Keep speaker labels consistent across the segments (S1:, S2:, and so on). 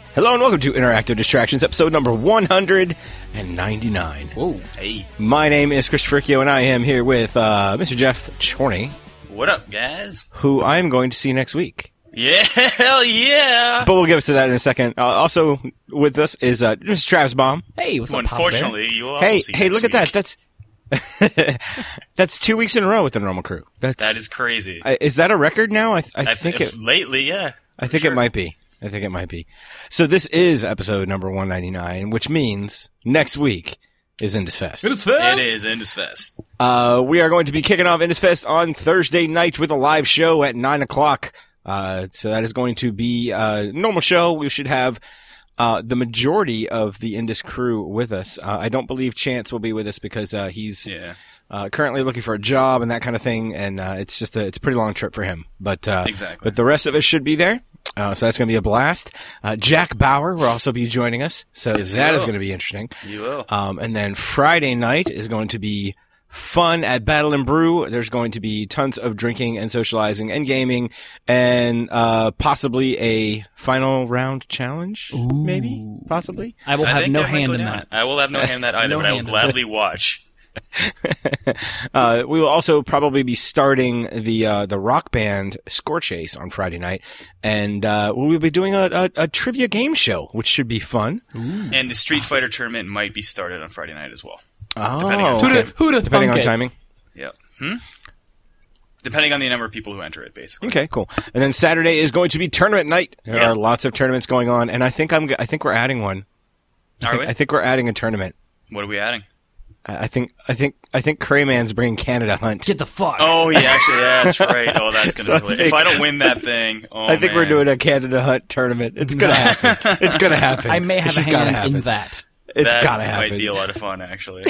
S1: Hello and welcome to Interactive Distractions, episode number 199.
S2: Whoa. Hey.
S1: My name is Chris Fricchio, and I am here with Mr. Jeff Chorney.
S2: What up, guys?
S1: Who I am going to see next week.
S2: Yeah, hell yeah!
S1: But we'll get to that in a second. Also with us is Mr. Travis Baum.
S3: Hey, what's up,
S2: Unfortunately, you will also see
S1: Hey,
S2: next
S1: look at
S2: week.
S1: that. That's 2 weeks in a row with the normal crew.
S2: That is crazy.
S1: Is that a record now? I think it.
S2: Lately, yeah.
S1: I think it might be. So this is episode number 199, which means next week is Indus Fest.
S2: It is Indus Fest.
S1: We are going to be kicking off Indus Fest on Thursday night with a live show at 9 o'clock. So that is going to be a normal show. We should have the majority of the Indus crew with us. I don't believe Chance will be with us because he's currently looking for a job and that kind of thing, and it's a pretty long trip for him. But
S2: Exactly.
S1: But the rest of us should be there. So that's going to be a blast. Jack Bauer will also be joining us, so that is going to be interesting.
S2: You will.
S1: And then Friday night is going to be fun at Battle and Brew. There's going to be tons of drinking and socializing and gaming, and possibly a final round challenge.
S3: Ooh.
S1: Maybe, possibly.
S3: I will have
S2: think
S3: no
S2: that might
S3: hand
S2: go
S3: in
S2: down.
S3: that.
S2: I will have no hand in that either, but I will gladly watch.
S1: We will also probably be starting the Rock Band Score Chase on Friday night, and we'll be doing a trivia game show, which should be fun.
S2: And the Street Fighter tournament might be started on Friday night as well.
S1: Oh,
S2: Depending on-
S1: okay. Depending on timing.
S2: Yep. Depending on the number of people who enter it, basically.
S1: Okay, cool. And then Saturday is going to be tournament night. There
S2: Yeah.
S1: are lots of tournaments going on, and I think we're adding one.
S2: Are we?
S1: I think we're adding a tournament.
S2: What are we adding?
S1: I think Crayman's bringing Canada Hunt.
S3: Get the fuck.
S2: Oh, yeah, actually, yeah, that's right. Oh, that's going to
S1: So
S2: be hilarious. If I don't win that thing,
S1: I think we're doing a Canada Hunt tournament. It's gonna happen. It's gonna happen.
S3: I may have
S1: It's
S3: a
S1: just gotta
S3: hand
S1: happen.
S3: in that.
S1: It's
S2: that
S1: gotta happen.
S2: might be a lot of fun, actually.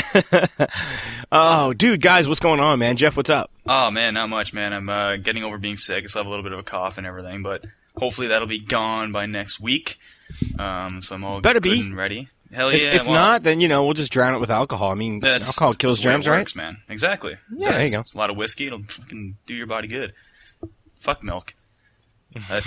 S1: Oh, dude, guys, what's going on, man? Jeff, what's up?
S2: Oh, man, not much, man. I'm getting over being sick. I still have a little bit of a cough and everything, but hopefully that'll be gone by next week. So I'm all
S1: Better
S2: good
S1: be.
S2: and ready. Hell yeah.
S1: If
S2: well,
S1: not, then we'll just drown it with alcohol. I mean, alcohol kills
S2: that's the way
S1: germs,
S2: it
S1: right?
S2: works, man. Exactly.
S1: Yeah, there you go.
S2: It's a lot of whiskey. It'll fucking do your body good. Fuck milk. But,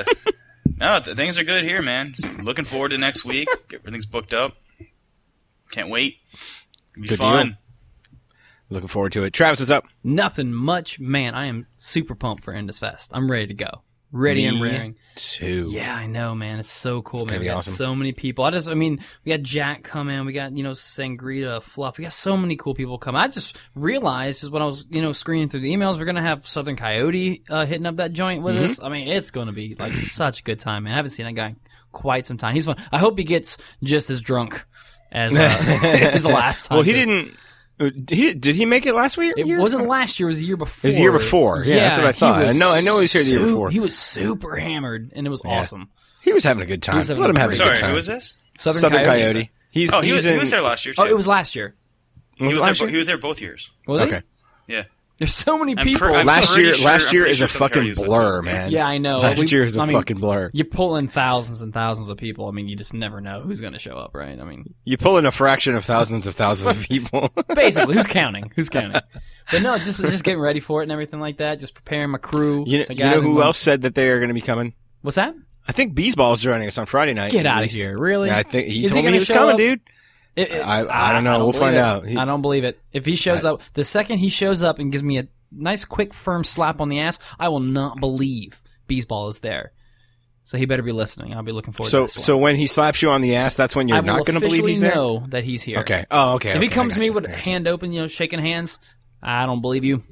S2: no, things are good here, man. So looking forward to next week. Everything's booked up. Can't wait. It'll be
S1: Good
S2: fun.
S1: deal. Looking forward to it. Travis, what's up?
S3: Nothing much. Man, I am super pumped for Indus Fest. I'm ready to go. Ready and raring.
S1: Too.
S3: Yeah, I know, man. It's so cool,
S1: It's
S3: man.
S1: gonna
S3: We
S1: be
S3: got
S1: awesome.
S3: so many people. We got Jack coming. We got, Sangrita, Fluff. We got so many cool people coming. I just realized just when I was, screening through the emails, we're going to have Southern Coyote hitting up that joint with us. I mean, it's going to be like such a good time, man. I haven't seen that guy in quite some time. He's fun. I hope he gets just as drunk as the last time.
S1: Well, he didn't. Did he make it last week?
S3: It wasn't last year. It was the year before.
S1: It was the year before. Yeah, that's what I thought.
S3: he was
S1: I know he was here the year before.
S3: He was super hammered, and it was awesome.
S1: He was having a good time.
S3: was having
S1: Let him
S3: a
S1: have a
S3: great
S1: good
S2: Sorry,
S1: time.
S2: who is this?
S1: Southern Coyote.
S2: He was there last year, too.
S3: Oh, it was last year.
S2: He was
S1: last
S2: there,
S1: year?
S2: he was there both years.
S3: Was
S1: Okay.
S3: it?
S2: Yeah.
S3: There's so many
S2: I'm
S3: people.
S2: I'm
S1: Last
S2: pretty
S1: year
S2: sure- I'm
S1: is
S2: pretty
S1: a
S2: sure Southern
S1: fucking
S2: Coyote was there
S1: blur,
S2: too.
S1: man.
S3: Yeah, I know.
S1: Last year is a fucking blur.
S3: You're pulling thousands and thousands of people. I mean, you just never know who's going to show up, right? I mean,
S1: You pull in a fraction of thousands of people.
S3: basically, who's counting? Who's counting? But no, just getting ready for it and everything like that. Just preparing my crew.
S1: You
S3: So
S1: know
S3: guys,
S1: who else said that they are going to be coming?
S3: What's that?
S1: I think Beesball's joining us on Friday night.
S3: Get
S1: at
S3: out of
S1: least.
S3: here! Really?
S1: Yeah, I think he
S3: Is
S1: told me
S3: gonna
S1: he was
S3: show
S1: coming,
S3: up?
S1: dude. I don't know. We'll
S3: believe
S1: find
S3: it.
S1: out.
S3: I don't believe it. If he shows up, the second he shows up and gives me a nice, quick, firm slap on the ass, I will not believe Beesball is there. So he better be listening. I'll be looking forward to
S1: So,
S3: this.
S1: so when he slaps you on the ass, that's when you're not going to believe he's there.
S3: I will officially know that he's here.
S1: Okay. Oh, okay.
S3: If he
S1: okay,
S3: comes
S1: I
S3: to me
S1: got
S3: with
S1: you, I got you.
S3: hand open, shaking hands, I don't believe you.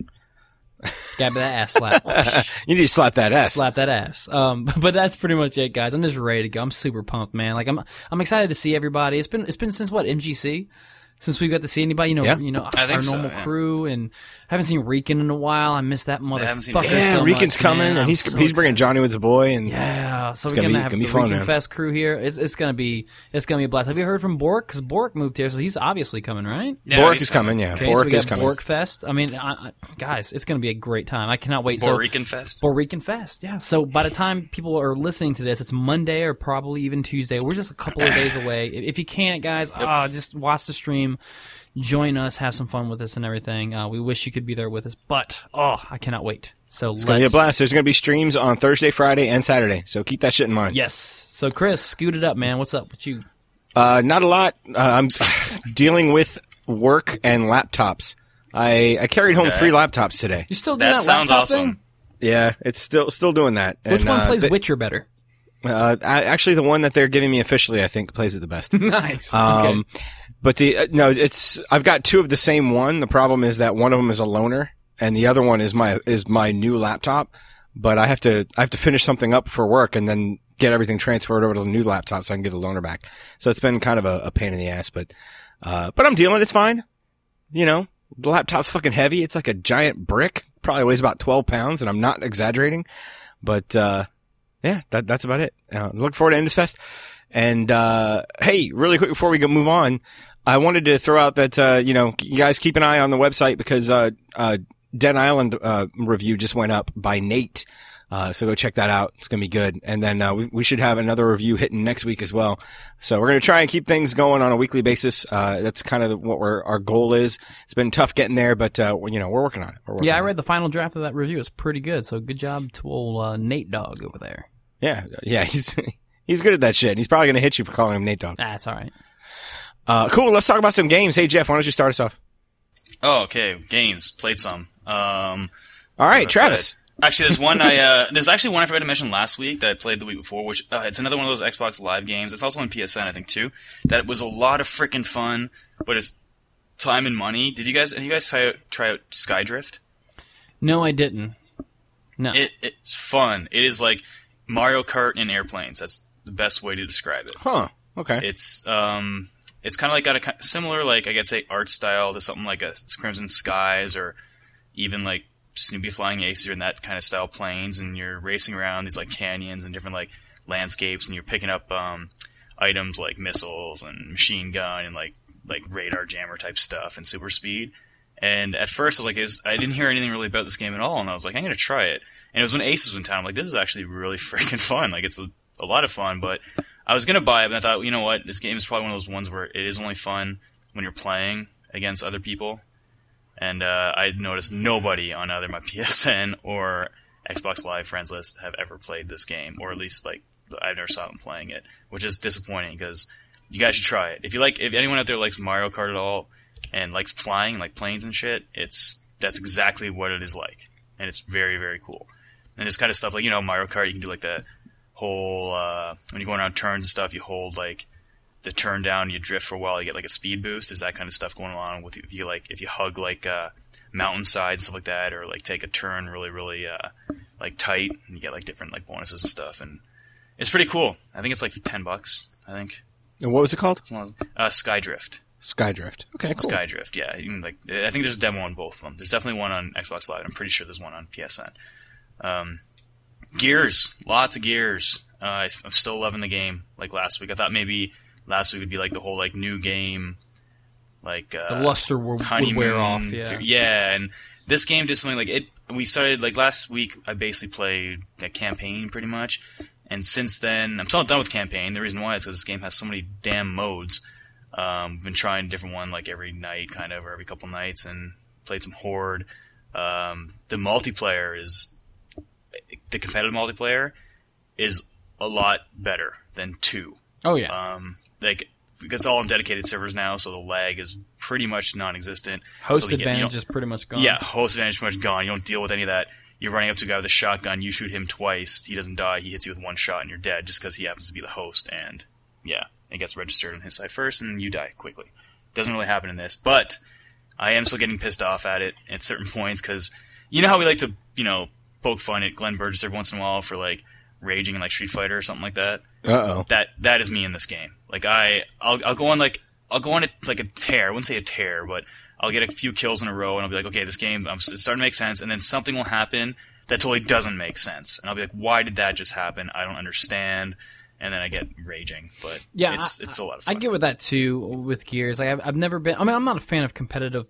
S3: Got that ass slap.
S1: You need to slap that ass.
S3: Slap that ass. But that's pretty much it, guys. I'm just ready to go. I'm super pumped, man. Like I'm excited to see everybody. It's been since what, MGC? Since we got to see anybody,
S1: Yeah.
S3: our
S2: I think so,
S3: normal
S2: yeah.
S3: crew, and I haven't seen Rican in a while. I missed that
S2: haven't seen
S3: motherfucker
S2: Rican.
S1: Yeah,
S3: so
S1: Rican's
S3: much,
S1: coming,
S3: man.
S1: and
S3: I'm
S1: he's
S3: so
S1: bringing
S3: excited.
S1: Johnny with the boy, and
S3: Yeah, so
S1: It's
S3: we're
S1: gonna
S3: gonna
S1: be-
S3: have
S1: gonna be
S3: the
S1: fun,
S3: Rican
S1: man.
S3: Fest crew here. It's gonna be a blast. Have you heard from Bork? Because Bork moved here, so he's obviously coming, right?
S2: Yeah,
S1: Bork
S2: he's
S1: is coming. Yeah,
S3: Okay, so
S1: Bork
S3: we got
S1: is coming.
S3: Bork Fest. I mean, guys, it's gonna be a great time. I cannot wait. So
S2: Borican Fest.
S3: Borican Fest, yeah. So by the time people are listening to this, it's Monday or probably even Tuesday. We're just a couple of days away. If you can't, guys, just watch the stream. stream, join us, have some fun with us and everything. We wish you could be there with us, but I cannot wait. So
S1: It's going to be a blast. There's going to be streams on Thursday, Friday, and Saturday, so keep that shit in mind.
S3: Yes. So Chris, scoot it up, man. What's up with you?
S1: Not a lot. I'm dealing with work and laptops. I carried home 3 laptops today.
S3: You still doing
S2: That
S3: that
S2: sounds
S3: laptop
S2: awesome.
S3: thing?
S1: Yeah, it's still doing that.
S3: Which
S1: And,
S3: one plays
S1: the-
S3: Witcher better?
S1: Actually, the one that they're giving me officially, I think, plays it the best.
S3: Nice. Okay.
S1: But I've got 2 of the same one. The problem is that one of them is a loaner, and the other one is my new laptop. But I have to finish something up for work and then get everything transferred over to the new laptop so I can give the loaner back. So it's been kind of a pain in the ass, but I'm dealing. It's fine. You know, the laptop's fucking heavy. It's like a giant brick. Probably weighs about 12 pounds, and I'm not exaggerating. But yeah, that's about it. Look forward to IndusFest. And hey, really quick before we move on, I wanted to throw out that you guys keep an eye on the website because Dead Island review just went up by Nate. So go check that out. It's going to be good. And then we should have another review hitting next week as well. So we're going to try and keep things going on a weekly basis. That's kind of what our goal is. It's been tough getting there, but we're working on it.
S3: I read the final draft of that review. It's pretty good. So good job to old Nate Dogg over there.
S1: Yeah, he's good at that shit. He's probably going to hit you for calling him Nate Dogg.
S3: That's all right.
S1: Cool. Let's talk about some games. Hey, Jeff, why don't you start us off?
S2: Oh, okay. Games. Played some.
S1: All right, Travis.
S2: Actually, there's actually one I forgot to mention last week that I played the week before, which it's another one of those Xbox Live games. It's also on PSN, I think, too. That was a lot of freaking fun, but it's time and money. Any of you guys try out Skydrift?
S3: No, I didn't. No.
S2: It's fun. It is like Mario Kart in airplanes. That's the best way to describe it.
S1: Huh. Okay.
S2: It's kind of like got a similar, like I could say, art style to something like a Crimson Skies or even like Snoopy Flying Aces and that kind of style planes, and you're racing around these like canyons and different like landscapes, and you're picking up items like missiles and machine gun and like radar jammer type stuff and super speed. And at first I was like, I didn't hear anything really about this game at all, and I was like, I'm gonna try it. And it was when Aces was in town. I'm like, this is actually really freaking fun. Like it's a lot of fun, but I was gonna buy it, but I thought, you know what, this game is probably one of those ones where it is only fun when you're playing against other people. And I noticed nobody on either my PSN or Xbox Live friends list have ever played this game, or at least like I've never saw them playing it, which is disappointing because you guys should try it. If anyone out there likes Mario Kart at all and likes flying, like planes and shit, that's exactly what it is like, and it's very, very cool. And this kind of stuff, like Mario Kart, you can do like the whole when you're going around turns and stuff, you hold like the turn down, you drift for a while, you get like a speed boost. There's that kind of stuff going on with if you hug like mountainside and stuff like that, or like take a turn really, really like tight, and you get like different like bonuses and stuff, and it's pretty cool. I think it's like $10. I think.
S1: And what was it called?
S2: Skydrift.
S1: Skydrift. Okay, cool.
S2: Skydrift. Yeah, I think there's a demo on both of them. There's definitely one on Xbox Live. I'm pretty sure there's one on PSN. Gears, lots of Gears. I'm still loving the game. Like last week, I thought maybe last week would be like the whole like new game, like
S3: the luster would wear off.
S2: Yeah, and this game did something like it. We started like last week. I basically played a campaign pretty much, and since then I'm still not done with campaign. The reason why is because this game has so many damn modes. We've been trying a different one like every night, kind of, or every couple nights, and played some Horde. The multiplayer the competitive multiplayer is a lot better than 2.
S3: Oh yeah.
S2: It's all on dedicated servers now, so the lag is pretty much non-existent.
S3: Host advantage is pretty much gone.
S2: Yeah, host advantage is pretty much gone. You don't deal with any of that. You're running up to a guy with a shotgun, you shoot him twice, he doesn't die, he hits you with one shot, and you're dead just because he happens to be the host, and yeah, it gets registered on his side first, and you die quickly. Doesn't really happen in this, but I am still getting pissed off at it at certain points, because you know how we like to, poke fun at Glenn Burgess every once in a while for, like, raging in, like, Street Fighter or something like that?
S1: Uh-oh.
S2: That is me in this game. Like, I'll go on, like a tear. I wouldn't say a tear, but I'll get a few kills in a row, and I'll be like, okay, this game, it's starting to make sense, and then something will happen that totally doesn't make sense. And I'll be like, why did that just happen? I don't understand. And then I get raging. But yeah, it's a lot of fun.
S3: I get with that, too, with Gears. Like, I've never been... I mean, I'm not a fan of competitive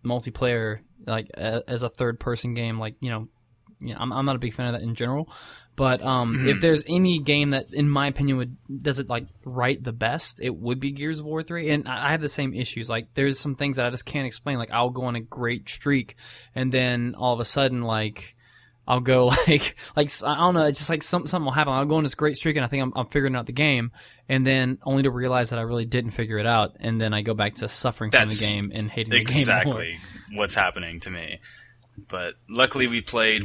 S3: multiplayer, like, as a third-person game. Like, I'm not a big fan of that in general. But if there's any game that, in my opinion, does it like right the best, it would be Gears of War 3. And I have the same issues. Like, there's some things that I just can't explain. Like, I'll go on a great streak, and then all of a sudden, like, I'll go like I don't know. It's just like something will happen. I'll go on this great streak, and I think I'm figuring out the game, and then only to realize that I really didn't figure it out, and then I go back to suffering from the game and hating the game more.
S2: Exactly what's happening to me. But luckily we played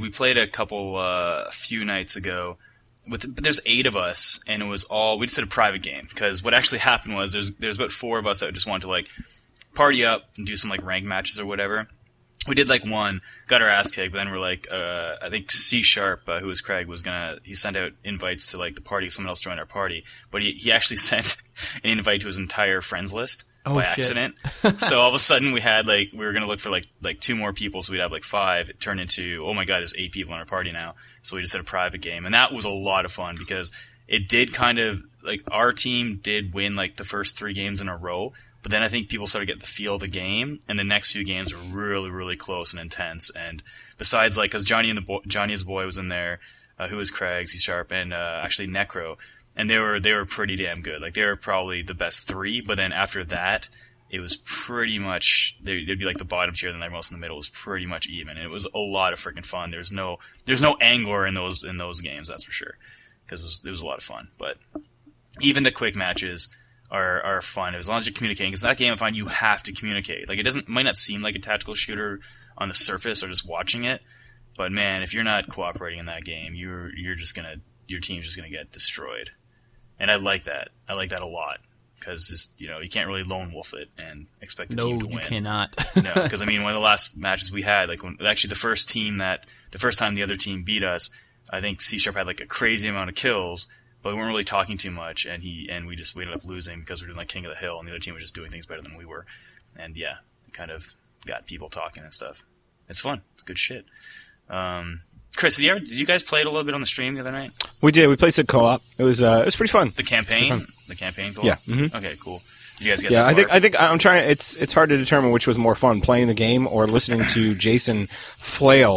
S2: a few nights ago but there's 8 of us, and it was we just did a private game, because what actually happened was there's about 4 of us that just wanted to like party up and do some like ranked matches or whatever. We did like one, got our ass kicked, but then we're like, I think C#, who was Craig, he sent out invites to like the party, someone else joined our party, but he actually sent an invite to his entire friends list. By accident. So all of a sudden we were going to look for like 2 more people, so we'd have like 5. It turned into, oh my god, there's 8 people in our party now. So we just did a private game, and that was a lot of fun, because it did kind of, like, our team did win like the first 3 games in a row, but then I think people started getting the feel of the game, and the next few games were really, really close and intense. And besides, like, because Johnny as a Boy was in there, who was Craig, C#, and actually Necro. And they were pretty damn good. Like, they were probably the best 3, but then after that, it was pretty much, they'd be like the bottom tier, then everyone else in the middle was pretty much even. And it was a lot of freaking fun. There's no angler in those games, that's for sure. Because it was a lot of fun. But even the quick matches are fun, as long as you're communicating. Because that game, I find you have to communicate. Like, it might not seem like a tactical shooter on the surface or just watching it, but man, if you're not cooperating in that game, your team's just gonna get destroyed. And I like that. I like that a lot, because you can't really lone wolf it and expect the team to win.
S3: No, you cannot.
S2: No, because I mean, one of the last matches we had, like the first time the other team beat us, I think C# had like a crazy amount of kills, but we weren't really talking too much, and we ended up losing because we were doing like King of the Hill, and the other team was just doing things better than we were, and yeah, it kind of got people talking and stuff. It's fun. It's good shit. Chris, did you guys play it a little bit on the stream the other night?
S1: We did. We played some co-op. It was pretty fun.
S2: The campaign co-op?
S1: Yeah. Mm-hmm.
S2: Okay, cool. Did you guys get that far?
S1: I think I'm trying. It's hard to determine which was more fun, playing the game or listening to Jason flail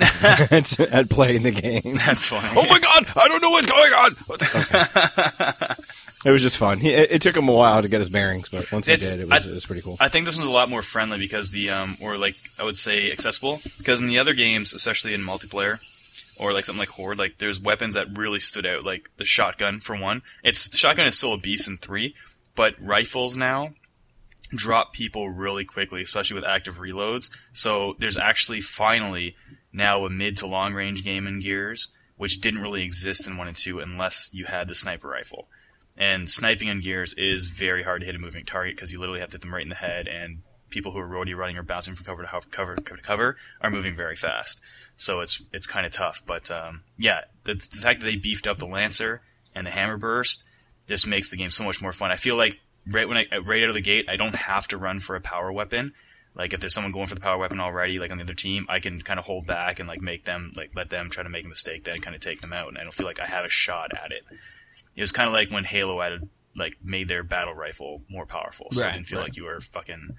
S1: at playing the game.
S2: That's funny.
S1: Oh my god! I don't know what's going on. Okay. It was just fun. It took him a while to get his bearings, but once he did, it was pretty cool.
S2: I think this one's a lot more friendly because or like I would say accessible, because in the other games, especially in multiplayer, or like something like Horde, like there's weapons that really stood out, like the shotgun for one. The shotgun is still a beast in 3, but rifles now drop people really quickly, especially with active reloads. So there's actually finally now a mid to long range game in Gears, which didn't really exist in 1 and 2 unless you had the sniper rifle. And sniping in Gears is very hard to hit a moving target, because you literally have to hit them right in the head, and people who are roadie running or bouncing from cover to cover are moving very fast. So it's kind of tough. But yeah, the fact that they beefed up the Lancer and the Hammer Burst just makes the game so much more fun. I feel like right out of the gate, I don't have to run for a power weapon. Like, if there's someone going for the power weapon already, like on the other team, I can kind of hold back and like let them try to make a mistake, then kind of take them out, and I don't feel like I have a shot at it. It was kind of like when Halo made their battle rifle more powerful, so I didn't feel like you were fucking,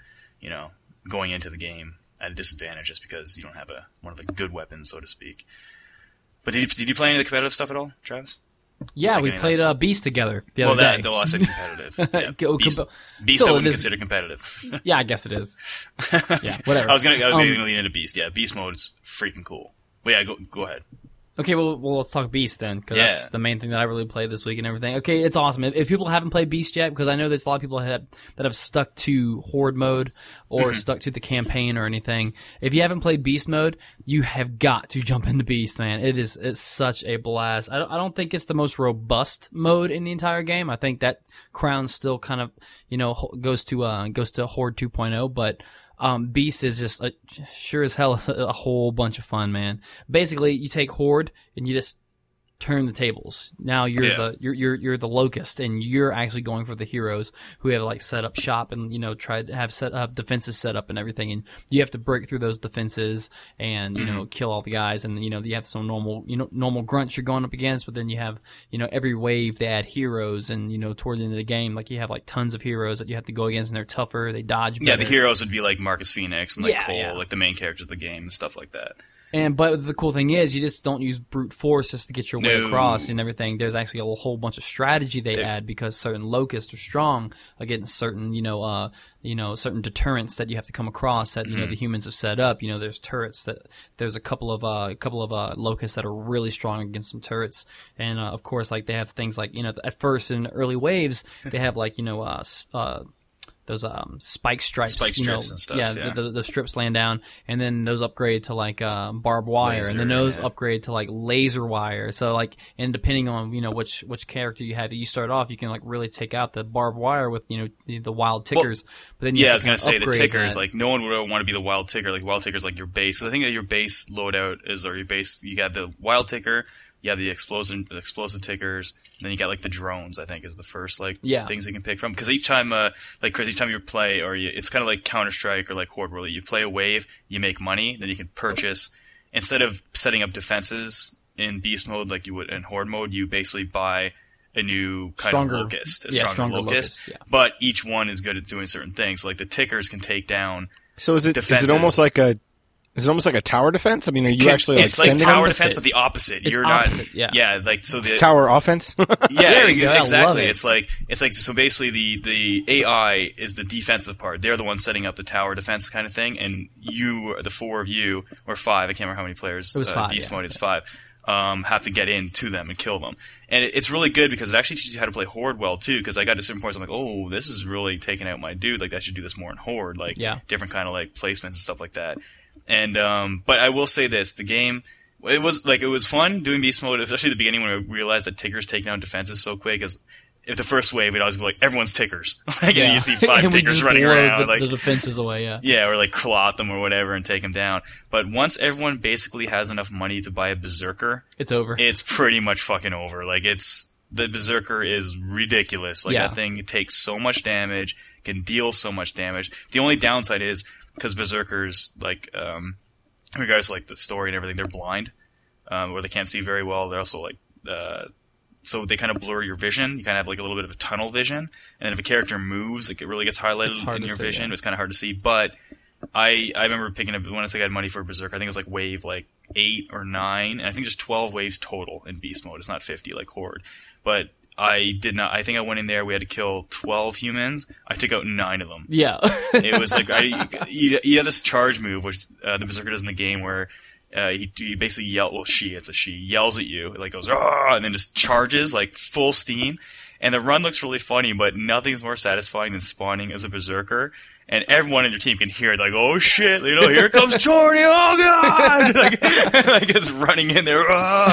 S2: going into the game at a disadvantage just because you don't have one of the good weapons, so to speak. But did you play any of the competitive stuff at all, Travis?
S3: Yeah, we played Beast together the other day.
S2: I said competitive. Yeah. Beast I wouldn't consider competitive.
S3: Yeah, I guess it is. Yeah, whatever.
S2: I was gonna lean into Beast. Yeah, Beast mode's freaking cool. But yeah, go ahead.
S3: Okay, well, let's talk Beast then, because that's the main thing that I really played this week and everything. Okay, it's awesome. If people haven't played Beast yet, because I know there's a lot of people that have stuck to Horde mode or stuck to the campaign or anything. If you haven't played Beast mode, you have got to jump into Beast, man. It's such a blast. I don't think it's the most robust mode in the entire game. I think that crown still kind of goes to Horde 2.0, but Beast is just sure as hell a whole bunch of fun, man. Basically, you take Horde and you just turn the tables. Now you're the Locust, and you're actually going for the heroes who have like set up shop and try to have set up defenses set up and everything, and you have to break through those defenses and kill all the guys, and you have some normal grunts you're going up against, but then you have every wave they add heroes, and toward the end of the game, like, you have like tons of heroes that you have to go against, and they're tougher, they dodge better.
S2: Yeah, the heroes would be like Marcus Phoenix and like Cole, like the main characters of the game and stuff like that.
S3: But the cool thing is, you just don't use brute force just to get your way across and everything. There's actually a whole bunch of strategy they add because certain locusts are strong against certain, certain deterrents that you have to come across that the humans have set up. There's turrets there's a couple of locusts that are really strong against some turrets, and of course, like they have things like at first in early waves they have like those spike strips
S2: and stuff. Yeah,
S3: the strips laying down, and then those upgrade to like barbed wire, and then those upgrade to like laser wire. So like, and depending on which character you have, you start off, you can like really take out the barbed wire with the wild tickers. But then
S2: I was gonna say the tickers, like no one would want to be the wild ticker. Like wild ticker's like your base. So I think that your base loadout or your base. You got the wild ticker. You have the explosive tickers, and then you got like the drones. I think is the first things you can pick from. Because each time, Chris, each time you play, it's kind of like Counter-Strike or like Horde World. You play a wave, you make money, then you can purchase. Instead of setting up defenses in Beast mode like you would in Horde mode, you basically buy a new kind of locust, a stronger locust. Yeah. But each one is good at doing certain things. So, like the tickers can take down.
S1: So is it almost like a? Is it almost like a tower defense? I mean, are you actually
S2: it's like tower defense, but the opposite.
S3: You're opposite,
S2: not, yeah, like so the
S1: tower offense.
S2: Yeah, exactly. It's like so basically the AI is the defensive part. They're the ones setting up the tower defense kind of thing, and the four of you or five. I can't remember how many players.
S3: It was five.
S2: Beast mode is 5. Have to get into them and kill them, and it's really good because it actually teaches you how to play Horde well too. Because I got to certain points, I'm like, oh, this is really taking out my dude. Like I should do this more in Horde, like different kind of like placements and stuff like that. And but I will say this: the game, it was fun doing Beast mode, especially at the beginning when I realized that tickers take down defenses so quick. Because if the first wave, we'd always be like, everyone's tickers, and you see 5 tickers running around,
S3: the defenses away,
S2: or like clot them or whatever and take them down. But once everyone basically has enough money to buy a berserker,
S3: it's over.
S2: It's pretty much fucking over. Like the berserker is ridiculous. Like that thing takes so much damage, can deal so much damage. The only downside is, because berserkers, like, in regards to like the story and everything, they're blind, or they can't see very well. They're also like, so they kind of blur your vision. You kind of have like a little bit of a tunnel vision, and then if a character moves, it really gets highlighted in your vision. It's kind of hard to see. But I remember picking up when I had money for berserker. I think it was like wave 8 or 9, and I think there's 12 waves total in Beast mode. It's not 50 like Horde, but I did not. I think I went in there. We had to kill 12 humans. I took out 9 of them.
S3: Yeah,
S2: it was like you have this charge move, which the berserker does in the game, where he basically yells. Well, she yells at you, it like goes "Argh!" and then just charges like full steam. And the run looks really funny, but nothing's more satisfying than spawning as a berserker. And everyone in your team can hear it, like, oh shit, here comes Chorny, oh god! like it's running in there,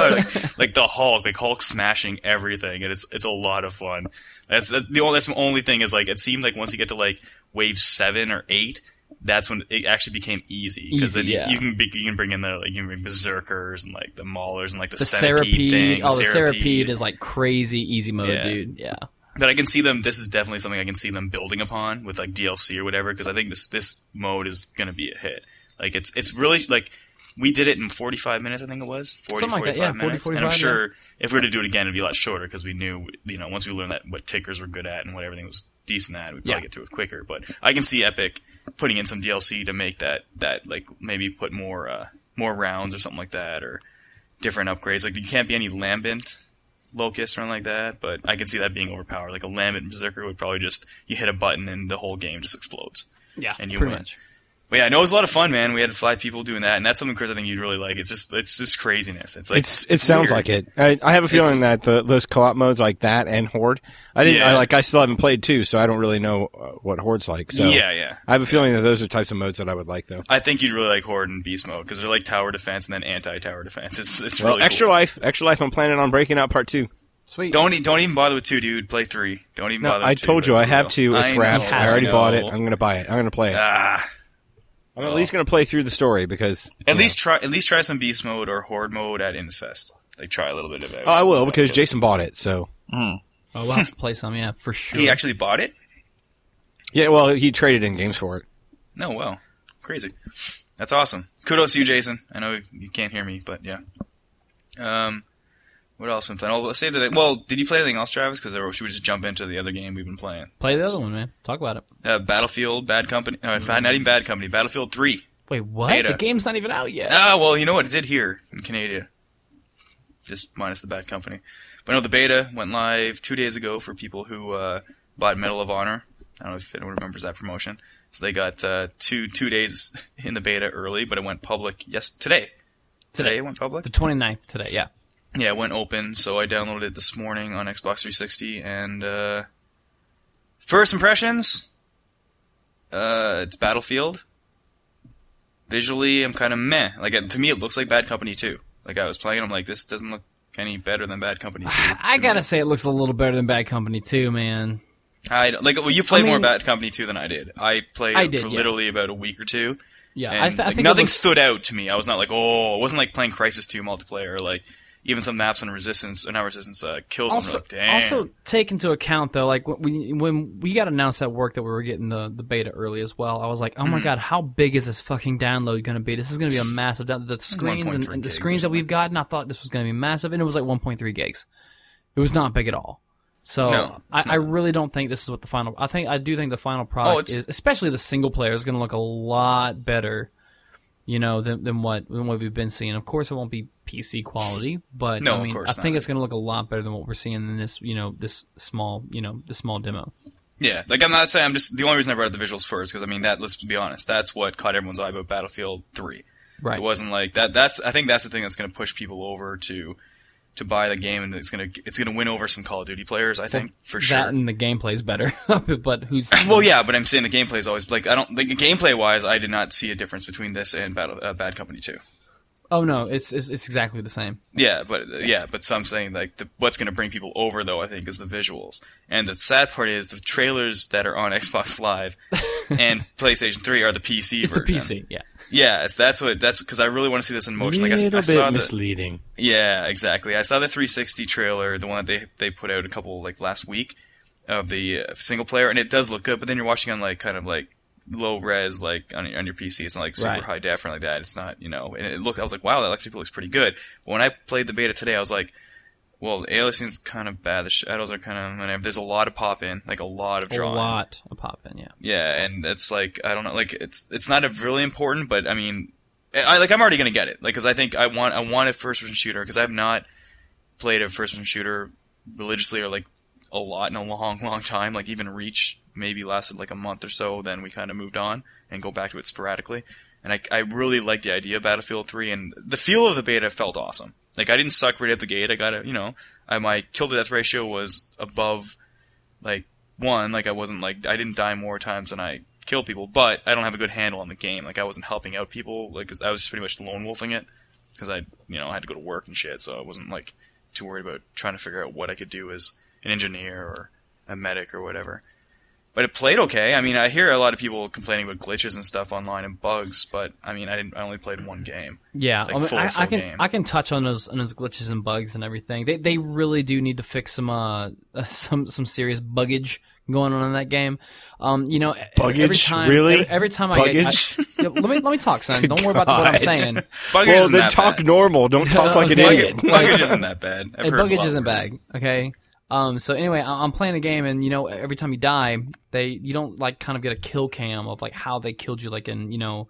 S2: like the Hulk, Hulk smashing everything, and it's a lot of fun. That's the only thing is, like, it seemed like once you get to like wave 7 or 8, that's when it actually became easy, because then you can bring in you can bring berserkers and like the maulers and like the centipede thing.
S3: Oh, the centipede is like crazy easy mode, dude. Yeah.
S2: But I can see them. This is definitely something I can see them building upon with like DLC or whatever, because I think this mode is going to be a hit. Like it's really like we did it in 45 minutes. I think it was 40, 45 minutes. 40, and I'm sure if we were to do it again, it'd be a lot shorter, because we knew once we learned that what tickers were good at and what everything was decent at, we'd probably get through it quicker. But I can see Epic putting in some DLC to make that like maybe put more rounds or something like that, or different upgrades. Like you can't be any lambent locust or anything like that, but I can see that being overpowered. Like a lambent berserker would probably just, you hit a button and the whole game just explodes.
S3: Yeah,
S2: and you win. Much. But yeah, I know it was a lot of fun, man. We had 5 people doing that, and that's something, Chris, I think you'd really like. It's just craziness. It's like
S1: it sounds weird. Like it. I have a feeling that those co-op modes like that and Horde, I still haven't played 2, so I don't really know what Horde's like. So
S2: yeah.
S1: I have a feeling that those are types of modes that I would like, though.
S2: I think you'd really like Horde and Beast mode, because they're like tower defense and then anti-tower defense. It's really
S1: Extra
S2: cool.
S1: Extra Life. I'm planning on breaking out part 2.
S3: Sweet.
S2: Don't even bother with 2, dude. Play 3. Don't even bother with 2.
S1: I told you I have 2. It's wrapped. I already bought it. I'm going to buy it. I'm going to play it. I'm at least going to play through the story, because
S2: at least try some Beast mode or Horde mode at Innisfest. Like try a little bit of it.
S1: Oh, I will, because Jason bought it. So.
S3: Oh, we'll have to play some, for sure.
S2: He actually bought it?
S1: Yeah, well, he traded in games for it.
S2: No, well, crazy. That's awesome. Kudos to you, Jason. I know you can't hear me, but yeah. What else have we been playing? Let's save the. Well, did you play anything else, Travis? Because should we just jump into the other game we've been playing?
S3: Play the other one, man. Talk about it.
S2: Battlefield, Bad Company. Not even Bad Company. Battlefield 3.
S3: Wait, what?
S2: Beta.
S3: The game's not even out yet.
S2: Ah, well, you know what? It did here in Canada. Just minus the Bad Company. But no, the beta went live 2 days ago for people who bought Medal of Honor. I don't know if anyone remembers that promotion. So they got two days in the beta early, but it went public today. Today it went public?
S3: The 29th today, yeah.
S2: Yeah, it went open, so I downloaded it this morning on Xbox 360, and first impressions, it's Battlefield. Visually, I'm kind of meh. Like, to me, it looks like Bad Company 2. Like, I was playing, I'm like, this doesn't look any better than Bad Company 2.
S3: I gotta say, it looks a little better than Bad Company 2, man.
S2: You played more Bad Company 2 than I did. I played for literally about a week or two.
S3: Yeah,
S2: and
S3: I think
S2: nothing stood out to me. I was not like, it wasn't like playing Crysis 2 multiplayer, or like even some maps on Resistance, or not Resistance, Killzone.
S3: Also,
S2: like, damn.
S3: Also, take into account though, like when we got announced at work that we were getting the beta early as well, I was like, oh my god, how big is this fucking download going to be? This is going to be a massive download. The screens and the screens that we've gotten, I thought this was going to be massive, and it was like 1.3 gigs. It was not big at all. So
S2: no,
S3: I really don't think this is what the final. I do think the final product is, especially the single player, is going to look a lot better, than what we've been seeing. Of course, it won't be PC quality, but
S2: no,
S3: I think it's going to look a lot better than what we're seeing in this, this small demo.
S2: Yeah, like I'm not saying the only reason I brought up the visuals first because let's be honest, that's what caught everyone's eye about Battlefield 3.
S3: Right.
S2: It wasn't like that. I think that's the thing that's going to push people over to buy the game, and it's gonna win over some Call of Duty players. I think for sure.
S3: That and the gameplay's better, but who's?
S2: Well, yeah, but I'm saying the gameplay is always like gameplay wise, I did not see a difference between this and Bad Company 2.
S3: Oh no, it's exactly the same.
S2: Yeah, but so I'm saying like what's going to bring people over though, I think, is the visuals. And the sad part is the trailers that are on Xbox Live and PlayStation 3 are the PC version.
S3: It's the PC, yeah.
S2: Yeah, that's because I really want to see this in motion. Like I
S1: saw
S2: bit
S1: misleading.
S2: Yeah, exactly. I saw the 360 trailer, the one that they put out a couple like last week of the single player, and it does look good. But then you're watching on like kind of like low res, like on your PC. It's not like super high def or like that. It's not, and it looked. I was like, wow, that actually looks pretty good. But when I played the beta today, I was like, well, the aliasing's kind of bad. The shadows are kind of. There's a lot of pop in, like a lot of drawing.
S3: A lot of pop in, yeah.
S2: Yeah, and it's like I don't know, like it's not really important, but I mean, I'm already gonna get it, like because I think I want a first person shooter because I have not played a first person shooter religiously or like a lot in a long time. Like even Reach maybe lasted like a month or so, then we kind of moved on and go back to it sporadically. And I really like the idea of Battlefield 3, and the feel of the beta felt awesome. Like, I didn't suck right at the gate. I got my kill-to-death ratio was above, like, 1. Like, I didn't die more times than I killed people, but I don't have a good handle on the game. Like, I wasn't helping out people, like, 'cause I was just pretty much lone wolfing it. Because I had to go to work and shit, so I wasn't, like, too worried about trying to figure out what I could do as an engineer or a medic or whatever. But it played okay. I mean, I hear a lot of people complaining about glitches and stuff online and bugs, but I mean, I only played one game.
S3: Yeah,
S2: like full game.
S3: I can touch on those glitches and bugs and everything. They really do need to fix some serious buggage going on in that game.
S1: Buggage?
S3: Every time,
S1: really?
S3: Every time let me talk, son. Don't worry about what I'm saying.
S2: Buggage
S1: then talk
S2: bad.
S1: normal. Don't talk like an idiot.
S2: Buggage isn't that bad.
S3: Buggage isn't bad. Okay. So anyway, I'm playing a game, and every time you die, you don't like kind of get a kill cam of like how they killed you, like in a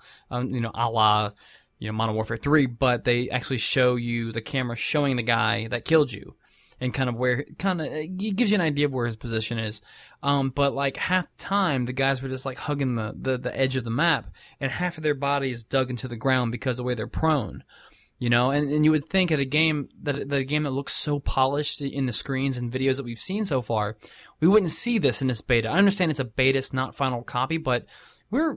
S3: la Modern Warfare 3, but they actually show you the camera showing the guy that killed you, and it gives you an idea of where his position is. But like half the time, the guys were just like hugging the edge of the map, and half of their body is dug into the ground because of the way they're prone. And you would think at a game that looks so polished in the screens and videos that we've seen so far, we wouldn't see this in this beta. I understand it's a beta, it's not final copy, but we're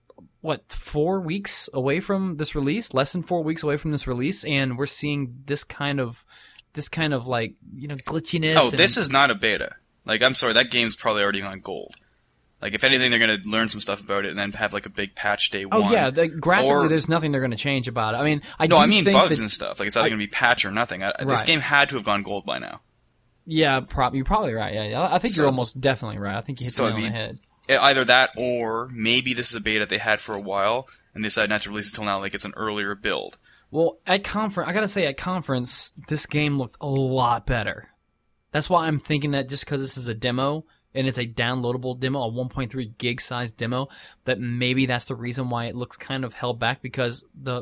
S3: 4 weeks away from this release, less than 4 weeks away from this release, and we're seeing this kind of like glitchiness.
S2: Oh, this is not a beta. Like, I'm sorry, that game's probably already on gold. Like, if anything, they're going to learn some stuff about it and then have, like, a big patch day one.
S3: Oh, yeah. Graphically, there's nothing they're going to change about it. I mean, I mean
S2: bugs and stuff. Like, it's either going to be patch or nothing. This game had to have gone gold by now.
S3: Yeah, you're probably right. Yeah, I think you're almost definitely right. I think you hit the nail on the head.
S2: Either that, or maybe this is a beta they had for a while, and they decided not to release it until now, like it's an earlier build.
S3: Well, I gotta say, at conference, this game looked a lot better. That's why I'm thinking that just because this is a demo, and it's a downloadable demo, a 1.3 gig size demo, that maybe that's the reason why it looks kind of held back, because the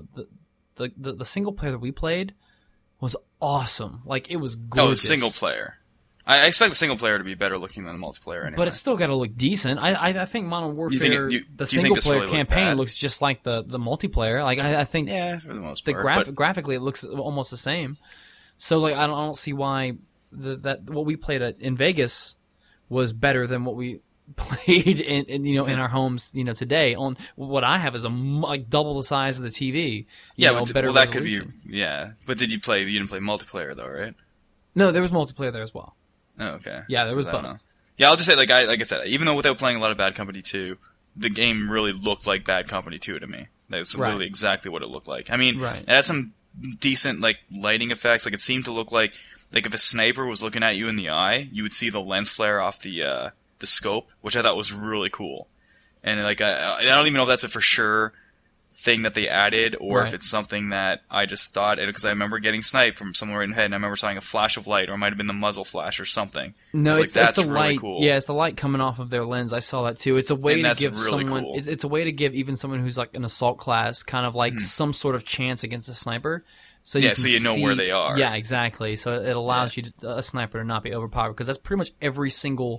S3: single player that we played was awesome. Like, it was gorgeous.
S2: Oh, the single player. I expect the single player to be better looking than the multiplayer anyway.
S3: But it's still got to look decent. I think Modern Warfare, the single player
S2: really
S3: campaign looks just like the multiplayer. Like, I think
S2: yeah, for the most part.
S3: Graphically it looks almost the same. So like I don't see why that what we played in Vegas was better than what we played in our homes today. On what I have is like double the size of the TV. Better
S2: that could be But you didn't play multiplayer though, right?
S3: No, there was multiplayer there as well.
S2: Oh, okay.
S3: Yeah, there was both.
S2: Yeah, I'll just say, like I said, even though without playing a lot of Bad Company 2, the game really looked like Bad Company 2 to me. That's literally exactly what it looked like. I mean, it had some decent like lighting effects. Like, it seemed to look like if a sniper was looking at you in the eye, you would see the lens flare off the scope, which I thought was really cool. And like I don't even know if that's a for sure thing that they added, or if it's something that I just thought, because I remember getting sniped from somewhere in the head, and I remember seeing a flash of light, or it might have been the muzzle flash or something.
S3: No,
S2: it's
S3: the
S2: really
S3: light.
S2: Cool.
S3: Yeah, it's the light coming off of their lens. I saw that too. It's a way to give someone.
S2: Cool.
S3: It's a way to give even someone who's like an assault class kind of like some sort of chance against a sniper. So you
S2: know where they are.
S3: Yeah, exactly. So it allows a sniper to not be overpowered, because that's pretty much every single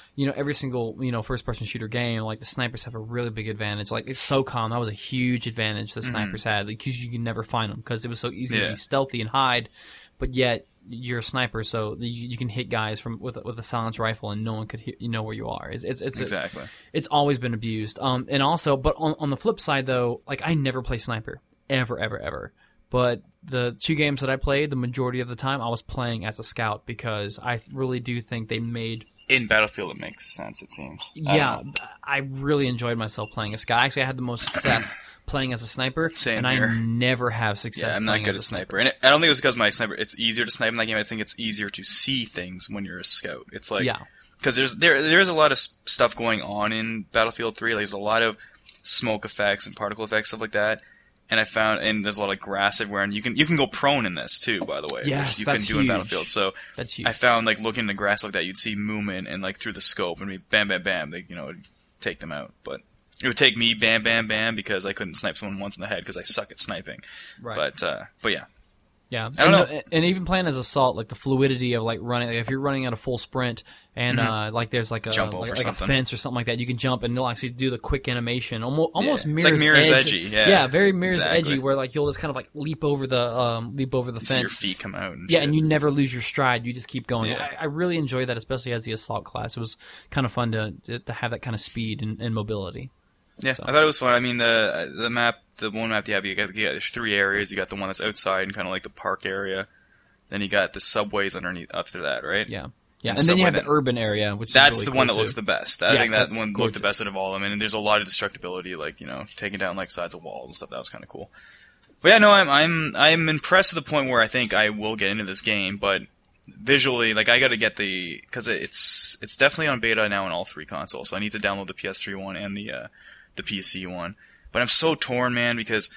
S3: first-person shooter game. Like, the snipers have a really big advantage. Like, it's SOCOM, that was a huge advantage the snipers had, because you can never find them, because it was so easy to be stealthy and hide, but yet you're a sniper, so you can hit guys with a silenced rifle, and no one could know where you are. It's
S2: exactly.
S3: It's always been abused. And also, but on the flip side, though, like, I never play sniper, ever. But the 2 games that I played, the majority of the time, I was playing as a scout, because I really do think they made...
S2: In Battlefield, it makes sense, it seems.
S3: I really enjoyed myself playing a scout. Actually, I had the most success playing as a sniper.
S2: Same
S3: and
S2: here.
S3: I never have success
S2: I'm
S3: playing
S2: not good
S3: as
S2: at sniper. And I don't think it's because my sniper... It's easier to snipe in that game. I think it's easier to see things when you're a scout. It's like... Yeah. Because there's a lot of stuff going on in Battlefield 3. Like, there's a lot of smoke effects and particle effects, stuff like that. And I found, and there's a lot of grass everywhere, and you can go prone in this too, by the way.
S3: Yes,
S2: which you
S3: that's
S2: can do
S3: huge.
S2: in Battlefield. So
S3: that's huge.
S2: I found, like, looking in the grass like that, you'd see movement, and like through the scope, and it'd be bam, bam, bam, they, it'd take them out. But it would take me bam, bam, bam, because I couldn't snipe someone once in the head because I suck at sniping.
S3: Right.
S2: But yeah.
S3: Yeah,
S2: I don't know.
S3: And even playing as assault, like the fluidity of like running, like if you're running at a full sprint and like there's like a fence or something like that, you can jump and you'll actually do the quick animation, almost mirrors.
S2: It's like Mirror's
S3: edge.
S2: Edgy. Yeah,
S3: very Mirror's Edgy, where like you'll just kind of like leap over the fence.
S2: See your feet come out. And
S3: and you never lose your stride. You just keep going. Yeah. I really enjoy that, especially as the assault class. It was kind of fun to have that kind of speed and mobility.
S2: Yeah, so. I thought it was fun. I mean, the map, the one map you have, there's 3 areas. You got the one that's outside and kind of like the park area. Then you got the subways underneath after that, right?
S3: Yeah. And then you have the urban area, which
S2: that's
S3: is really
S2: the one
S3: cool
S2: that looks the best. I think that one
S3: gorgeous.
S2: looked the best out of all of them. And there's a lot of destructibility, like taking down like sides of walls and stuff. That was kind of cool. But yeah, no, I'm impressed to the point where I think I will get into this game, but visually, like, I got to get because it's definitely on beta now on all 3 consoles. So I need to download the PS3 one and the PC one. But I'm so torn, man, because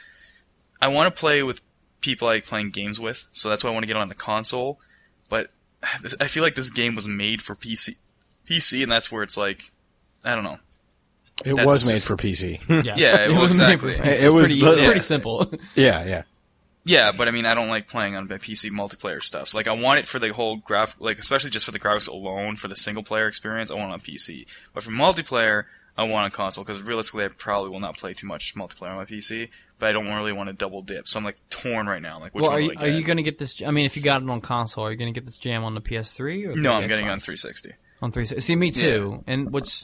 S2: I want to play with people I like playing games with, so that's why I want to get on the console. But I feel like this game was made for PC, and that's where it's like, I don't know.
S1: It was made for PC.
S2: Yeah, it was exactly.
S3: It was pretty simple.
S1: Yeah.
S2: Yeah, but I mean, I don't like playing on PC multiplayer stuff. So, like, I want it for the whole especially just for the graphics alone, for the single player experience, I want it on PC. But for multiplayer, I want a console, because realistically I probably will not play too much multiplayer on my PC, but I don't really want to double dip. So I'm like torn right now. Like, which one do I get?
S3: Are you going to get this? I mean, if you got it on console, are you going to get this jam on the PS3? Or
S2: no, I'm getting it on 360.
S3: On 360. See, me too. Yeah. And which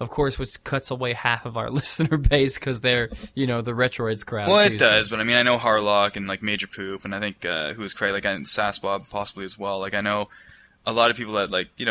S3: cuts away half of our listener base, because they're, the Retroids crowd.
S2: Well,
S3: too,
S2: it does, but I mean, I know Harlock and like Major Poop, and I think who was Craig, like, and Sasbob possibly as well. Like, I know a lot of people that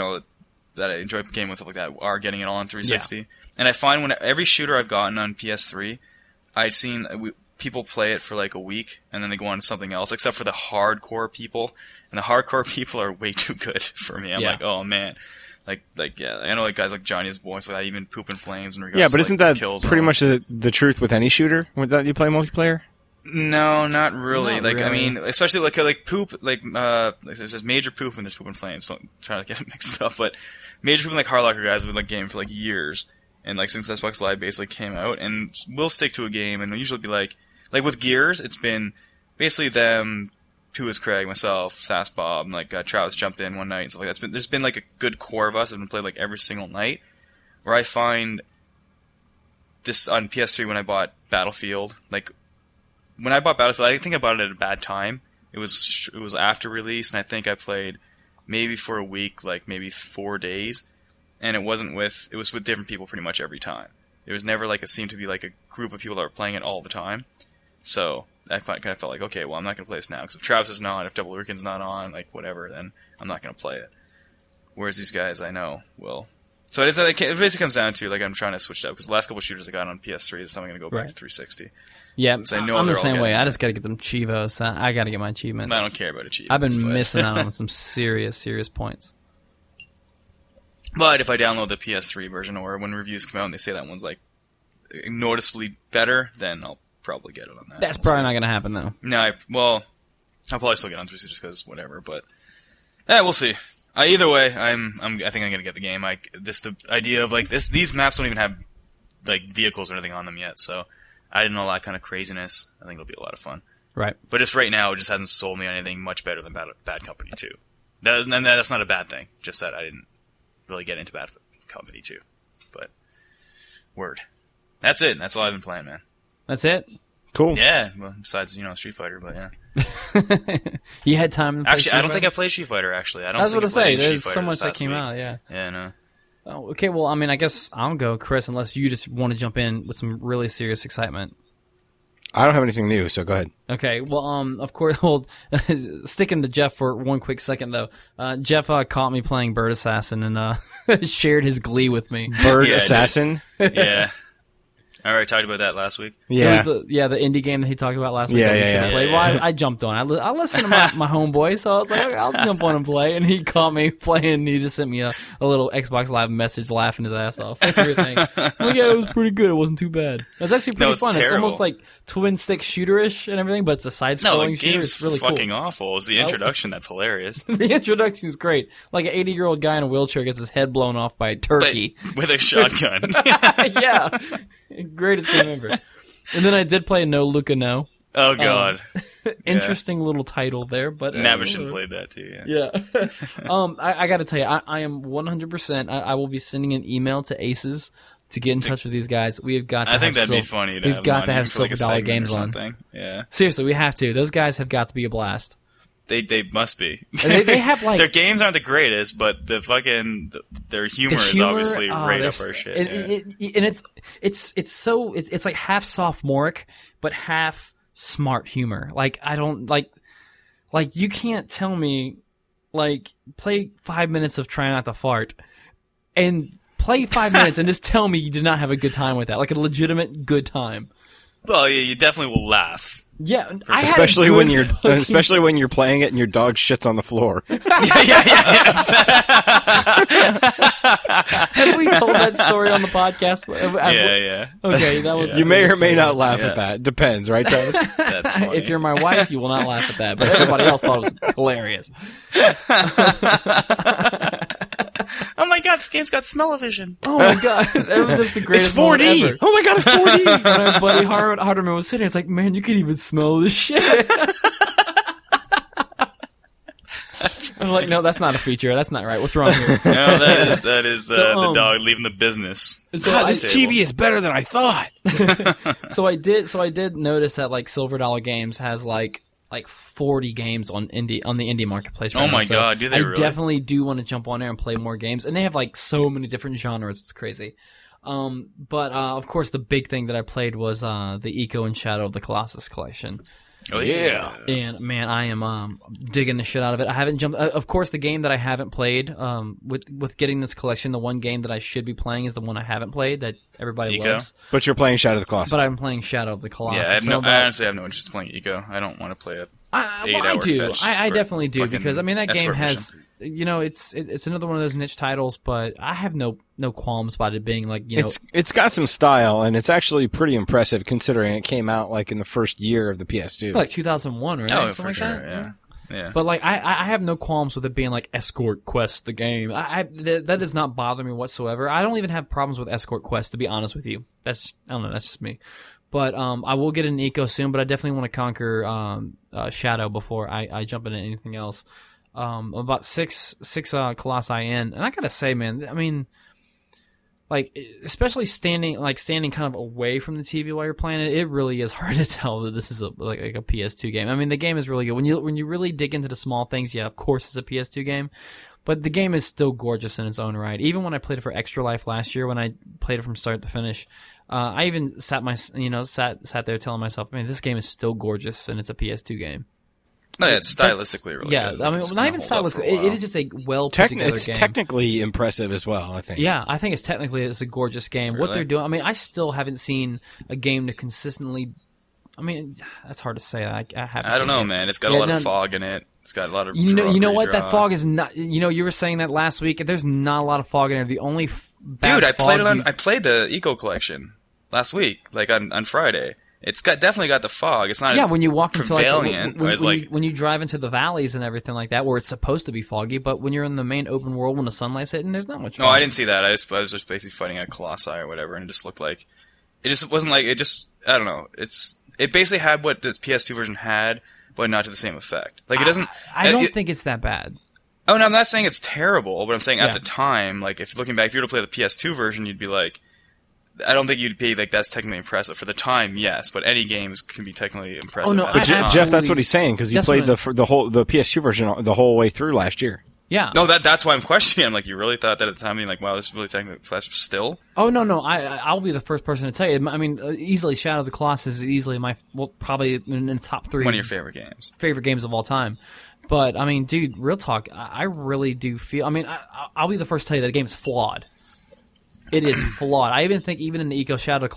S2: that I enjoy gaming with, stuff like that, are getting it all on 360. Yeah. And I find when every shooter I've gotten on PS3, I've seen people play it for like a week, and then they go on to something else, except for the hardcore people. And the hardcore people are way too good for me. I'm like, oh man. Like, yeah, I know like guys like Johnny's Boys, without even pooping flames in regards to,
S1: but isn't that
S2: kills
S1: pretty much the truth with any shooter that you play multiplayer?
S2: No, not really.
S3: Not
S2: I
S3: really.
S2: mean, especially like poop, it says major poop when there's poop and flames. Don't try to get it mixed up, but major poop and like Hardlocker guys have been like gaming for like years, and like since Xbox Live basically came out, and we'll stick to a game, and we'll usually be like with Gears, it's been basically them, two is Craig, myself, Sass Bob, and like Travis jumped in one night and stuff like that. There's been like a good core of us that have been played like every single night, where I find this on PS3 when I bought Battlefield, like. When I bought Battlefield, I think I bought it at a bad time. It was after release, and I think I played maybe for a week, like maybe 4 days, and it was with different people pretty much every time. There was never like seemed to be like a group of people that were playing it all the time. So I kind of felt like, okay, well I'm not gonna play this now because if Travis is not, if Double Rickens not on, like whatever, then I'm not gonna play it. Whereas these guys I know will. So it basically comes down to like I'm trying to switch it up because the last couple of shooters I got on PS3 is something I'm gonna go back to 360.
S3: Yeah,
S2: I know
S3: I'm the
S2: they're all
S3: same way.
S2: getting
S3: I just got to get them Chivos. I got to get my achievements.
S2: I don't care about achievements.
S3: I've been
S2: but-
S3: missing out on some serious points.
S2: But if I download the PS3 version, or when reviews come out and they say that one's like noticeably better, then I'll probably get it on that.
S3: That's
S2: We'll
S3: probably
S2: see.
S3: not going to happen, though.
S2: No, I'll probably still get on 360 just because whatever. But we'll see. Either way, I think I'm gonna get the game. The idea of like these maps don't even have like vehicles or anything on them yet, so I didn't know all that kind of craziness. I think it'll be a lot of fun.
S3: Right.
S2: But just right now, it just hasn't sold me on anything much better than Bad Company 2. That's not a bad thing. Just that I didn't really get into Bad Company 2. But word. That's it. That's all I've been playing, man.
S3: That's it?
S1: Cool.
S2: Yeah. Well, besides Street Fighter, but yeah.
S3: You had time to play
S2: Actually,
S3: Street
S2: I don't think I
S3: Fighter?
S2: played Street Fighter. Actually, I don't.
S3: I was
S2: think
S3: going to
S2: I played
S3: say,
S2: any Street
S3: there's so
S2: Fighter
S3: much
S2: this
S3: that
S2: past
S3: came
S2: week.
S3: out, yeah.
S2: Yeah, no.
S3: Oh, okay, well, I mean, I guess I'll go, Chris, unless you just want to jump in with some really serious excitement.
S1: I don't have anything new, so go ahead.
S3: Okay, well, of course, sticking to Jeff for one quick second, though. Jeff caught me playing Bird Assassin and shared his glee with me.
S1: Bird
S2: Yeah, I did.
S1: Assassin?
S2: Yeah. I already talked about that last week.
S1: Yeah.
S3: It was the indie game that he talked about last week.
S1: Yeah,
S3: that we
S1: yeah,
S3: should have
S2: yeah.
S3: played.
S2: Yeah,
S3: Well, I jumped on. I listened to my homeboy, so I was like, okay, I'll jump on and play. And he caught me playing, and he just sent me a little Xbox Live message laughing his ass off. Everything. Well, yeah, it was pretty good. It wasn't too bad. It was actually pretty
S2: it's
S3: fun. It's
S2: terrible.
S3: almost like twin stick shooter-ish and everything, but it's a
S2: No,
S3: side-scrolling
S2: the
S3: shooter.
S2: game's
S3: It's really
S2: fucking
S3: cool.
S2: awful. It's the introduction that's hilarious.
S3: The introduction is great. Like an 80-year-old guy in a wheelchair gets his head blown off by a
S2: But
S3: turkey.
S2: with a shotgun.
S3: Yeah. Greatest game ever. And then I did play No Luca No.
S2: Oh, God.
S3: Interesting little title there, but
S2: Navishin played that, too, yeah.
S3: Yeah. I got to tell you, I am 100%. I will be sending an email to Aces to get in touch with these guys. We have got. To
S2: I think
S3: have
S2: that'd be funny to
S3: We've
S2: have
S3: got
S2: them
S3: to
S2: on
S3: have
S2: here for, like, a
S3: $silver dollar
S2: segment or
S3: games on.
S2: something. Yeah.
S3: Seriously, we have to. Those guys have got to be a blast.
S2: They must be.
S3: They have like
S2: Their games aren't the greatest, but their humor is obviously right up our shit.
S3: And,
S2: Yeah.
S3: and it's like half sophomoric, but half smart humor. Like I don't like you can't tell me like play 5 minutes of Try Not to Fart and play 5 minutes and just tell me you did not have a good time with that, like a legitimate good time.
S2: Well, yeah, you definitely will laugh.
S3: Yeah,
S1: Especially when you're playing it and your dog shits on the floor.
S3: Have we told that story on the podcast?
S2: Yeah.
S3: Okay, that was.
S1: You may or may not laugh
S2: Yeah.
S1: at that. Depends, right, Travis?
S2: That's funny.
S3: If you're my wife, you will not laugh at that, but everybody else thought it was hilarious.
S2: Oh my god, this game's got smell-o-vision.
S3: Oh my god, that was just the greatest
S1: It's
S3: moment
S1: 4D.
S3: ever.
S1: Oh my god, it's 4D.
S3: When our buddy Hardeman was sitting there, it's like, man, you can even smell this shit. I'm like, no, that's not a feature. That's not right. What's wrong here?
S2: No, that is the dog leaving the business.
S3: So
S1: God,
S3: I-
S1: this TV is better than I thought.
S3: So I did notice that like Silver Dollar Games has like 40 games on the indie marketplace right
S2: Oh
S3: now.
S2: my
S3: So
S2: God, do they
S3: I
S2: really?
S3: definitely do want to jump on there and play more games, and they have like so many different genres. It's crazy. But of course the big thing that I played was the Eco and Shadow of the Colossus collection.
S2: Oh yeah.
S3: And man, I am digging the shit out of it. I haven't jumped. Of course, the game that I haven't played with getting this collection, the one game that I should be playing is the one I haven't played that everybody
S2: Eco?
S3: loves.
S1: But you're playing Shadow of the Colossus.
S3: But I'm playing Shadow of the Colossus.
S2: Yeah,
S3: So
S2: I honestly have no interest in playing Eco. I don't want to play it.
S3: I
S2: 8-hour
S3: do.
S2: fetch
S3: I
S2: for
S3: definitely do
S2: fucking
S3: because I mean that game
S2: escort
S3: has
S2: mission.
S3: it's another one of those niche titles, but I have no qualms about it being like,
S1: It's got some style, and it's actually pretty impressive considering it came out like in the first year of the PS2.
S3: Like 2001, right?
S2: Oh,
S3: Something
S2: for
S3: like
S2: sure,
S3: that?
S2: yeah.
S3: But like, I have no qualms with it being like Escort Quest, the game. That does not bother me whatsoever. I don't even have problems with Escort Quest, to be honest with you. I don't know, that's just me. But I will get an Eco soon, but I definitely want to conquer Shadow before I jump into anything else. About six Colossi in, and I gotta say, man, I mean, like, especially standing kind of away from the TV while you're playing it, it really is hard to tell that this is like a PS2 game. I mean, the game is really good. When you really dig into the small things, yeah, of course it's a PS2 game, but the game is still gorgeous in its own right. Even when I played it for Extra Life last year, when I played it from start to finish, I even sat there telling myself, man, this game is still gorgeous, and it's a PS2 game.
S2: No, yeah, it's stylistically really good.
S3: I mean, not even stylistically. It is just a well put together game.
S1: It's technically impressive as well, I think.
S3: Yeah, I think it's a gorgeous game.
S2: Really?
S3: What they're doing, I mean, I still haven't seen a game to consistently. I mean, that's hard to say. I
S2: don't know, man. It's got a lot of fog in it. It's got a lot of.
S3: You know what? That fog is not. You were saying that last week. There's not a lot of fog in there. The only
S2: I played the Eco Collection last week, like on Friday. It's definitely got the fog. It's not as
S3: when you walk into
S2: prevalent.
S3: when you drive into the valleys and everything like that, where it's supposed to be foggy, but when you're in the main open world when the sunlight's hitting, there's not much fog.
S2: No, I didn't see that. I was just basically fighting a Colossi or whatever, and it just looked like it just wasn't like it just. I don't know. It basically had what the PS2 version had, but not to the same effect. Like it doesn't.
S3: I don't think it's that bad.
S2: Oh no, I'm not saying it's terrible, but I'm saying at the time, like if looking back, if you were to play the PS2 version, you'd be like. I don't think you'd be like that's technically impressive for the time, yes, but any games can be technically impressive.
S3: Oh, no,
S2: at the time.
S1: Jeff, that's what he's saying because he played the PS2 version the whole way through last year.
S3: Yeah.
S2: No, that's why I'm questioning. I'm like, you really thought that at the time? Being like, wow, this is really technically impressive still.
S3: Oh no, I'll be the first person to tell you. I mean, easily Shadow of the Colossus is easily probably in the top 3.
S2: One of your favorite games
S3: of all time. But I mean, dude, real talk, I really do feel. I mean, I'll be the first to tell you that the game is flawed. It is flawed. I even think in the Eco Shadow of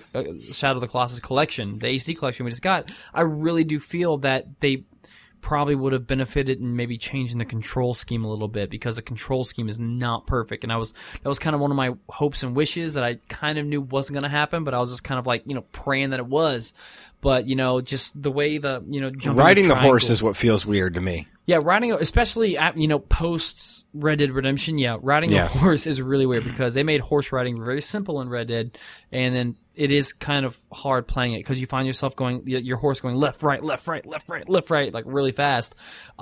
S3: the Colossus collection, the HD collection we just got, I really do feel that they probably would have benefited in maybe changing the control scheme a little bit because the control scheme is not perfect. And that was kind of one of my hopes and wishes that I kind of knew wasn't going to happen, but I was just kind of like, praying that it was. But, just the way jumping
S1: riding the horse is what feels weird to me.
S3: Yeah, riding, especially at, post Red Dead Redemption, riding a horse is really weird because they made horse riding very simple in Red Dead, and then it is kind of hard playing it because you find yourself your horse going left, right, left, right, left, right, left, right, like really fast.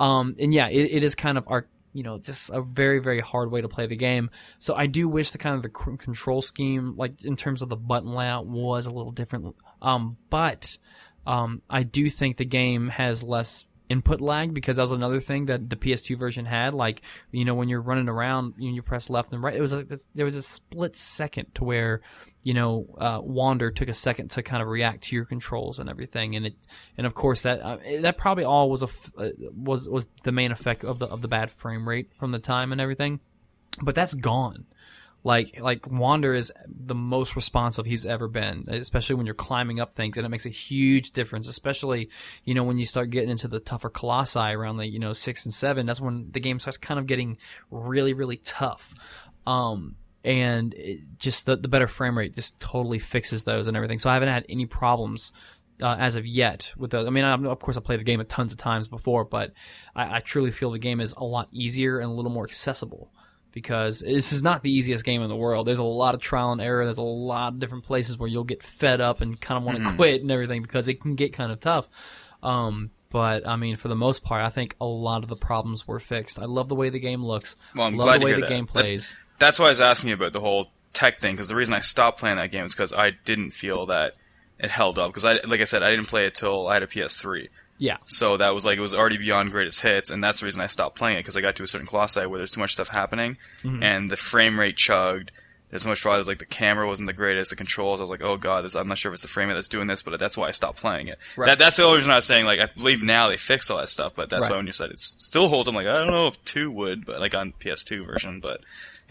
S3: It is kind of just a very, very hard way to play the game. So I do wish the control scheme, like in terms of the button layout, was a little different. But I do think the game has less input lag because that was another thing that the PS2 version had. Like, when you're running around, you press left and right. It was like there was a split second to where, Wander took a second to kind of react to your controls and everything, and of course that probably all was was the main effect of the bad frame rate from the time and everything, but that's gone. Like Wander is the most responsive he's ever been, especially when you're climbing up things, and it makes a huge difference, especially, when you start getting into the tougher Colossi around the, 6 and 7, that's when the game starts kind of getting really, really tough. And just the better frame rate just totally fixes those and everything. So I haven't had any problems as of yet with those. I mean, of course I played the game tons of times before, but I truly feel the game is a lot easier and a little more accessible. Because this is not the easiest game in the world. There's a lot of trial and error. There's a lot of different places where you'll get fed up and kind of want to quit and everything because it can get kind of tough. But, I mean, for the most part, I think a lot of the problems were fixed. I love the way the game looks.
S2: Well, I'm
S3: love
S2: glad
S3: the way
S2: to hear
S3: the
S2: that.
S3: game plays.
S2: That's why I was asking you about the whole tech thing, because the reason I stopped playing that game is because I didn't feel that it held up. Because, like I said, I didn't play it till I had a PS3.
S3: Yeah.
S2: So that was like, it was already beyond greatest hits, and that's the reason I stopped playing it, because I got to a certain Colossi where there's too much stuff happening, and the frame rate chugged. There's so much fraud. Like, the camera wasn't the greatest, the controls, I was like, oh god, I'm not sure if it's the frame rate that's doing this, but that's why I stopped playing it.
S3: Right.
S2: That's the only reason I was saying, like, I believe now they fixed all that stuff, but that's
S3: Right.
S2: why when you said it still holds, I'm like, I don't know if 2 would, but like on PS2 version, but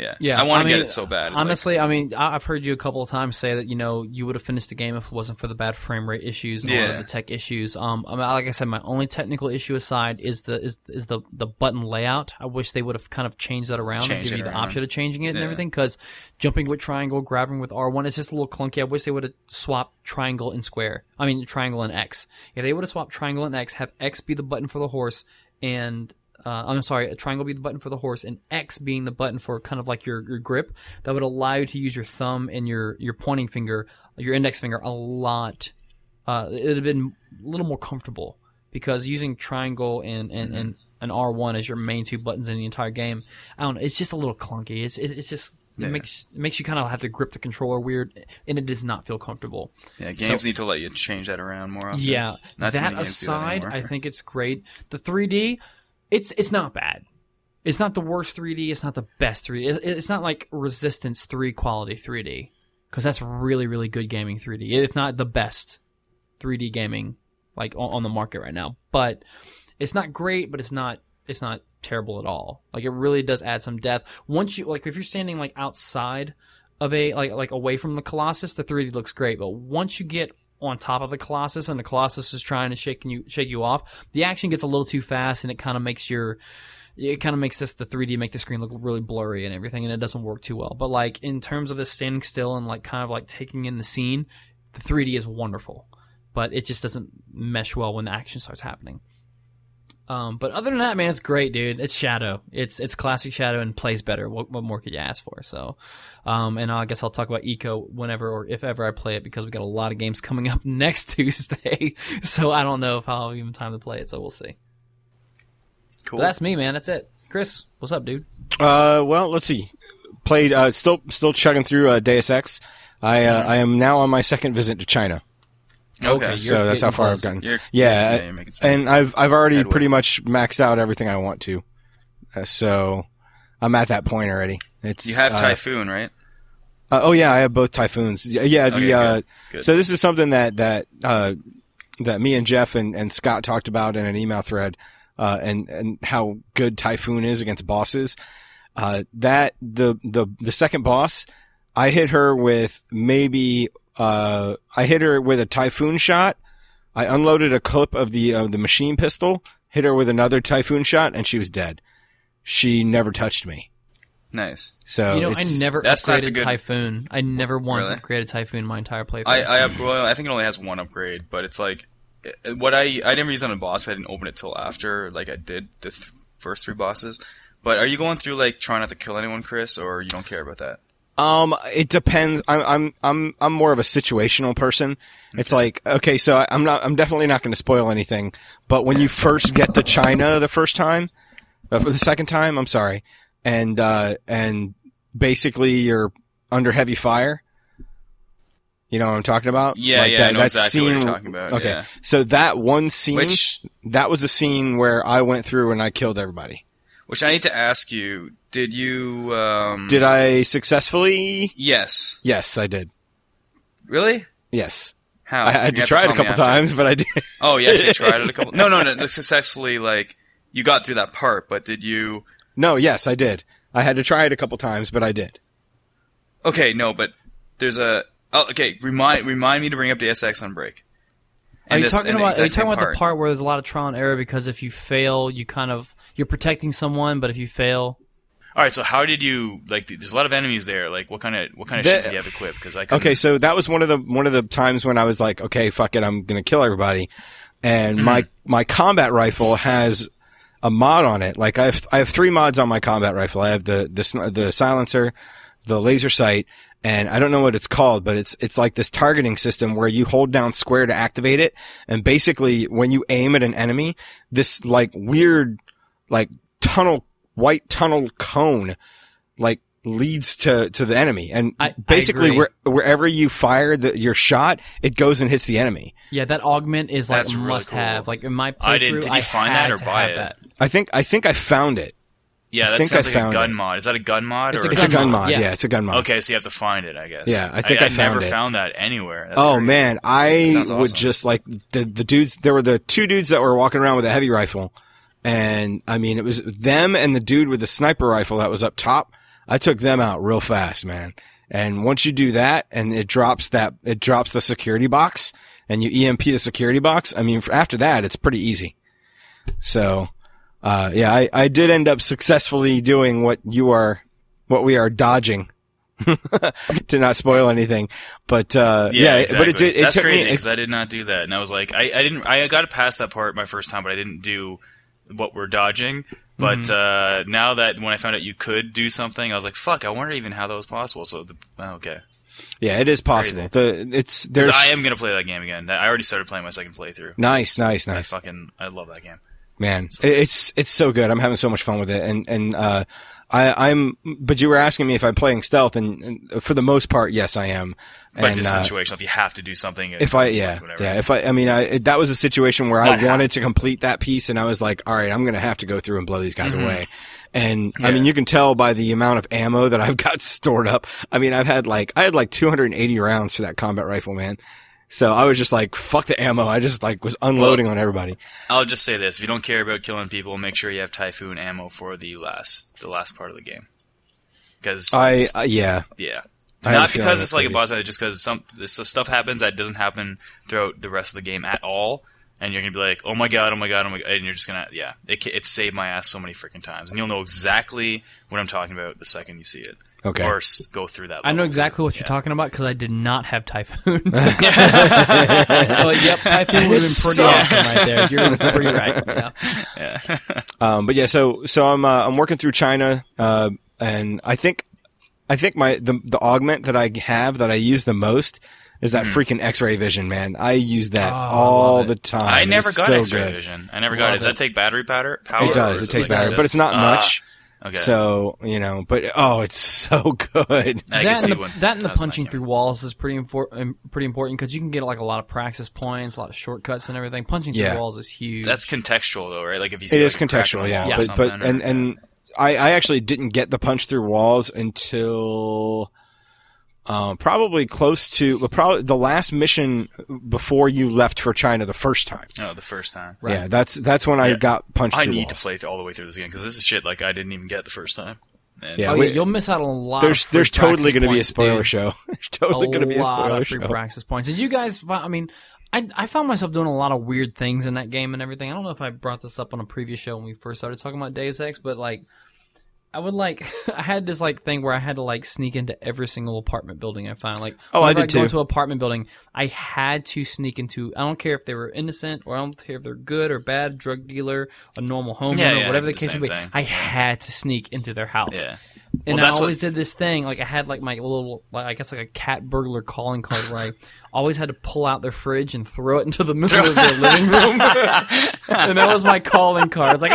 S2: Yeah. I want to get it so bad. It's
S3: honestly, I mean, I've heard you a couple of times say that, you would have finished the game if it wasn't for the bad frame rate issues and a lot of the tech issues. I mean, like I said, my only technical issue aside is the button layout. I wish they would have kind of changed that around and give you the option of changing it and everything, because jumping with triangle, grabbing with R1, it's just a little clunky. I wish they would have swapped triangle and triangle and X. If they would have swapped triangle and X, have X be the button for the horse, and I'm sorry, a triangle be the button for the horse, and X being the button for kind of like your grip, that would allow you to use your thumb and your pointing finger, your index finger, a lot. It would have been a little more comfortable, because using triangle and R1 as your main two buttons in the entire game, I don't know, it's just a little clunky. It's just it makes you kind of have to grip the controller weird, and it does not feel comfortable.
S2: Yeah, games need to let you change that around more often.
S3: Yeah, that aside, I think it's great. The 3D. It's not bad. It's not the worst 3D. It's not the best 3D. It's not like Resistance 3 quality 3D, because that's really, really good gaming 3D. If not the best 3D gaming like on the market right now. But it's not great, but it's not terrible at all. Like, it really does add some depth. Once you, like, if you're standing like outside of a like away from the Colossus, the 3D looks great. But once you get on top of the Colossus and the Colossus is trying to shake you off, the action gets a little too fast, and it kind of makes the 3D make the screen look really blurry and everything, and it doesn't work too well. But like, in terms of this standing still and like kind of like taking in the scene, the 3D is wonderful, but it just doesn't mesh well when the action starts happening. But other than that, man, it's great, dude. It's Shadow. It's classic Shadow and plays better. What more could you ask for? So, and I guess I'll talk about Eco whenever or if ever I play it, because we got a lot of games coming up next Tuesday. So I don't know if I'll have even time to play it. So we'll see. Cool. But that's me, man. That's it. Chris, what's up, dude?
S1: Well, let's see. Played. Still chugging through Deus Ex. I am now on my second visit to China.
S2: Okay,
S1: so that's how far I've gotten. And I've already pretty much maxed out everything I want to. So I'm at that point already.
S2: You have Typhoon, right?
S1: Oh yeah, I have both Typhoons. Yeah,
S2: good.
S1: So this is something that me and Jeff and Scott talked about in an email thread, and how good Typhoon is against bosses. That the second boss, I hit her with a Typhoon shot. I unloaded a clip of the machine pistol, hit her with another Typhoon shot, and she was dead. She never touched me.
S2: Nice.
S1: So
S3: I never upgraded Typhoon. I never once upgraded Typhoon in my entire playthrough.
S2: I think it only has one upgrade, but it's like what I never used on a boss. I didn't open it till after, like I did the first 3 bosses. But are you going through like trying not to kill anyone, Chris, or you don't care about that?
S1: It depends. I'm more of a situational person. It's like, okay, so I'm definitely not going to spoil anything, but when you first get to China the second time, I'm sorry, and basically you're under heavy fire. You know what I'm talking about?
S2: Yeah,
S1: like
S2: I know exactly what you're talking about.
S1: Okay.
S2: Yeah.
S1: So that one scene, that was a scene where I went through and I killed everybody.
S2: Which I need to ask you, did you...
S1: Did I successfully?
S2: Yes.
S1: Yes, I did.
S2: Really?
S1: Yes.
S2: How?
S1: I had to try it a couple times, but I did.
S2: Oh, you actually tried it a couple... No, successfully, like, you got through that part, but did you...
S1: No, yes, I did. I had to try it a couple times, but I did.
S2: Okay, no, but there's a... Oh, okay, remind me to bring up Deus Ex on break.
S3: Are you talking about the part where there's a lot of trial and error, because if you fail, you're protecting someone, but if you fail...
S2: All right, so how did you, like, there's a lot of enemies there, like, what kind of shit do you have equipped? Because okay,
S1: so that was one of the times when I was like, okay, fuck it, I'm gonna kill everybody. And my combat rifle has a mod on it. Like, I have 3 mods on my combat rifle. I have the silencer, the laser sight, and I don't know what it's called, but it's like this targeting system where you hold down square to activate it, and basically when you aim at an enemy, this like weird like white tunnel cone like leads to the enemy, and basically wherever you fire your shot, it goes and hits the enemy.
S3: Yeah, that augment is like a must have. Like in my playthrough,
S2: did you find that or buy it?
S1: I think I found it.
S2: Yeah, that sounds like a gun mod. Is that a gun mod?
S1: It's a gun mod. Yeah, it's a gun mod.
S2: Okay, so you have to find it, I guess.
S1: Yeah, I think I
S2: never found that anywhere. That's
S1: great. Man,
S2: awesome.
S1: would just like the dudes. There were the 2 dudes that were walking around with a heavy rifle, and I mean it was them and the dude with the sniper rifle that was up top. I took them out real fast, man. And once you do that, and it drops the security box, and you EMP the security box, I mean, after that, it's pretty easy. So, yeah, I did end up successfully doing what we are dodging. To not spoil anything, but yeah,
S2: exactly.
S1: but it
S2: That's
S1: took
S2: crazy
S1: me.
S2: because I did not do that, and I was like, I got past that part my first time, but I didn't do what we're dodging. But now that when I found out you could do something, I was like, fuck, I wonder even how that was possible. So okay,
S1: Yeah, it is possible.
S2: Because I am gonna play that game again. I already started playing my second playthrough.
S1: Nice.
S2: I love that game.
S1: Man, it's so good. I'm having so much fun with it, and but you were asking me if I'm playing stealth, and for the most part, yes, I am.
S2: But
S1: and,
S2: just situational, if you have to do something.
S1: That was a situation where I wanted to complete that piece, and I was like, all right, I'm going to have to go through and blow these guys away. And I mean, you can tell by the amount of ammo that I've got stored up. I mean, I had like 280 rounds for that combat rifle, man. So I was just like, fuck the ammo. I just was unloading on everybody.
S2: I'll just say this. If you don't care about killing people, make sure you have Typhoon ammo for the last part of the game. Because
S1: yeah.
S2: Not because it's like a boss fight, just because some stuff happens that doesn't happen throughout the rest of the game at all. And you're going to be like, oh my god, and you're just going to, it saved my ass so many freaking times. And you'll know exactly what I'm talking about the second you see it.
S1: Okay.
S2: Or go through that level.
S3: I know exactly what you're talking about because I did not have Typhoon. Yep, Typhoon would have been pretty awesome right there. You're pretty right. Yeah.
S1: But yeah, so I'm working through China, and I think the augment that I use the most is that freaking X-ray vision, man. I use that all the time.
S2: I never got X-ray
S1: good.
S2: vision. I never got it. Does that take battery power?
S1: It does. It takes battery, but it's not much.
S2: Okay.
S1: So, but it's so good.
S3: That and the punching through walls is pretty important because you can get like a lot of practice points, a lot of shortcuts and everything. Punching through walls is huge.
S2: That's contextual though, right? Like if you see
S1: it is contextual, yeah. But I actually didn't get the punch through walls until probably close to the last mission before you left for China the first time.
S2: Oh, the first time.
S1: Right. Yeah, that's when I got punched through walls.
S2: I need to play all the way through this again because this is shit like I didn't even get the first time. And
S3: you'll miss out on a lot.
S1: There's totally going to be a spoiler show. There's totally going to be a spoiler show. A lot of free
S3: practice points. Did you guys? I mean, I found myself doing a lot of weird things in that game and everything. I don't know if I brought this up on a previous show when we first started talking about Deus Ex, but like. I had this thing where I had to sneak into every single apartment building I found.
S1: I did too.
S3: Go into an apartment building, I had to sneak into. I don't care if they were innocent or I don't care if they're good or bad, drug dealer, a normal homeowner, whatever the case may be. I had to sneak into their house.
S2: Yeah.
S3: And I always did this thing. I had my little, I guess a cat burglar calling card where I always had to pull out their fridge and throw it into the middle of their living room. And that was my calling card. It's like,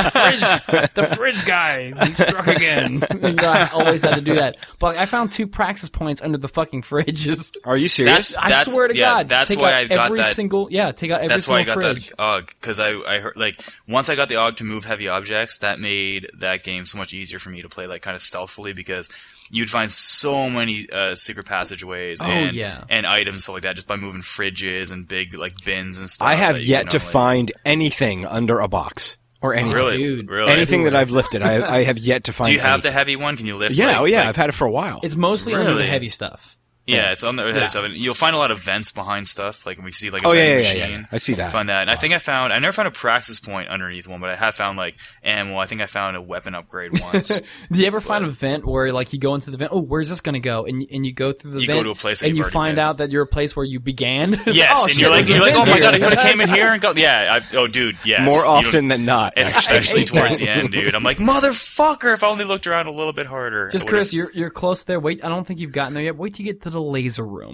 S3: the fridge guy, he struck again. And, I always had to do that. But I found 2 praxis points under the fucking fridges.
S1: Are you serious?
S3: I swear to God.
S2: That's why I got that.
S3: Take out every single fridge.
S2: That's why I got that AUG. Because I heard, once I got the AUG to move heavy objects, that made that game so much easier for me to play, kind of stealthily, because you'd find so many secret passageways and items and stuff like that just by moving fridges and big bins and stuff.
S1: I have yet to find anything under a box or anything.
S2: Really?
S1: Anything that I've lifted, I have yet to find.
S2: Do you have
S1: anything.
S2: the heavy one? Can you lift?
S1: Yeah, I've had it for a while.
S3: It's mostly under the heavy stuff.
S2: Yeah, it's on the heavy stuff. And you'll find a lot of vents behind stuff. Like we see a vending machine.
S1: Yeah. I see that.
S2: Find that. And I think I never found a praxis point underneath one, but I have found ammo. I think I found a weapon upgrade once.
S3: Do you ever find a vent where you go into the vent? Oh, where's this going to go? And you go through the vent.
S2: You go to a place
S3: and you find out that you're a place where you began.
S2: Yes, and you're like, oh my god, I could have came in here and go. Yeah, dude, yes.
S1: More often than not,
S2: especially towards the end, dude. I'm like, motherfucker! If I only looked around a little bit harder.
S3: Just Chris, you're close there. Wait, I don't think you've gotten there yet. Wait till you get to the laser room.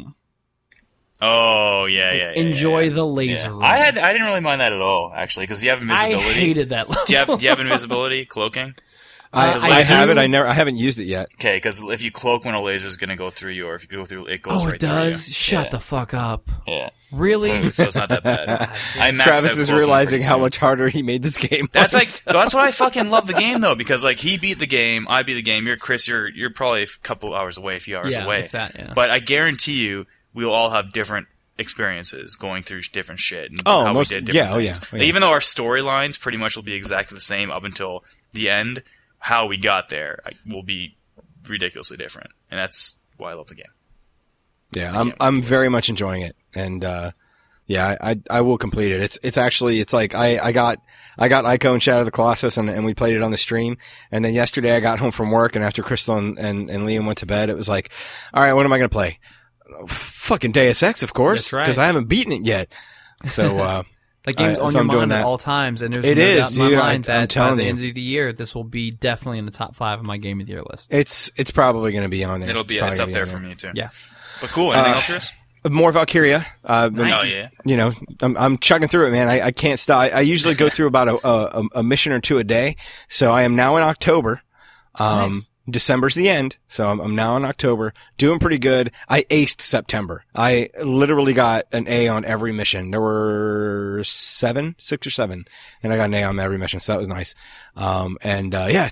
S2: Oh yeah.
S3: Enjoy the laser room.
S2: I didn't really mind that at all, actually, because you have invisibility.
S3: I hated that.
S2: Do you have invisibility, cloaking?
S1: I have it. I haven't used it yet.
S2: Okay, because if you cloak when a laser is going to go through you, or if you go through, it goes right through you.
S3: Oh, it does? Shut the fuck up.
S2: Yeah.
S3: Really?
S2: So it's not that bad.
S1: Travis is realizing how much harder he made this game.
S2: That's that's why I fucking love the game though, because he beat the game, I beat the game. You're Chris. You're probably a couple hours away, a few hours away. But I guarantee you, we'll all have different experiences going through different shit and how we did different things. Even though our storylines pretty much will be exactly the same up until the end, how we got there will be ridiculously different, and that's why I love the game.
S1: Yeah, I'm very much enjoying it, and yeah, I will complete it. It's like I got Ico and Shadow of the Colossus, and we played it on the stream, and then yesterday I got home from work, and after Crystal and Liam went to bed, it was like, all right, what am I gonna play? Fucking Deus Ex, of course,
S3: That's right.
S1: because I haven't beaten it yet. So
S3: that game's on
S1: so
S3: your
S1: I'm doing
S3: mind at
S1: that.
S3: all times, and there's
S1: It
S3: no
S1: is,
S3: doubt in my
S1: dude.
S3: mind
S1: I'm
S3: that by
S1: telling
S3: the
S1: you.
S3: end of the year, this will be definitely in the top 5 of my game of the year list.
S1: it's probably gonna be on there.
S2: It's up there for me too.
S3: Yeah.
S2: But cool. Anything else, Chris?
S1: More Valkyria.
S3: Nice.
S2: Oh yeah.
S1: You know, I'm chugging through it, man. I can't stop. I usually go through about a mission or two a day. So I am now in October.
S3: Nice.
S1: December's the end. So I'm now in October. Doing pretty good. I aced September. I literally got an A on every mission. There were 6 or 7, and I got an A on every mission. So that was nice. Yeah,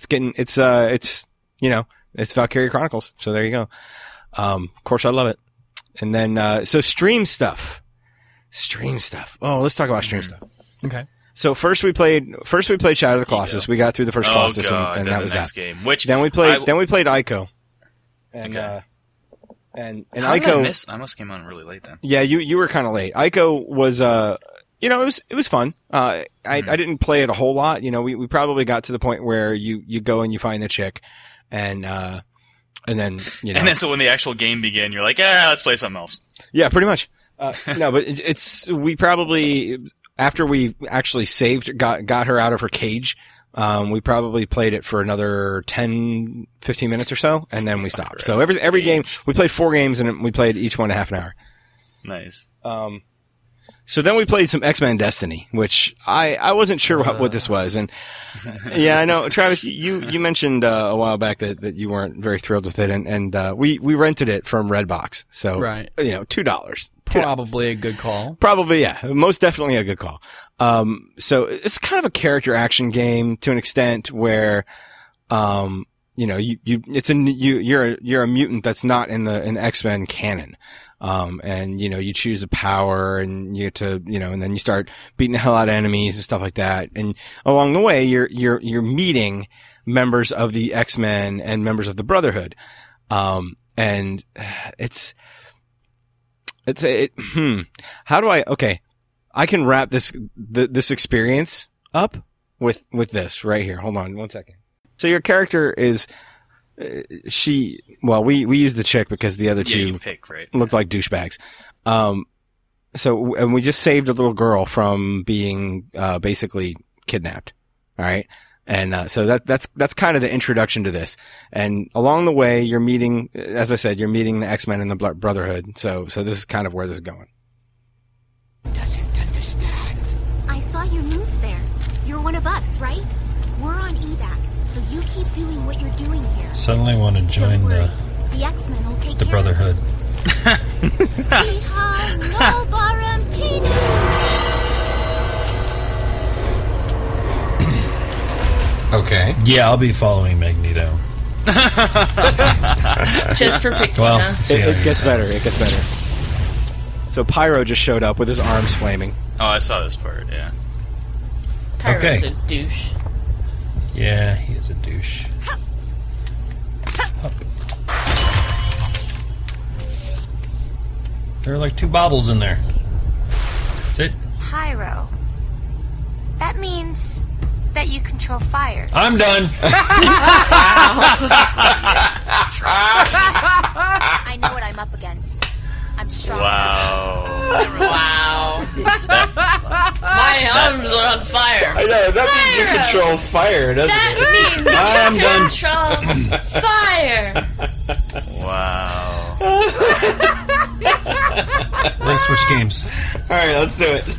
S1: it's Valkyria Chronicles. So there you go. Of course I love it. And then, so stream stuff. Oh, let's talk about stream stuff.
S3: Okay.
S1: So first we played Shadow of the Colossus. We got through the first Colossus,
S2: God,
S1: and
S2: then
S1: that was
S2: the next
S1: that.
S2: game. Which
S1: Then we played Ico. And,
S2: Okay.
S1: and
S2: How did
S1: Ico.
S2: I must have came on really late then.
S1: Yeah, you were kind of late. Ico was, it was fun. I didn't play it a whole lot. You know, we probably got to the point where you go and you find the chick, and then, you know.
S2: And then so when the actual game began, you're like, let's play something else.
S1: Yeah, pretty much. No, but we probably, after we actually got her out of her cage, we probably played it for another 10, 15 minutes or so, and then we stopped. So every game, we played 4 games, and we played each one a half an hour.
S2: Nice.
S1: So then we played some X-Men Destiny, which I wasn't sure what this was. And yeah, I know, Travis, you mentioned a while back that you weren't very thrilled with it, and we rented it from Redbox. So,
S3: Right.
S1: you know, $2.
S3: Probably a good call.
S1: Probably, yeah. Most definitely a good call. So it's kind of a character action game to an extent where, you know, you're a mutant that's not in the X-Men canon. And, you know, you choose a power and you get to, you know, and then you start beating the hell out of enemies and stuff like that. And along the way, you're meeting members of the X-Men and members of the Brotherhood. And how do I can wrap this experience up with this right here. Hold on one second. So your character is, we used the chick because the other two
S2: you pick, right?
S1: looked like douchebags. And we just saved a little girl from being, basically kidnapped. All right. And, so that's kind of the introduction to this. And along the way, you're meeting, as I said, the X-Men and the Brotherhood. So this is kind of where this is going.
S4: Doesn't understand. I saw your moves there. You're one of us, right? We're on evac, so you keep doing what you're doing here.
S5: Suddenly want to join
S4: Don't worry. The X-Men will take
S5: the
S4: care
S5: Brotherhood.
S4: Siha Novarum
S6: Okay.
S5: Yeah, I'll be following Magneto.
S7: Just for Pixie,
S5: Well,
S7: huh?
S1: It gets better. It gets better. So Pyro just showed up with his arms flaming.
S2: Oh, I saw this part, yeah.
S7: Pyro's
S5: Okay.
S7: a douche.
S5: Yeah, he is a douche. Up. There are like 2 baubles in there. That's it.
S4: Pyro. That means that you control fire.
S5: I'm done.
S4: I know what I'm up against. I'm strong.
S2: Wow.
S7: Wow. My arms are on fire.
S6: I know, that means you
S7: Fire!
S6: control fire, doesn't it?
S7: That means
S5: I'm
S7: you
S5: done.
S7: control fire.
S2: Wow.
S5: We're gonna switch games.
S6: Alright, let's do it.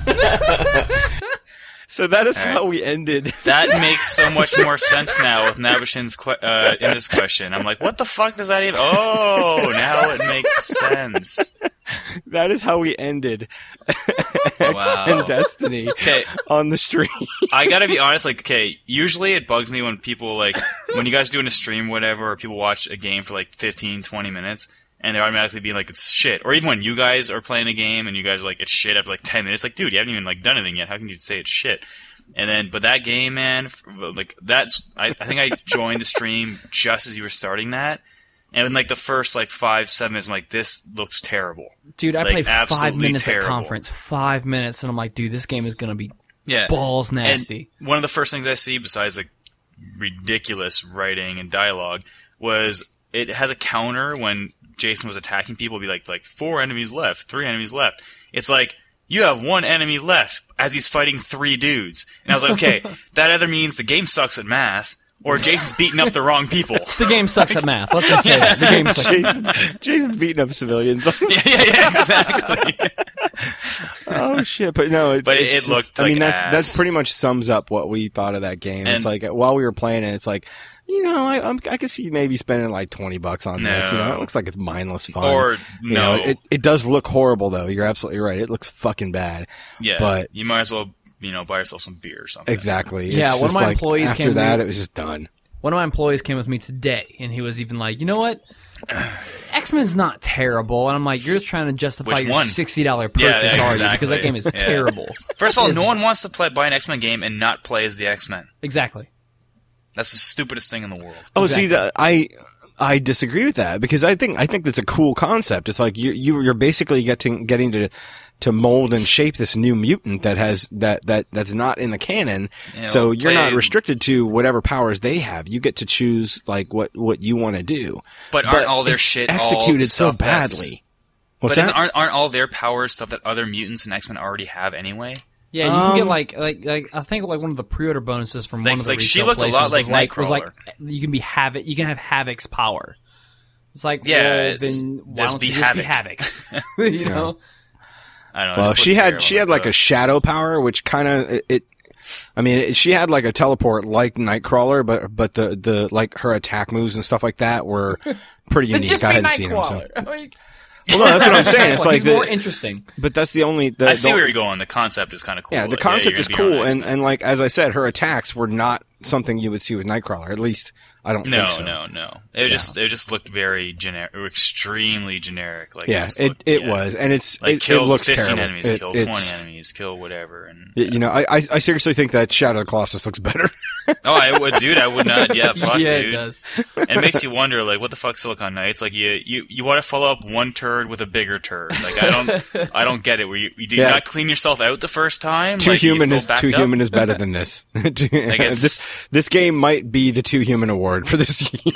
S1: So that is
S2: All right.
S1: how we ended.
S2: That makes so much more sense now with Nabashin's in this question. I'm like, what the fuck does that even... Oh, now it makes sense.
S1: That is how we ended
S2: Wow.
S1: X-Men Destiny
S2: Okay,
S1: on the stream.
S2: I gotta be honest, like, okay, usually it bugs me when people, like, when you guys doing a stream or whatever, or people watch a game for, like, 15, 20 minutes, and they're automatically being like, it's shit. Or even when you guys are playing a game, and you guys are like, it's shit after, like, 10 minutes. Like, dude, you haven't even, like, done anything yet. How can you say it's shit? And then, but that game, man, like, I think I joined the stream just as you were starting that, And in like the first like 5-7 minutes, I'm like, this looks terrible.
S3: Dude, I
S2: Like,
S3: played 5
S2: absolutely
S3: minutes
S2: terrible.
S3: at conference. 5 minutes, and I'm like, dude, this game is gonna be
S2: Yeah,
S3: balls nasty.
S2: And one of the first things I see, besides like ridiculous writing and dialogue, was it has a counter when Jason was attacking people. It'd be like 4 enemies left, 3 enemies left. It's like, you have 1 enemy left as he's fighting 3 dudes. And I was like, okay, that either means the game sucks at math, or Jason's beating up the wrong people.
S3: The game sucks at math. Let's just say that. The game sucks.
S1: Jason's beating up civilians.
S2: yeah, exactly.
S1: Oh shit! But no, it's,
S2: But it
S1: it's just-
S2: looked
S1: I mean,
S2: like
S1: that's
S2: ass.
S1: pretty much sums up what we thought of that game. It's
S2: And-
S1: like while we were playing it, it's like, you know, I could see maybe spending like $20 on this. You know,
S2: No.
S1: it looks like it's mindless fun.
S2: Or
S1: You know,
S2: no.
S1: it does look horrible though. You're absolutely right. It looks fucking bad.
S2: Yeah,
S1: but
S2: you might as well, buy yourself some beer or something.
S1: exactly.
S3: Yeah,
S1: It's
S3: one of
S1: just
S3: my
S1: like,
S3: employees
S1: after
S3: came
S1: that,
S3: to-
S1: it was just done.
S3: One of my employees came with me today, and he was even like, you know what? X-Men's not terrible. And I'm like, you're just trying to justify
S2: Which
S3: your
S2: one?
S3: $60 purchase,
S2: Yeah,
S3: aren't you?
S2: exactly.
S3: Because that game is
S2: Yeah.
S3: terrible.
S2: First of all,
S3: It
S2: no
S3: is-
S2: one wants to buy an X-Men game and not play as the X-Men.
S3: Exactly.
S2: That's the stupidest thing in the world.
S1: Oh,
S3: Exactly.
S1: see, I disagree with that because I think that's a cool concept. It's like you're basically getting to mold and shape this new mutant that has that's not in the canon.
S2: You know,
S1: So you're not
S2: play-
S1: restricted to whatever powers they have. You get to choose like what you want to do.
S2: But aren't all their
S1: it's
S2: shit all
S1: executed so
S2: stuff that's-
S1: badly? What's
S2: But
S1: that?
S2: aren't all their powers stuff that other mutants and X-Men already have anyway?
S3: Yeah, you can get like I think like one of the pre-order bonuses from one of the
S2: Like, she
S3: retail
S2: looked a
S3: places
S2: lot like
S3: was like
S2: Nightcrawler.
S3: you can be Havoc. You can have Havoc's power. It's like,
S2: Yeah,
S3: well,
S2: it's
S3: then why
S2: just
S3: don't
S2: be
S3: you just be
S2: Havoc.
S3: Havoc? You know.
S2: I don't know.
S1: Well,
S2: it just
S1: she
S2: looked
S1: had
S2: terrible.
S1: like a shadow power, which kind of she had like a teleport like Nightcrawler, but the like her attack moves and stuff like that were pretty unique.
S3: Just
S1: I
S3: be
S1: hadn't seen them. So.
S3: Nightcrawler. I mean,
S1: Well, no, that's what I'm saying. It's
S3: he's
S1: like
S3: more interesting.
S1: but that's the only.
S2: I see where you're going. The concept is kind of cool.
S1: Yeah, the
S2: Like,
S1: concept
S2: you're
S1: is
S2: gonna be
S1: cool,
S2: on
S1: and
S2: X-Men.
S1: like as I said, her attacks were not something you would see with Nightcrawler. At least I don't
S2: No,
S1: think so.
S2: no. It just looked very generic, or extremely generic. Like
S1: Yeah,
S2: just
S1: it
S2: looked-
S1: it
S2: yeah.
S1: was, and it
S2: Kill
S1: looks
S2: 15
S1: terrible.
S2: enemies, kill 20
S1: it's-
S2: enemies, kill whatever, and
S1: You know, I seriously think that Shadow of the Colossus looks better.
S2: oh, I would, dude, I would not. Yeah, fuck,
S3: Yeah,
S2: dude.
S3: it does.
S2: And it makes you wonder, like, what the fuck, Silicon Knights? Like, you want to follow up one turd with a bigger turd? Like, I don't get it. Where you do
S1: Yeah.
S2: not clean yourself out the first time?
S1: Too
S2: Like, you
S1: human
S2: still
S1: is
S2: backed
S1: too
S2: up?
S1: human is better than this.
S2: it's-
S1: this game might be the Too Human award for this year.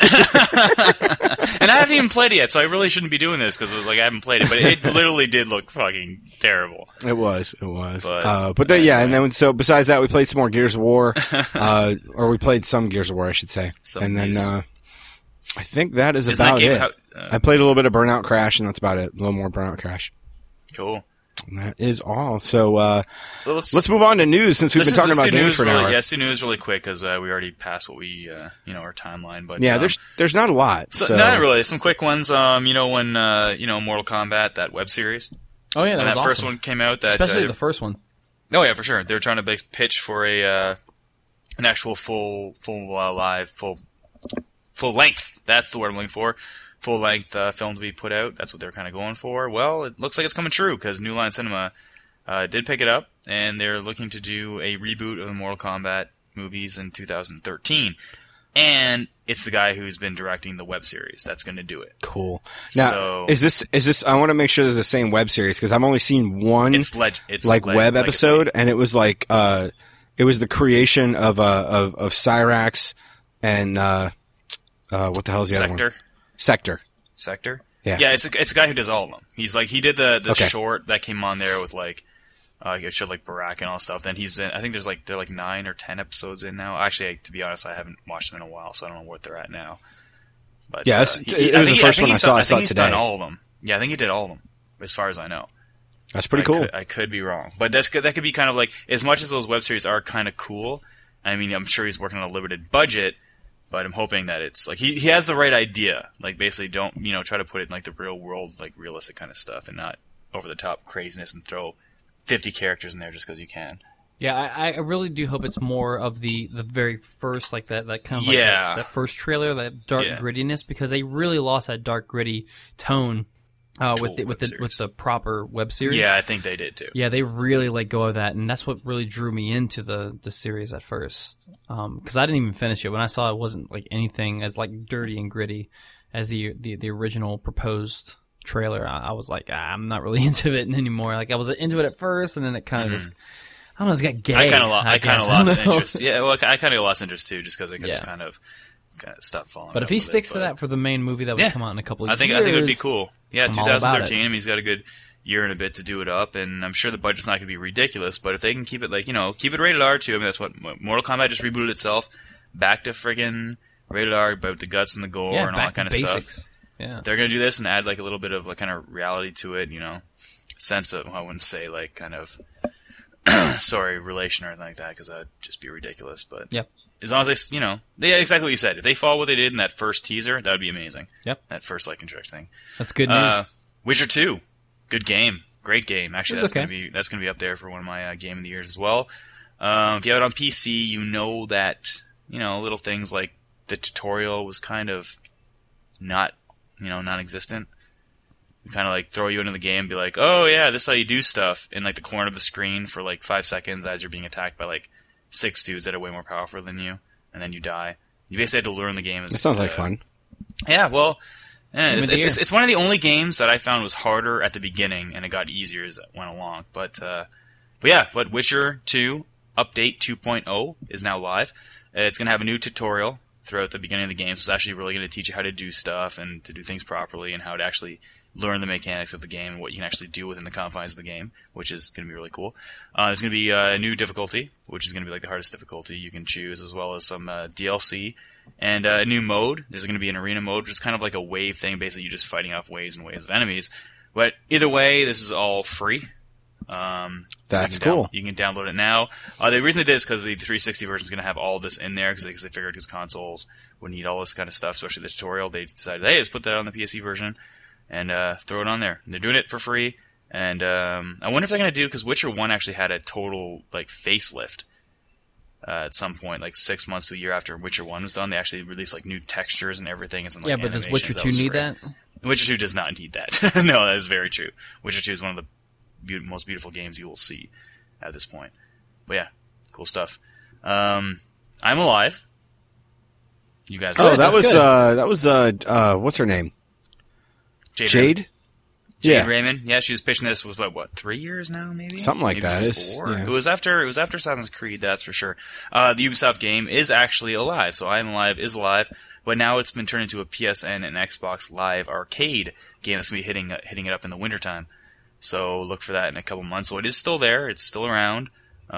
S2: And I haven't even played it yet, so I really shouldn't be doing this because like I haven't played it. But it literally did look fucking terrible.
S1: It was.
S2: But,
S1: Yeah, and then so besides that, we played some more Gears of War, or we played some Gears of War, I should say. And then I think that is
S2: Isn't
S1: about
S2: that game
S1: it. I played a little bit of Burnout Crash, and that's about it. A little more Burnout Crash.
S2: Cool.
S1: And that is all. So
S2: Well,
S1: let's move on to news since we've been talking about
S2: do
S1: games
S2: news
S1: for an
S2: really,
S1: hour.
S2: Yeah, let's do news really quick because we already passed what we our timeline. But
S1: Yeah, there's not a lot. So,
S2: not really. Some quick ones. When Mortal Kombat, that web series,
S3: Oh yeah, that
S2: when
S3: was
S2: that
S3: awesome.
S2: first one came out, that
S3: Especially the first one.
S2: oh yeah, for sure, they were trying to pitch for an actual full length. That's the word I'm looking for. Full length film to be put out. That's what they're kind of going for. Well, it looks like it's coming true because New Line Cinema did pick it up, and they're looking to do a reboot of the Mortal Kombat movies in 2013. And it's the guy who's been directing the web series that's going to do it.
S1: cool. Now,
S2: So-
S1: is this? I want to make sure there's the same web series because I've only seen one
S2: It's web
S1: web episode, and it was like it was the creation of Cyrax and what the hell is the other one? Sector. Yeah.
S2: Yeah, it's a guy who does all of them. He's like, he did the
S1: Okay.
S2: short that came on there with like, it showed like Barack and all stuff. Then he's been, I think they're like 9 or 10 episodes in now. Actually, to be honest, I haven't watched them in a while, so I don't know what they're at now. But
S1: Yeah, it was the first one I saw. I saw it
S2: he's
S1: today.
S2: done all of them. Yeah, I think he did all of them, as far as I know.
S1: That's pretty cool.
S2: I could be wrong, but that could be kind of like, as much as those web series are kind of cool. I mean, I'm sure he's working on a limited budget, but I'm hoping that it's like he has the right idea. Like basically, don't try to put it in like the real world, like realistic kind of stuff, and not over the top craziness and throw 50 characters in there just because you can.
S3: Yeah, I really do hope it's more of the very first, like that kind of like
S2: Yeah.
S3: that first trailer, that dark
S2: Yeah.
S3: grittiness, because they really lost that dark gritty tone with
S2: web series.
S3: the proper web series.
S2: Yeah, I think they did too.
S3: Yeah, they really let go of that, and that's what really drew me into the series at first. Because I didn't even finish it. When I saw it wasn't like anything as like dirty and gritty as the original proposed trailer, I was like, I'm not really into it anymore. Like I was into it at first, and then it kind of just, I don't know, it's got gay.
S2: I kind of lost
S3: don't know.
S2: interest. Yeah, well, I kind of lost interest too, just because it just kind of stopped following.
S3: But if he sticks to that for the main movie that would come out in a couple of years,
S2: I think it would be cool. Yeah,
S3: I'm all about
S2: 2013.
S3: it.
S2: I mean, he's got a good year and a bit to do it up, and I'm sure the budget's not going to be ridiculous. But if they can keep it keep it rated R too. I mean, that's what Mortal Kombat just rebooted itself back to friggin' rated R, about the guts and the gore and all that kind of stuff.
S3: Yeah,
S2: They're going to do this and add like a little bit of like kind of reality to it. Sense of, I wouldn't say like kind of relation or anything like that, because that'd just be ridiculous. But
S3: Yep.
S2: as long as they exactly what you said. If they follow what they did in that first teaser, that would be amazing.
S3: Yep.
S2: That first introduction thing.
S3: That's good news.
S2: Witcher 2, good game, great game. Actually,
S3: It's
S2: that's
S3: okay.
S2: gonna be up there for one of my game of the years as well. If you have it on PC, you know that little things like the tutorial was kind of not non-existent. Kind of like throw you into the game and be like, oh yeah, this is how you do stuff in like the corner of the screen for like 5 seconds as you're being attacked by like 6 dudes that are way more powerful than you, and then you die. You basically had to learn the game.
S1: It sounds like fun.
S2: Yeah, well,
S3: It's
S2: one of the only games that I found was harder at the beginning, and it got easier as it went along. But Witcher 2 Update 2.0 is now live. It's going to have a new tutorial throughout the beginning of the game, so it's actually really going to teach you how to do stuff and to do things properly and how to actually learn the mechanics of the game and what you can actually do within the confines of the game, which is going to be really cool. There's going to be a new difficulty, which is going to be like the hardest difficulty you can choose, as well as some DLC and a new mode. There's going to be an arena mode, which is kind of like a wave thing. Basically, you're just fighting off waves and waves of enemies. But either way, this is all free.
S1: That's
S2: you can
S1: cool.
S2: You can download it now. The reason they did is because the 360 version is going to have all this in there, because they figured because consoles would need all this kind of stuff, especially the tutorial. They decided, hey, let's put that on the PSE version and throw it on there. And they're doing it for free. And I wonder if they're going to do, because Witcher 1 actually had a total facelift at some point, like 6 months to a year after Witcher 1 was done. They actually released new textures and everything. And
S3: But does Witcher 2 need that?
S2: Witcher 2 does not need that. No, that is very true. Witcher 2 is one of the most beautiful games you will see at this point. But yeah, cool stuff. I'm Alive. You guys
S1: Oh,
S2: know
S1: that
S3: that's
S1: was what's her name?
S2: Jade
S1: Yeah.
S2: Raymond. Yeah, she was pitching this was what 3 years now, maybe
S1: Something like
S2: Maybe
S1: that. It's-
S2: 4.
S1: yeah.
S2: It was after Assassin's Creed, that's for sure. The Ubisoft game is actually alive, so I Am Alive is alive, but now it's been turned into a PSN and Xbox Live Arcade game that's gonna be hitting it up in the wintertime. So look for that in a couple months. So it is still there. It's still around.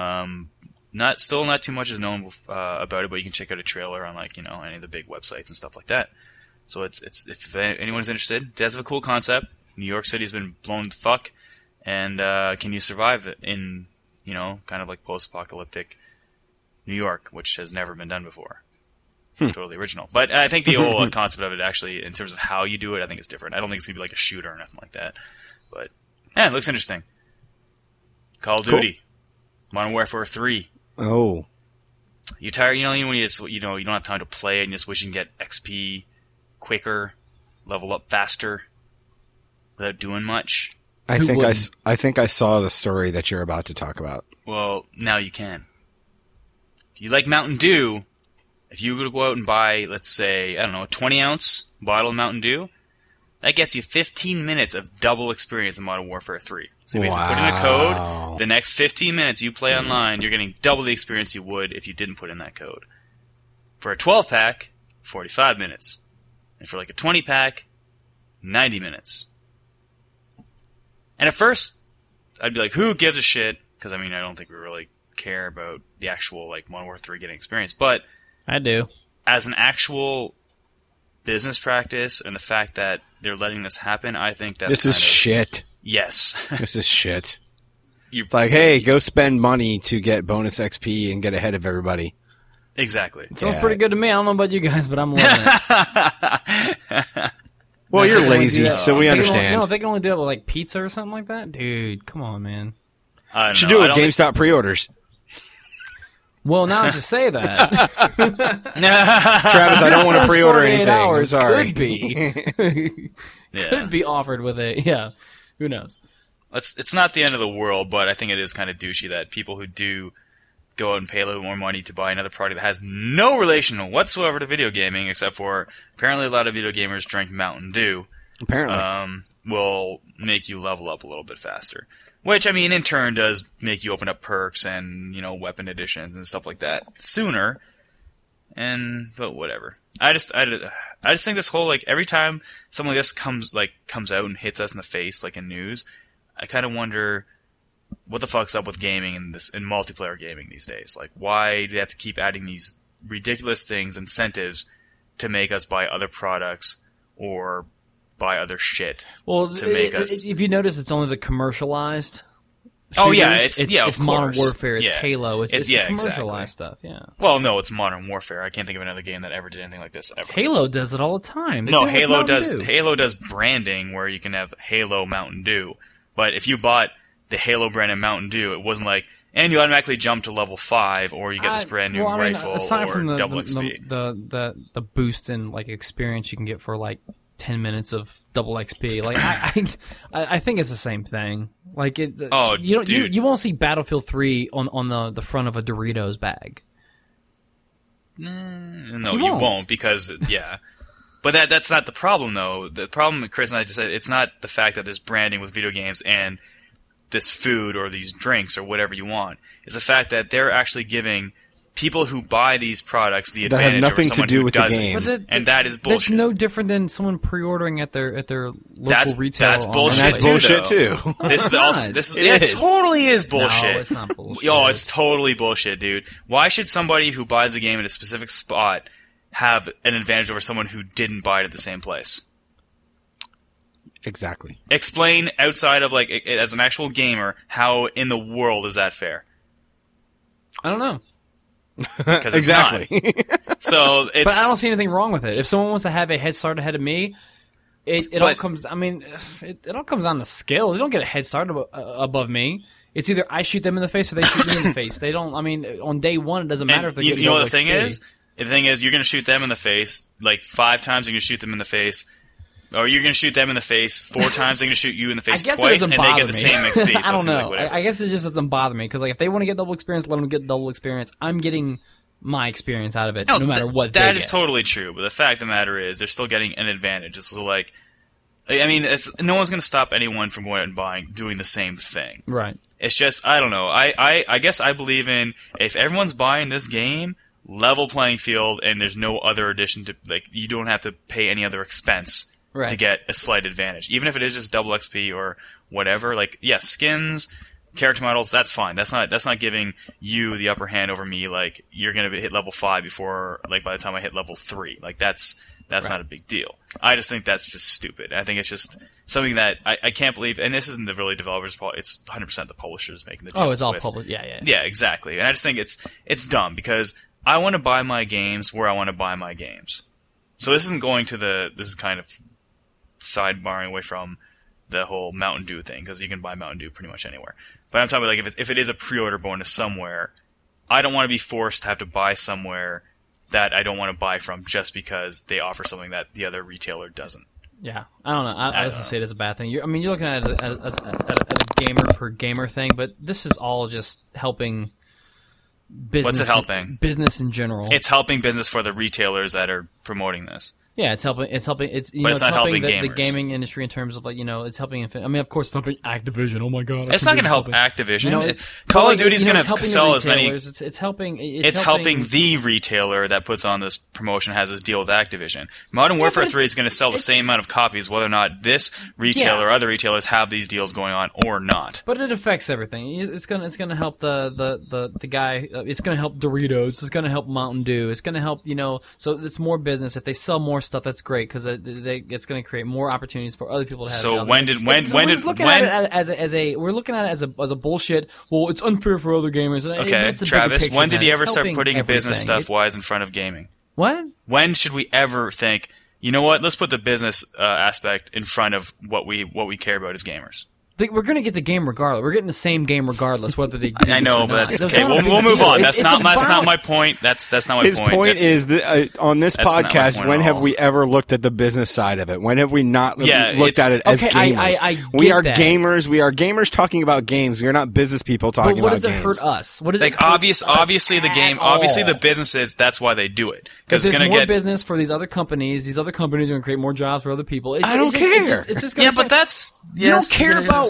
S2: Not too much is known about it, but you can check out a trailer on any of the big websites and stuff like that. So it's if anyone's interested, it does have a cool concept. New York City's been blown the fuck, and can you survive in kind of like post-apocalyptic New York, which has never been done before. Totally original. But I think the whole concept of it actually, in terms of how you do it, I think it's different. I don't think it's gonna be like a shooter or nothing like that. But yeah, it looks interesting. Call of Duty, Modern Warfare 3.
S1: Oh.
S2: You tired? When you don't have time to play it, and you just wish you can get XP quicker, level up faster, without doing much.
S1: I
S3: Who
S1: think
S3: wouldn't?
S1: I think I saw the story that you're about to talk about.
S2: Well, now you can. If you like Mountain Dew, if you were to go out and buy, let's say, a 20-ounce bottle of Mountain Dew, that gets you 15 minutes of double experience in Modern Warfare 3. So you basically put in a
S1: Wow.
S2: code, the next 15 minutes you play online, you're getting double the experience you would if you didn't put in that code. For a 12-pack, 45 minutes. And for a 20-pack, 90 minutes. And at first, I'd be like, who gives a shit? Because, I don't think we really care about the actual, Modern Warfare 3 getting experience. But
S3: I do.
S2: as an actual business practice and the fact that they're letting this happen, I think that's
S1: This is shit.
S2: Yes.
S1: This is shit.
S2: You-
S1: It's like, hey, go spend money to get bonus XP and get ahead of everybody.
S2: Exactly.
S3: Feels
S1: Yeah.
S3: pretty good to me. I don't know about you guys, but I'm loving it.
S1: Well, you're
S3: They can only
S1: lazy,
S3: do that-
S1: so we
S3: they can
S1: understand.
S3: only, they can only do it with pizza or something like that. Dude, come on, man.
S2: I don't
S1: Should
S2: know.
S1: do
S2: I
S1: it
S2: don't
S1: with GameStop pre-orders.
S3: Well, now that you say that,
S1: Travis, I don't want to pre-order
S3: 48
S1: anything.
S3: hours
S1: I'm sorry.
S3: could be
S2: Yeah.
S3: could be offered with a Who knows?
S2: It's not the end of the world, but I think it is kind of douchey that people who do go out and pay a little more money to buy another product that has no relation whatsoever to video gaming, except for apparently a lot of video gamers drink Mountain Dew.
S1: Apparently.
S2: Will make you level up a little bit faster. Which, I mean, in turn does make you open up perks and, weapon additions and stuff like that sooner. But whatever. I just think this whole, every time something like this comes out and hits us in the face, in news, I kind of wonder what the fuck's up with gaming in multiplayer gaming these days. Why do they have to keep adding these ridiculous things, incentives, to make us buy other products or buy other shit to make us...
S3: If you notice, it's only the commercialized
S2: Oh
S3: shooters.
S2: yeah,
S3: it's
S2: of
S3: Modern
S2: course.
S3: Warfare, it's
S2: Yeah.
S3: Halo, it's the commercialized
S2: exactly.
S3: stuff, yeah.
S2: Well, no, it's Modern Warfare. I can't think of another game that ever did anything like this ever.
S3: Halo does it all the time. They
S2: No,
S3: do it with
S2: Halo
S3: Mountain
S2: does.
S3: Dew.
S2: Halo does branding where you can have Halo Mountain Dew. But if you bought the Halo branded Mountain Dew, it wasn't and you automatically jump to level 5, or you get this brand new rifle,
S3: aside
S2: or
S3: from the,
S2: double
S3: the,
S2: XP.
S3: the boost in experience you can get for 10 minutes of double XP. I think it's the same thing. You won't see Battlefield 3 on the front of a Doritos bag.
S2: No, you won't because But that's not the problem though. The problem, Chris and I just said, it's not the fact that there's branding with video games and this food or these drinks or whatever you want. It's the fact that they're actually giving people who buy these products the
S1: That have
S2: advantage over
S1: nothing to
S2: someone
S1: do
S2: who
S1: with the
S2: doesn't.
S1: game.
S2: And that is bullshit.
S3: That's no different than someone pre-ordering at their local retailer.
S2: That's
S3: online.
S2: bullshit.
S1: And that's bullshit too.
S2: It totally is bullshit.
S3: No, it's not bullshit.
S2: Yo, it's totally bullshit, dude. Why should somebody who buys a game at a specific spot have an advantage over someone who didn't buy it at the same place?
S1: Exactly.
S2: Explain outside of as an actual gamer, how in the world is that fair?
S3: I don't know.
S2: Because
S1: Exactly.
S2: It's not. So it's.
S3: But I don't see anything wrong with it. If someone wants to have a head start ahead of me, it all comes. I mean, it all comes on the skill. They don't get a head start above me. It's either I shoot them in the face or they shoot me in the face. They don't. I mean, on day one, it doesn't matter if they get.
S2: You know what the thing is? The thing is, you're going to shoot them in the face 5 times. You're going to shoot them in the face. Or you're going to shoot them in the face 4 times. They're going to shoot you in the face twice, and they get the same XP. So
S3: I don't know.
S2: Whatever.
S3: I guess it just doesn't bother me because if they want to get double experience, let them get double experience. I'm getting my experience out of it, no matter what.
S2: That is totally true. But the fact of the matter is, they're still getting an advantage. It's no one's going to stop anyone from going out and doing the same thing.
S3: Right.
S2: It's just I don't know. I guess I believe in if everyone's buying this game, level playing field, and there's no other addition to you don't have to pay any other expense.
S3: Right.
S2: To get a slight advantage. Even if it is just double XP or whatever, skins, character models, that's fine. That's not giving you the upper hand over me, you're gonna hit level 5 before, by the time I hit level 3. That's right. Not a big deal. I just think that's just stupid. I think it's just something that I can't believe, and this isn't the really developers' fault, it's 100% the publishers making the deal.
S3: Oh, it's all public, yeah.
S2: Yeah, exactly. And I just think it's dumb, because I want to buy my games where I want to buy my games. So this isn't going to this is kind of sidebarring away from the whole Mountain Dew thing, because you can buy Mountain Dew pretty much anywhere. But I'm talking about if it is a pre-order bonus somewhere, I don't want to be forced to have to buy somewhere that I don't want to buy from just because they offer something that the other retailer doesn't.
S3: Yeah, I don't know. I don't say it as a bad thing. You're looking at it as a gamer per gamer thing, but this is all just helping business.
S2: What's it helping?
S3: Business in general.
S2: It's helping business for the retailers that are promoting this.
S3: Yeah, it's helping. It's not
S2: helping
S3: the
S2: gamers.
S3: gaming industry in terms of it's helping. Of course, it's helping Activision. Oh my god,
S2: it's not going to help Activision. Call of Duty is going to sell as many.
S3: It's helping.
S2: It's helping the retailer that puts on this promotion, has this deal with Activision. Modern Warfare 3 is going to sell the same amount of copies, whether or not this retailer or other retailers have these deals going on or not.
S3: But it affects everything. It's gonna help the guy. It's gonna help Doritos. It's gonna help Mountain Dew. It's gonna help So it's more business if they sell more stuff. That's great because it's going to create more opportunities for other people to have.
S2: So
S3: we're looking at it as a bullshit. Well, it's unfair for other gamers.
S2: Okay, Travis, when did he ever start putting business stuff wise in front of gaming?
S3: What?
S2: When should we ever think, you know what? Let's put the business aspect in front of what we care about as gamers.
S3: we're going to get the game regardless. We're getting the same game regardless, whether they.
S2: I know,
S3: or
S2: but
S3: not.
S2: that's
S3: It's
S2: okay.
S3: not a
S2: We'll
S3: big
S2: move
S3: deal.
S2: on.
S3: It's
S2: That's not
S3: about-
S2: my point. That's not my
S1: His
S2: point.
S1: point is that on this
S2: that's not my
S1: podcast,
S2: point
S1: when
S2: at
S1: have
S2: all.
S1: we ever looked at the business side of it? When have we not
S2: Yeah,
S1: looked
S2: it's-
S1: at it as
S3: Okay,
S1: gamers?
S3: I
S1: we
S3: get
S1: are
S3: that.
S1: gamers. We are gamers talking about games. We are not business people talking
S3: But what
S1: about
S3: does it
S1: games.
S3: hurt us? What does
S2: like
S3: it hurt
S2: obviously
S3: us
S2: the game,
S3: at
S2: obviously
S3: all?
S2: the businesses. That's why they do it
S3: Because
S2: because it's
S3: there's
S2: gonna
S3: more
S2: get.
S3: business for these other companies. These other companies are going to create more jobs for other people.
S1: I don't care.
S3: It's just
S2: Yeah,
S3: gonna
S2: but that's
S3: you
S2: yes,
S3: don't care
S2: it
S3: about
S2: is.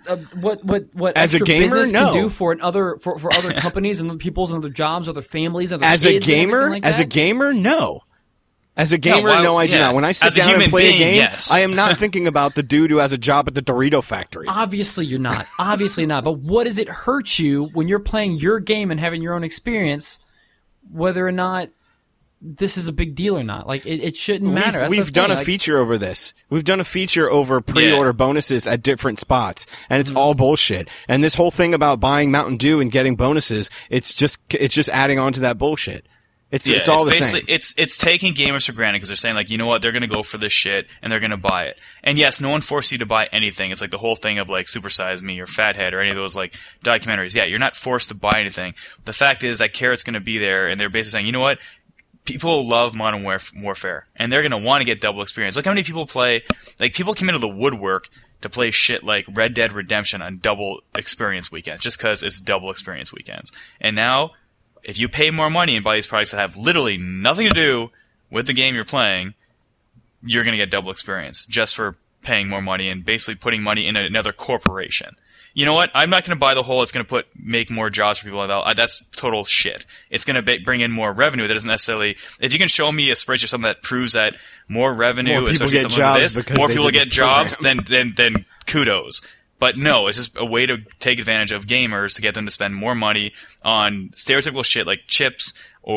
S3: what
S1: As a
S3: extra
S1: gamer,
S3: business
S1: no.
S3: can do for for other companies and other people's and other jobs, other families, other
S1: As a
S3: kids and everything
S1: gamer,
S3: like
S1: as a
S3: that.
S1: gamer, no. As a gamer,
S2: why-
S1: no, I do
S2: yeah.
S1: not. When I sit
S2: As a
S1: down and
S2: human
S1: play
S2: being,
S1: a game,
S2: yes.
S1: I am not thinking about the dude who has a job at the Dorito factory.
S3: Obviously, you're not. Obviously not. But what does it hurt you when you're playing your game and having your own experience, whether or not this is a big deal or not? Like, it shouldn't matter. That's the
S1: We've done
S3: thing.
S1: a
S3: Like,
S1: feature over this. We've done a feature over pre-order bonuses at different spots, and it's all bullshit. And this whole thing about buying Mountain Dew and getting bonuses, it's just adding on to that bullshit. It's all the same.
S2: basically it's taking gamers for granted because they're saying like, you know what, they're gonna go for this shit and they're gonna buy it. And yes, no one forced you to buy anything. It's like the whole thing of like Super Size Me or Fathead or any of those like documentaries. Yeah, you're not forced to buy anything. The fact is that carrot's gonna be there, and they're basically saying, you know what, people love Modern Warfare, and they're gonna want to get double experience. Look how many people play. Like people come into the woodwork to play shit like Red Dead Redemption on double experience weekends just because it's double experience weekends. And now, if you pay more money and buy these products that have literally nothing to do with the game you're playing, you're going to get double experience just for paying more money and basically putting money in another corporation. You know what? I'm not going to buy the whole it's going to make more jobs for people like that. That's total shit. It's going to bring in more revenue that doesn't necessarily... If you can show me a spreadsheet or something that proves that more revenue,
S1: More people
S2: especially
S1: get
S2: something like
S1: jobs
S2: this,
S1: because
S2: more
S1: they
S2: people
S1: did
S2: get
S1: this
S2: jobs,
S1: program.
S2: then kudos. But no, it's just a way to take advantage of gamers to get them to spend more money on stereotypical shit like chips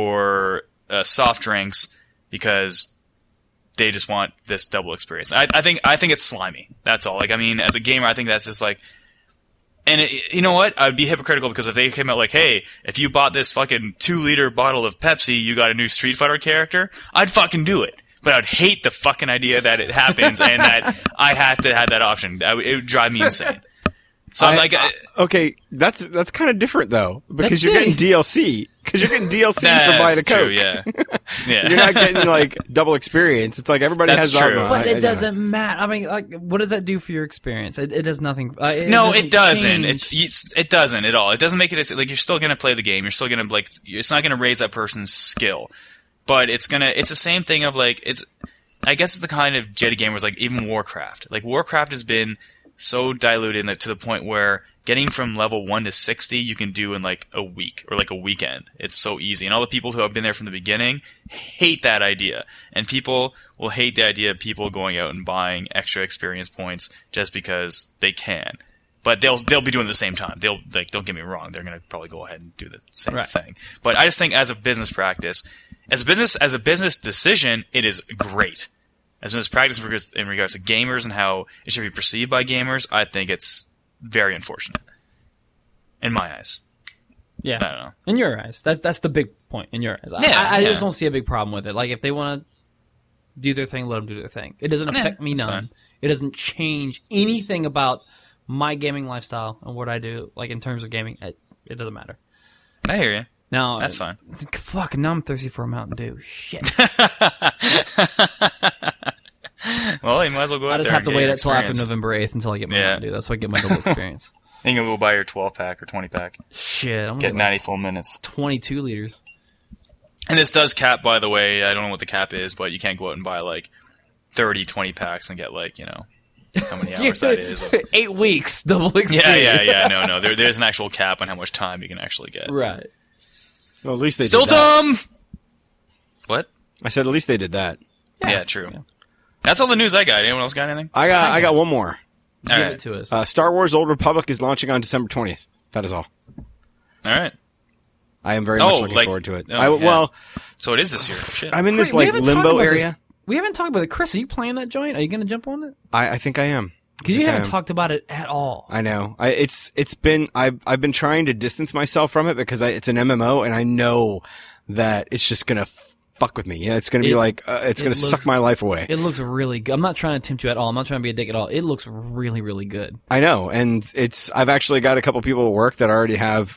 S2: or soft drinks because they just want this double experience. I think it's slimy. That's all. Like, I mean, as a gamer, I think that's just like, and you know what? I'd be hypocritical because if they came out like, hey, if you bought this fucking 2-liter bottle of Pepsi, you got a new Street Fighter character, I'd fucking do it. But I'd hate the fucking idea that it happens and that I have to have that option. It would drive me insane. So I'm like,
S1: okay, that's kind of different though, because
S3: That's
S1: you're getting
S3: big.
S1: DLC. Because you're getting DLC
S2: nah,
S1: for buying a
S2: it's true,
S1: Coke.
S2: yeah. Yeah.
S1: You're not getting like double experience. It's like everybody
S2: That's
S1: has
S2: true.
S1: Arma.
S3: But
S1: I-
S3: it doesn't matter. I mean, like, what does that do for your experience? It does nothing.
S2: No, it doesn't.
S3: change.
S2: It doesn't at all. It doesn't make it like you're still gonna play the game. You're still gonna like. It's not gonna raise that person's skill, but it's gonna. It's the same thing of like it's. I guess it's the kind of jaded game where it's like even Warcraft. Like Warcraft has been so diluted to the point where getting from level 1 to 60 you can do in like a week or like a weekend. It's so easy. And all the people who have been there from the beginning hate that idea. And people will hate the idea of people going out and buying extra experience points just because they can. But they'll be doing it at the same time. They'll like, don't get me wrong, they're gonna probably go ahead and do the same
S3: Right.
S2: thing. But I just think as a business practice, as a business decision, it is great. As a business practice in regards to gamers and how it should be perceived by gamers, I think it's very unfortunate. In my eyes.
S3: Yeah.
S2: I don't know.
S3: In your eyes, that's the big point. In your eyes,
S2: Yeah,
S3: I just
S2: yeah.
S3: don't see a big problem with it. Like, if they want to do their thing, let them do their thing. It doesn't affect me
S2: that's
S3: none.
S2: fine.
S3: It doesn't change anything about my gaming lifestyle and what I do. Like, in terms of gaming, it doesn't matter.
S2: I hear you.
S3: Now
S2: That's fine.
S3: Fuck, now I'm thirsty for a Mountain Dew. Shit.
S2: Well, you might as well go out
S3: I just
S2: there
S3: have to
S2: and
S3: wait
S2: get
S3: until after
S2: experience.
S3: November 8th until I get my
S2: Yeah.
S3: Mountain Dew. That's why I get my double experience.
S2: Then you can go buy your 12-pack or 20-pack.
S3: Shit, I'm
S2: Get
S3: getting
S2: 90 full minutes.
S3: 22 liters.
S2: And this does cap, by the way. I don't know what the cap is, but you can't go out and buy like 30 20-packs and get like, you know, how many hours that is.
S3: 8 weeks, double experience.
S2: Yeah. No. There's an actual cap on how much time you can actually get.
S3: Right.
S1: Well, at least they
S2: Still
S1: did that.
S2: dumb! What?
S1: I said at least they did that.
S2: Yeah, true. That's all the news I got. Anyone else got anything?
S1: I got one more.
S2: All
S3: Give
S2: right.
S3: it to us.
S1: Star Wars: Old Republic is launching on December 20th. That is all.
S2: All right.
S1: I am very much
S2: Oh,
S1: looking
S2: like-
S1: forward to it.
S2: oh, yeah.
S1: Well,
S2: So it is this year. Shit.
S1: I'm in this
S3: Wait, we
S1: like
S3: haven't talked
S1: limbo
S3: about this.
S1: area.
S3: We haven't talked about it. Chris, are you playing that joint? Are you going to jump on it?
S1: I think I am.
S3: Because you
S1: I
S3: haven't
S1: am.
S3: talked about it at all.
S1: I know. It's been I've been trying to distance myself from it because it's an MMO and I know that it's just gonna fuck with me. Yeah, it's going to be like it's going to suck my life away.
S3: It looks really good. I'm not trying to tempt you at all. I'm not trying to be a dick at all. It looks really, really good.
S1: I know, and I've actually got a couple people at work that already have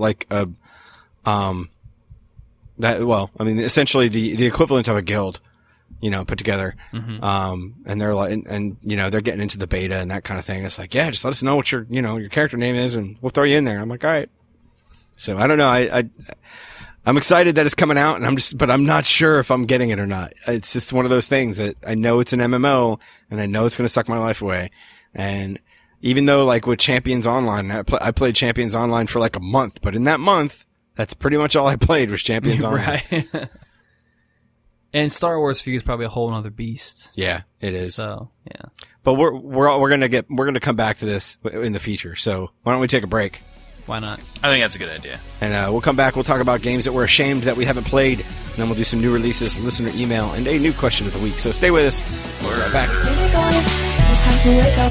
S1: essentially the equivalent of a guild, put together. And they're like, and they're getting into the beta and that kind of thing. It's like, yeah, just let us know what your character name is and we'll throw you in there. I'm like, all right. So I don't know. I'm excited that it's coming out, but I'm not sure if I'm getting it or not. It's just one of those things that I know it's an MMO, and I know it's going to suck my life away. And even though, like with Champions Online, I played Champions Online for like a month, but in that month, that's pretty much all I played was Champions Online.
S3: Right. And Star Wars for you is probably a whole other beast.
S1: Yeah, it is.
S3: So yeah.
S1: But we're gonna come back to this in the future. So why don't we take a break?
S3: Why not?
S2: I think that's a good idea.
S1: And we'll come back. We'll talk about games that we're ashamed that we haven't played. And then we'll do some new releases, listener email, and a new question of the week. So stay with us. We'll be right back.
S8: It's time to wake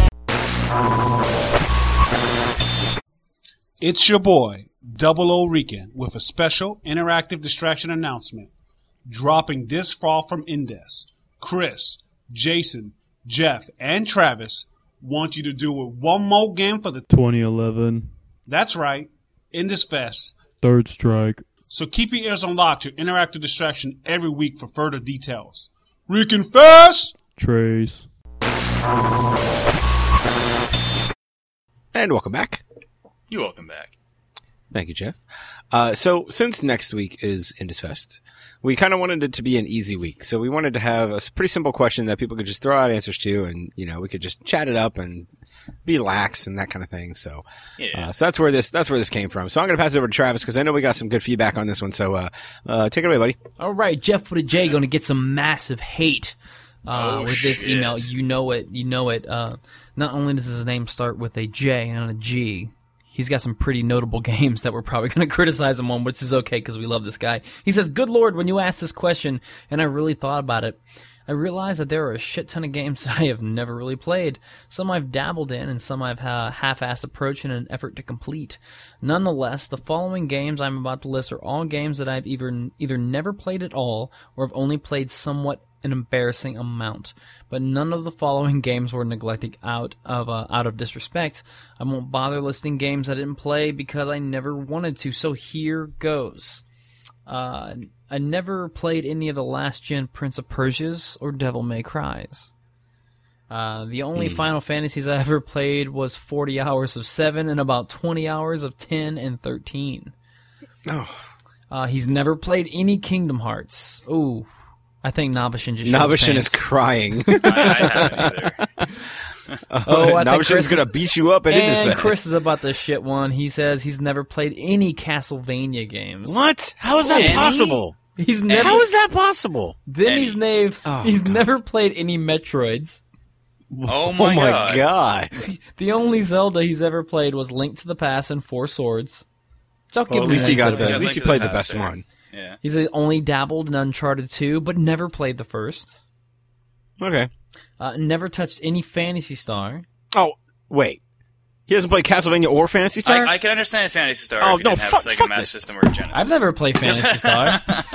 S8: up.
S9: It's your boy, Double O Rican, with a special interactive distraction announcement. Dropping this fall from Indes. Chris, Jason, Jeff, and Travis want you to do one more game for the
S10: 2011
S9: That's right, Indes Fest.
S10: Third Strike.
S9: So keep your ears on lock to interactive distraction every week for further details. Rican Fest!
S10: Trace.
S1: And welcome back.
S2: You're welcome back.
S1: Thank you, Jeff. So since next week is Indes Fest, we kind of wanted it to be an easy week. So we wanted to have a pretty simple question that people could just throw out answers to, and we could just chat it up and be lax and that kind of thing. So, so that's where this came from. So I'm going to pass it over to Travis because I know we got some good feedback on this one. So take it away, buddy.
S3: All right, Jeff with a J going to get some massive hate with this email. You know it. Not only does his name start with a J and a G, he's got some pretty notable games that we're probably going to criticize him on, which is okay because we love this guy. He says, "Good Lord, when you asked this question, and I really thought about it, I realized that there are a shit ton of games that I have never really played. Some I've dabbled in, and some I've half-assed approach in an effort to complete. Nonetheless, the following games I'm about to list are all games that I've either never played at all or have only played somewhat an embarrassing amount. But none of the following games were neglected out of disrespect. I won't bother listing games I didn't play because I never wanted to. So here goes. I never played any of the last-gen Prince of Persias or Devil May Cries. The only Final Fantasies I ever played was 40 hours of 7 and about 20 hours of 10 and 13.
S1: Oh.
S3: He's never played any Kingdom Hearts. Ooh. I think Nabishin just
S1: Nabishin is crying.
S2: I haven't either.
S3: I think
S1: Nabishin's going to beat you up at Indes
S3: And
S1: Fest.
S3: Chris is about the shit one. He says he's never played any Castlevania games.
S1: What? How is that possible?
S3: He's never.
S1: How is that possible?
S3: Then he's never played any Metroids.
S2: Oh my
S1: god.
S3: The only Zelda he's ever played was Link to the Past and Four Swords.
S1: At least he got at least he played the best one.
S2: Yeah.
S3: He's only dabbled in Uncharted 2, but never played the first.
S1: Okay.
S3: Never touched any Phantasy Star.
S1: Oh, wait. He hasn't played Castlevania or Phantasy Star?
S2: I can understand Phantasy Star if you didn't have a Sega Master System or a Genesis.
S3: I've never played Phantasy Star.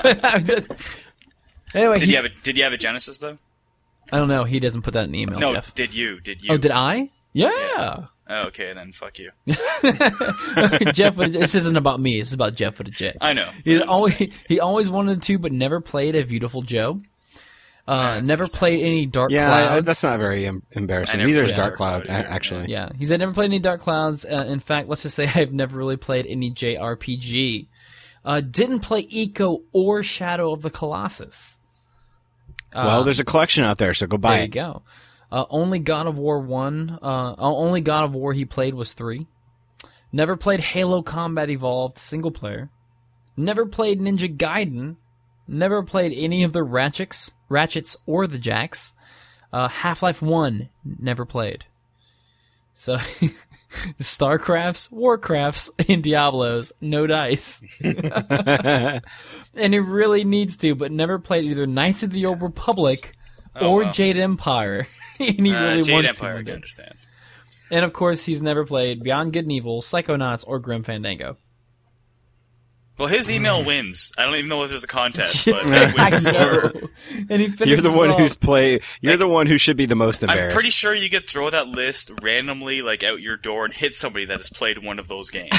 S3: Anyway,
S2: did you have a Genesis though?
S3: I don't know. He doesn't put that in the email.
S2: No,
S3: Jeff.
S2: did you?
S3: Oh, did I? Yeah.
S2: Oh, okay, then fuck you.
S3: Jeff, this isn't about me. This is about Jeff with a J.
S2: I know.
S3: He always wanted to, but never played A Beautiful Joe. Never played any Dark Clouds.
S1: That's not very embarrassing. Neither is Dark Cloud, actually.
S3: Yeah, he said never played any Dark Clouds. In fact, let's just say I've never really played any JRPG. Didn't play Eco or Shadow of the Colossus.
S1: Well, there's a collection out there, so go buy it.
S3: There you go. Only God of War 1. Only God of War he played was 3. Never played Halo Combat Evolved single player. Never played Ninja Gaiden. Never played any of the Ratchets or the Jacks. Half-Life 1, never played. So, StarCrafts, Warcrafts, and Diablos, no dice. And he really needs to, but never played either Knights of the Old Republic or Jade Empire. And he really
S2: Jade
S3: wants
S2: Empire,
S3: to.
S2: I can understand.
S3: And of course, he's never played Beyond Good and Evil, Psychonauts, or Grim Fandango.
S2: Well, his email wins. I don't even know if there's a contest, but that
S3: I
S2: wins
S3: know.
S2: for...
S3: And he
S1: You're
S3: finishes
S1: the one
S3: off.
S1: who's You're the one who should be the most
S2: I'm
S1: embarrassed.
S2: pretty sure you could throw that list randomly, like, out your door and hit somebody that has played one of those games.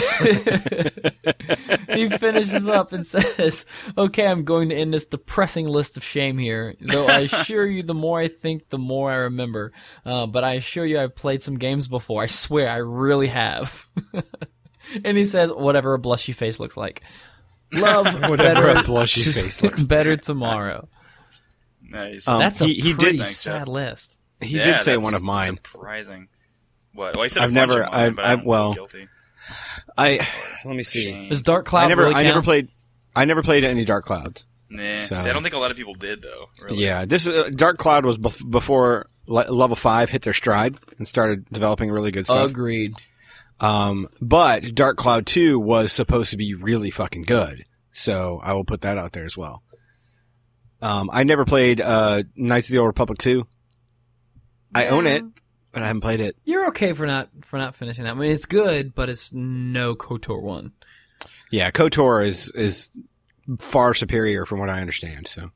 S3: He finishes up and says, "Okay, I'm going to end this depressing list of shame here. Though I assure you, the more I think, the more I remember. But I assure you, I've played some games before. I swear, I really have." And he says, "Whatever a blushy face looks like. Love,
S1: Whatever
S3: better,
S1: a blushy face looks like.
S3: better tomorrow."
S2: Nice.
S3: That's a
S1: he
S3: pretty
S1: did-
S3: sad
S2: Jeff.
S3: list.
S1: He
S2: Yeah,
S1: did say
S2: that's
S1: one of mine.
S2: Surprising. What? Well, I said
S1: I've
S2: a bunch
S1: never-
S2: of mine, but I
S1: I've-
S2: don't
S1: well,
S2: feel guilty.
S1: Let me see.
S2: Shame.
S3: Does Dark Cloud
S1: I never
S3: really count?
S1: played any Dark Clouds.
S2: Nah,
S1: So-
S2: see, I don't think a lot of people did, though. Really.
S1: Yeah, this Dark Cloud was before level 5 hit their stride and started developing really good stuff.
S3: Agreed.
S1: But Dark Cloud 2 was supposed to be really fucking good. So I will put that out there as well. I never played Knights of the Old Republic 2. I own it, but I haven't played it.
S3: You're okay for not finishing that. I mean, it's good, but it's no KOTOR 1.
S1: Yeah, KOTOR is far superior from what I understand. So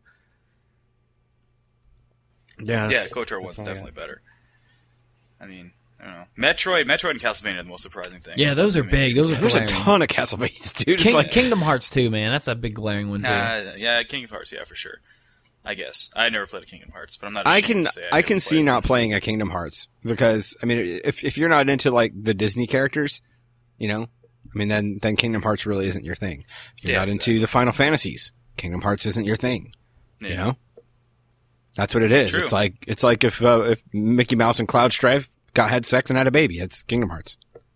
S1: yeah,
S2: KOTOR 1's definitely better. I mean, I don't know. Metroid and Castlevania are the most surprising things.
S3: Yeah, those are
S2: to me.
S3: big. Those are
S1: There's a
S3: glaring.
S1: ton of Castlevanias, dude. It's like
S3: Kingdom Hearts 2, man. That's a big glaring one, too.
S2: Yeah, King of Hearts, yeah, for sure. I guess I never played a Kingdom Hearts, but I'm not.
S1: I
S2: ashamed
S1: can
S2: to say
S1: I
S2: never
S1: can see
S2: played
S1: not
S2: it.
S1: playing a Kingdom Hearts because I mean if you're not into like the Disney characters, you know, I mean then Kingdom Hearts really isn't your thing. If you're
S2: Yeah,
S1: not
S2: exactly.
S1: into the Final Fantasies, Kingdom Hearts isn't your thing.
S2: Yeah.
S1: You know, that's what it is.
S2: True.
S1: It's like if Mickey Mouse and Cloud Strife had sex and had a baby, it's Kingdom Hearts.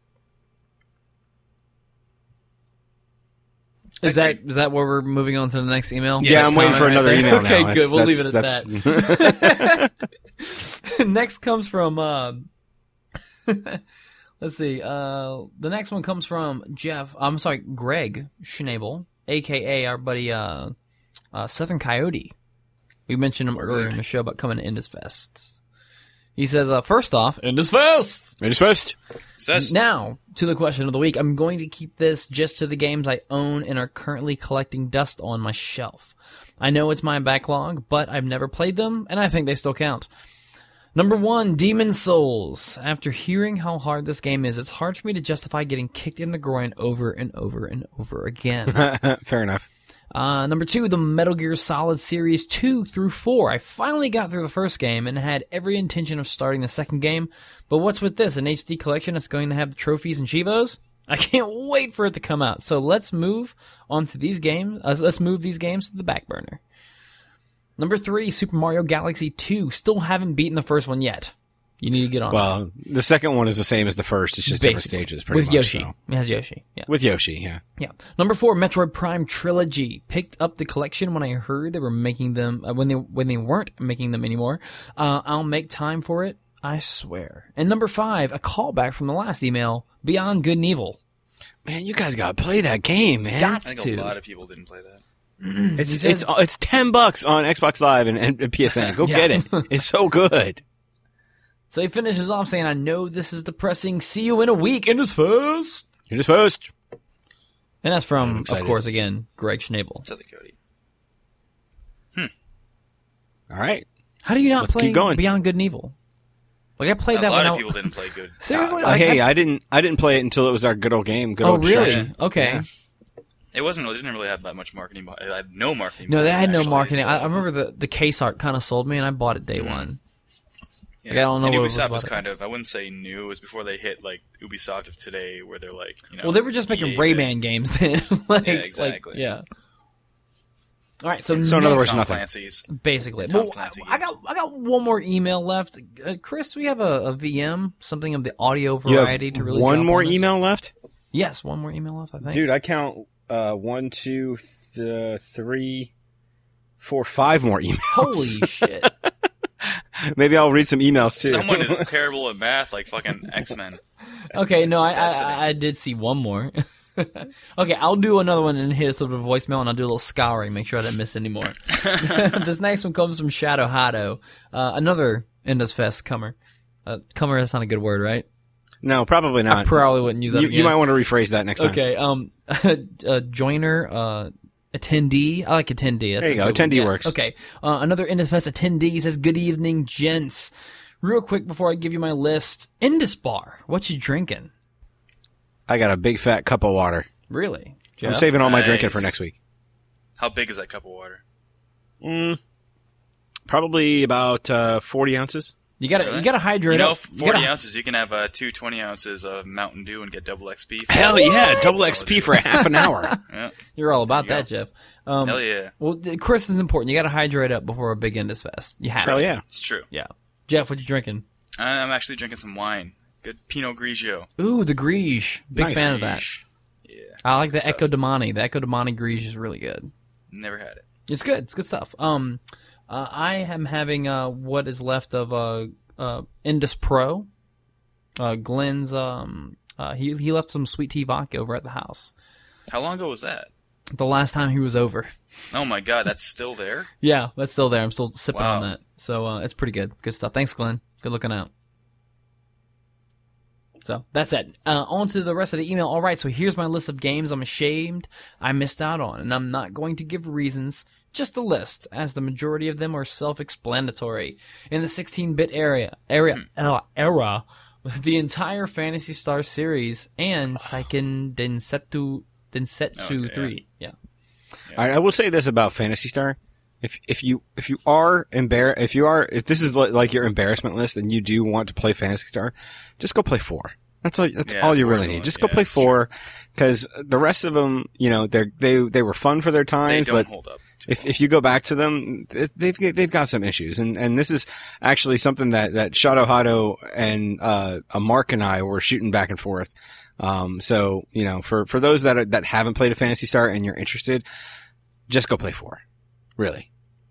S3: Is that where we're moving on to the next email?
S1: Yeah, I'm waiting for another email now.
S3: Okay, good.
S1: That's-
S3: We'll leave it at
S1: that's-
S3: that. Next comes from, let's see. The next one comes from Greg Schnabel, a.k.a. our buddy Southern Coyote. We mentioned him earlier in the show about coming to Indus Fest. He says, first off, Indus Fest!
S1: Indus Fest!
S3: Now, to the question of the week. I'm going to keep this just to the games I own and are currently collecting dust on my shelf. I know it's my backlog, but I've never played them, and I think they still count. Number 1, Demon's Souls. After hearing how hard this game is, it's hard for me to justify getting kicked in the groin over and over and over again.
S1: Fair enough.
S3: Number 2, the Metal Gear Solid Series 2 through 4. I finally got through the first game and had every intention of starting the second game, but what's with this? An HD collection that's going to have the trophies and Chivos? I can't wait for it to come out. So let's move on to these games. Let's move these games to the back burner. Number 3, Super Mario Galaxy 2. Still haven't beaten the first one yet. You need to get on that.
S1: Well, the second one is the same as the first. It's just different
S3: Basically.
S1: stages, pretty
S3: With
S1: much.
S3: Yoshi.
S1: So.
S3: It has Yoshi. Yeah.
S1: With Yoshi, yeah.
S3: Yeah. Number 4, Metroid Prime Trilogy. Picked up the collection when I heard they were making them when they weren't making them anymore. I'll make time for it, I swear. And number 5, a callback from the last email, Beyond Good and Evil.
S1: Man, you guys gotta play that game, man.
S2: I think a lot of people didn't play that.
S1: It's $10 on Xbox Live and PSN. Go
S3: Yeah.
S1: get it. It's so good.
S3: So he finishes off saying, I know this is depressing. See you in a week. Indus Fest.
S1: Indus Fest.
S3: And that's
S1: I'm
S3: from, of
S1: excited.
S3: course, again, Greg Schnabel.
S2: Southern Coyote.
S1: All right.
S3: How do you not
S1: Let's
S3: play
S1: keep going.
S3: Beyond Good and Evil? Like I played
S2: A
S3: that
S2: lot
S3: when
S2: of
S3: I
S2: people didn't play good.
S3: seriously. Like,
S1: Hey, I didn't play it until it was our good old game. Good
S3: oh
S1: old
S3: really?
S1: Destruction.
S3: Okay.
S1: Yeah.
S2: It didn't really have that much marketing. It had no marketing.
S3: No, they had no
S2: actually,
S3: marketing.
S2: so-
S3: I remember the case art kind of sold me, and I bought it day one.
S2: Yeah.
S3: Like, I don't know
S2: and
S3: what it was
S2: Ubisoft was
S3: about
S2: kind of, I wouldn't say new. It was before they hit like Ubisoft of today, where they're like, you know.
S3: Well, they were just making
S2: EA
S3: Rayman games then. Like,
S2: Yeah, exactly.
S3: Like, yeah. All right, so
S1: in other
S3: next-
S1: words,
S2: Tom
S1: nothing.
S2: Clancy's.
S3: Basically.
S2: Tom
S3: Well,
S2: Clancy
S3: I got one more email left. Chris, we have a VM, something of the audio
S1: You have
S3: variety to really
S1: one
S3: jump
S1: more
S3: on this?
S1: email left?
S3: Yes, one more email left, I think.
S1: Dude, I count 1, 2, 3, 4, 5 more emails.
S3: Holy shit.
S1: Maybe I'll read some emails too.
S2: Someone is terrible at math, like fucking X-Men.
S3: Okay, no,
S2: Destiny.
S3: I did see one more. Okay, I'll do another one in his sort of voicemail, and I'll do a little scouring, make sure I didn't miss any more. This next one comes from Shadow Hado, another Indus Fest comer. Comer, that's not a good word, right?
S1: No, probably
S3: I
S1: not.
S3: probably wouldn't use that
S1: You
S3: again.
S1: might want to rephrase that next time.
S3: Okay, joiner, attendee. I like attendee. That's
S1: There you
S3: a
S1: go.
S3: good one.
S1: Attendee
S3: Yeah.
S1: works.
S3: Okay, another IndusFest attendee says, "Good evening, gents. Real quick before I give you my list, Indus Bar, what you drinking?"
S1: I got a big fat cup of water.
S3: Really?
S1: I'm
S3: Jeff?
S1: saving all my
S2: Nice.
S1: drinking for next week.
S2: How big is that cup of water?
S1: Probably about 40 ounces.
S3: You gotta
S2: Really?
S3: you gotta hydrate
S2: You know,
S3: up.
S2: 40 ounces, you can have 2 20 ounces of Mountain Dew and get double XP.
S1: Hell yeah, double XP for half an hour.
S2: Yeah.
S3: You're all about
S2: There you
S3: that, Jeff.
S2: Hell yeah.
S3: Well, Chris is important. You gotta hydrate up before a big Indus Fest. You have
S1: Hell
S3: to.
S1: yeah.
S2: It's true.
S3: Yeah. Jeff, what you drinking?
S2: I'm actually drinking some wine. Good Pinot Grigio.
S3: Ooh, the Grige. Big
S1: Nice.
S3: fan of that.
S2: Yeah.
S3: I like the
S2: Stuff.
S3: Echo Domani. The Echo Domani Grige is really good.
S2: Never had it.
S3: It's good. It's good stuff. I am having what is left of Indus Pro. Glenn's he left some sweet tea vodka over at the house.
S2: How long ago was that?
S3: The last time he was over.
S2: Oh my god, that's still there?
S3: Yeah, that's still there. I'm still sipping
S2: Wow.
S3: on that. So it's pretty good. Good stuff. Thanks, Glenn. Good looking out. So that's it. On to the rest of the email. All right, so here's my list of games I'm ashamed I missed out on, and I'm not going to give reasons, just a list, as the majority of them are self-explanatory. In the 16-bit era, the entire Phantasy Star series and Seiken Densetsu
S2: Okay,
S3: 3. Yeah.
S1: All right, I will say this about Phantasy Star: if this is like your embarrassment list, and you do want to play Phantasy Star, just go play 4. That's all. That's
S2: Yeah,
S1: all you
S2: 4 is
S1: really
S2: the
S1: need.
S2: one.
S1: Just
S2: Yeah,
S1: go play
S2: that's
S1: 4, because the rest of them, they were fun for their
S2: They
S1: times,
S2: don't
S1: but
S2: hold up.
S1: if you go back to them, they've got some issues, and this is actually something that Shadow Hado and Mark and I were shooting back and forth. So for those that haven't played a Phantasy Star and you're interested, just go play 4. Really.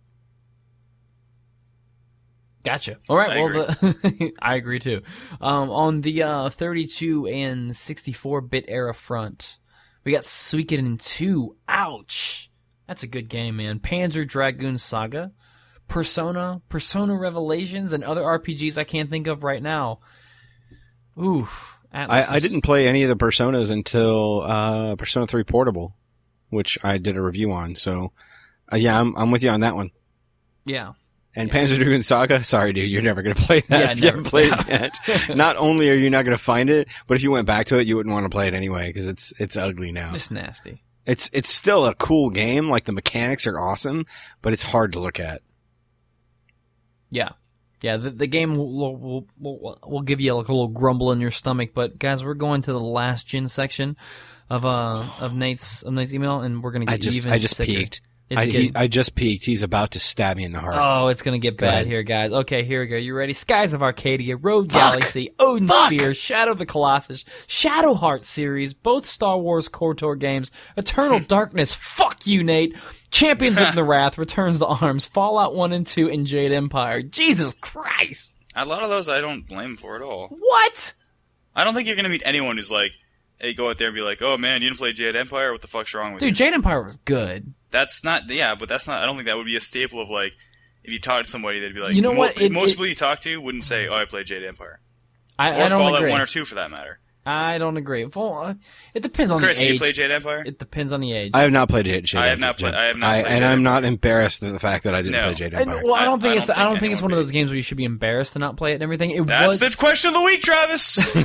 S3: Gotcha. All right.
S2: I
S3: I agree too. On the 32 and 64-bit era front, we got Suikoden 2. Ouch. That's a good game, man. Panzer Dragoon Saga, Persona Revelations, and other RPGs I can't think of right now. Oof.
S1: I didn't play any of the Personas until Persona 3 Portable, which I did a review on. So, yeah, I'm with you on that one.
S3: Yeah.
S1: And Panzer Dragoon Saga, sorry, dude, you're never going to play that
S3: Yeah,
S1: if you
S3: never.
S1: haven't played it yet. Not only are you not going to find it, but if you went back to it, you wouldn't want to play it anyway because it's ugly now.
S3: It's nasty.
S1: It's still a cool game. Like, the mechanics are awesome, but it's hard to look at.
S3: Yeah. Yeah, the game will give you like a little grumble in your stomach, but guys, we're going to the last gen section of Nate's email, and we're gonna get even
S1: I just
S3: sicker.
S1: peeked.
S3: It's
S1: I just peeked. He's about to stab me in the heart.
S3: Oh, it's gonna get
S1: Go
S3: bad
S1: ahead.
S3: here, guys. Okay, here we go. You ready? Skies of Arcadia, Rogue Galaxy, Odin Sphere, Shadow of the Colossus, Shadow Heart series, both Star Wars KOTOR games, Eternal Darkness, fuck you, Nate, Champions of the Wrath, Returns to Arms, Fallout 1 and 2, and Jade Empire. Jesus Christ!
S2: A lot of those I don't blame him for at all.
S3: What?
S2: I don't think you're going to meet anyone who's like, hey, go out there and be like, oh man, you didn't play Jade Empire? What the fuck's wrong with you?
S3: Dude, Jade Empire was good.
S2: That's not, yeah, but that's not, I don't think that would be a staple of like, if you talk to somebody, they'd be like,
S3: You know what?
S2: Most people you talk to wouldn't say, oh, I played Jade Empire.
S3: I
S2: Or
S3: don't
S2: Fallout
S3: agree.
S2: 1 or 2 for that matter.
S3: I don't agree. Well, it depends on
S2: Chris,
S3: the age.
S2: you played Jade Empire?
S3: It depends on the age.
S1: I have not played it.
S2: I have not played
S1: and
S2: Jade
S1: I'm not
S2: Empire.
S1: embarrassed at the fact that I didn't
S2: No.
S1: play Jade
S3: And,
S1: Empire.
S3: well, I don't think
S2: I
S3: it's.
S2: don't
S3: I don't
S2: think
S3: think it's one of
S2: anyone
S3: those games where you should be embarrassed to not play it and everything. It
S2: That's
S3: was.
S2: the question of the week, Travis!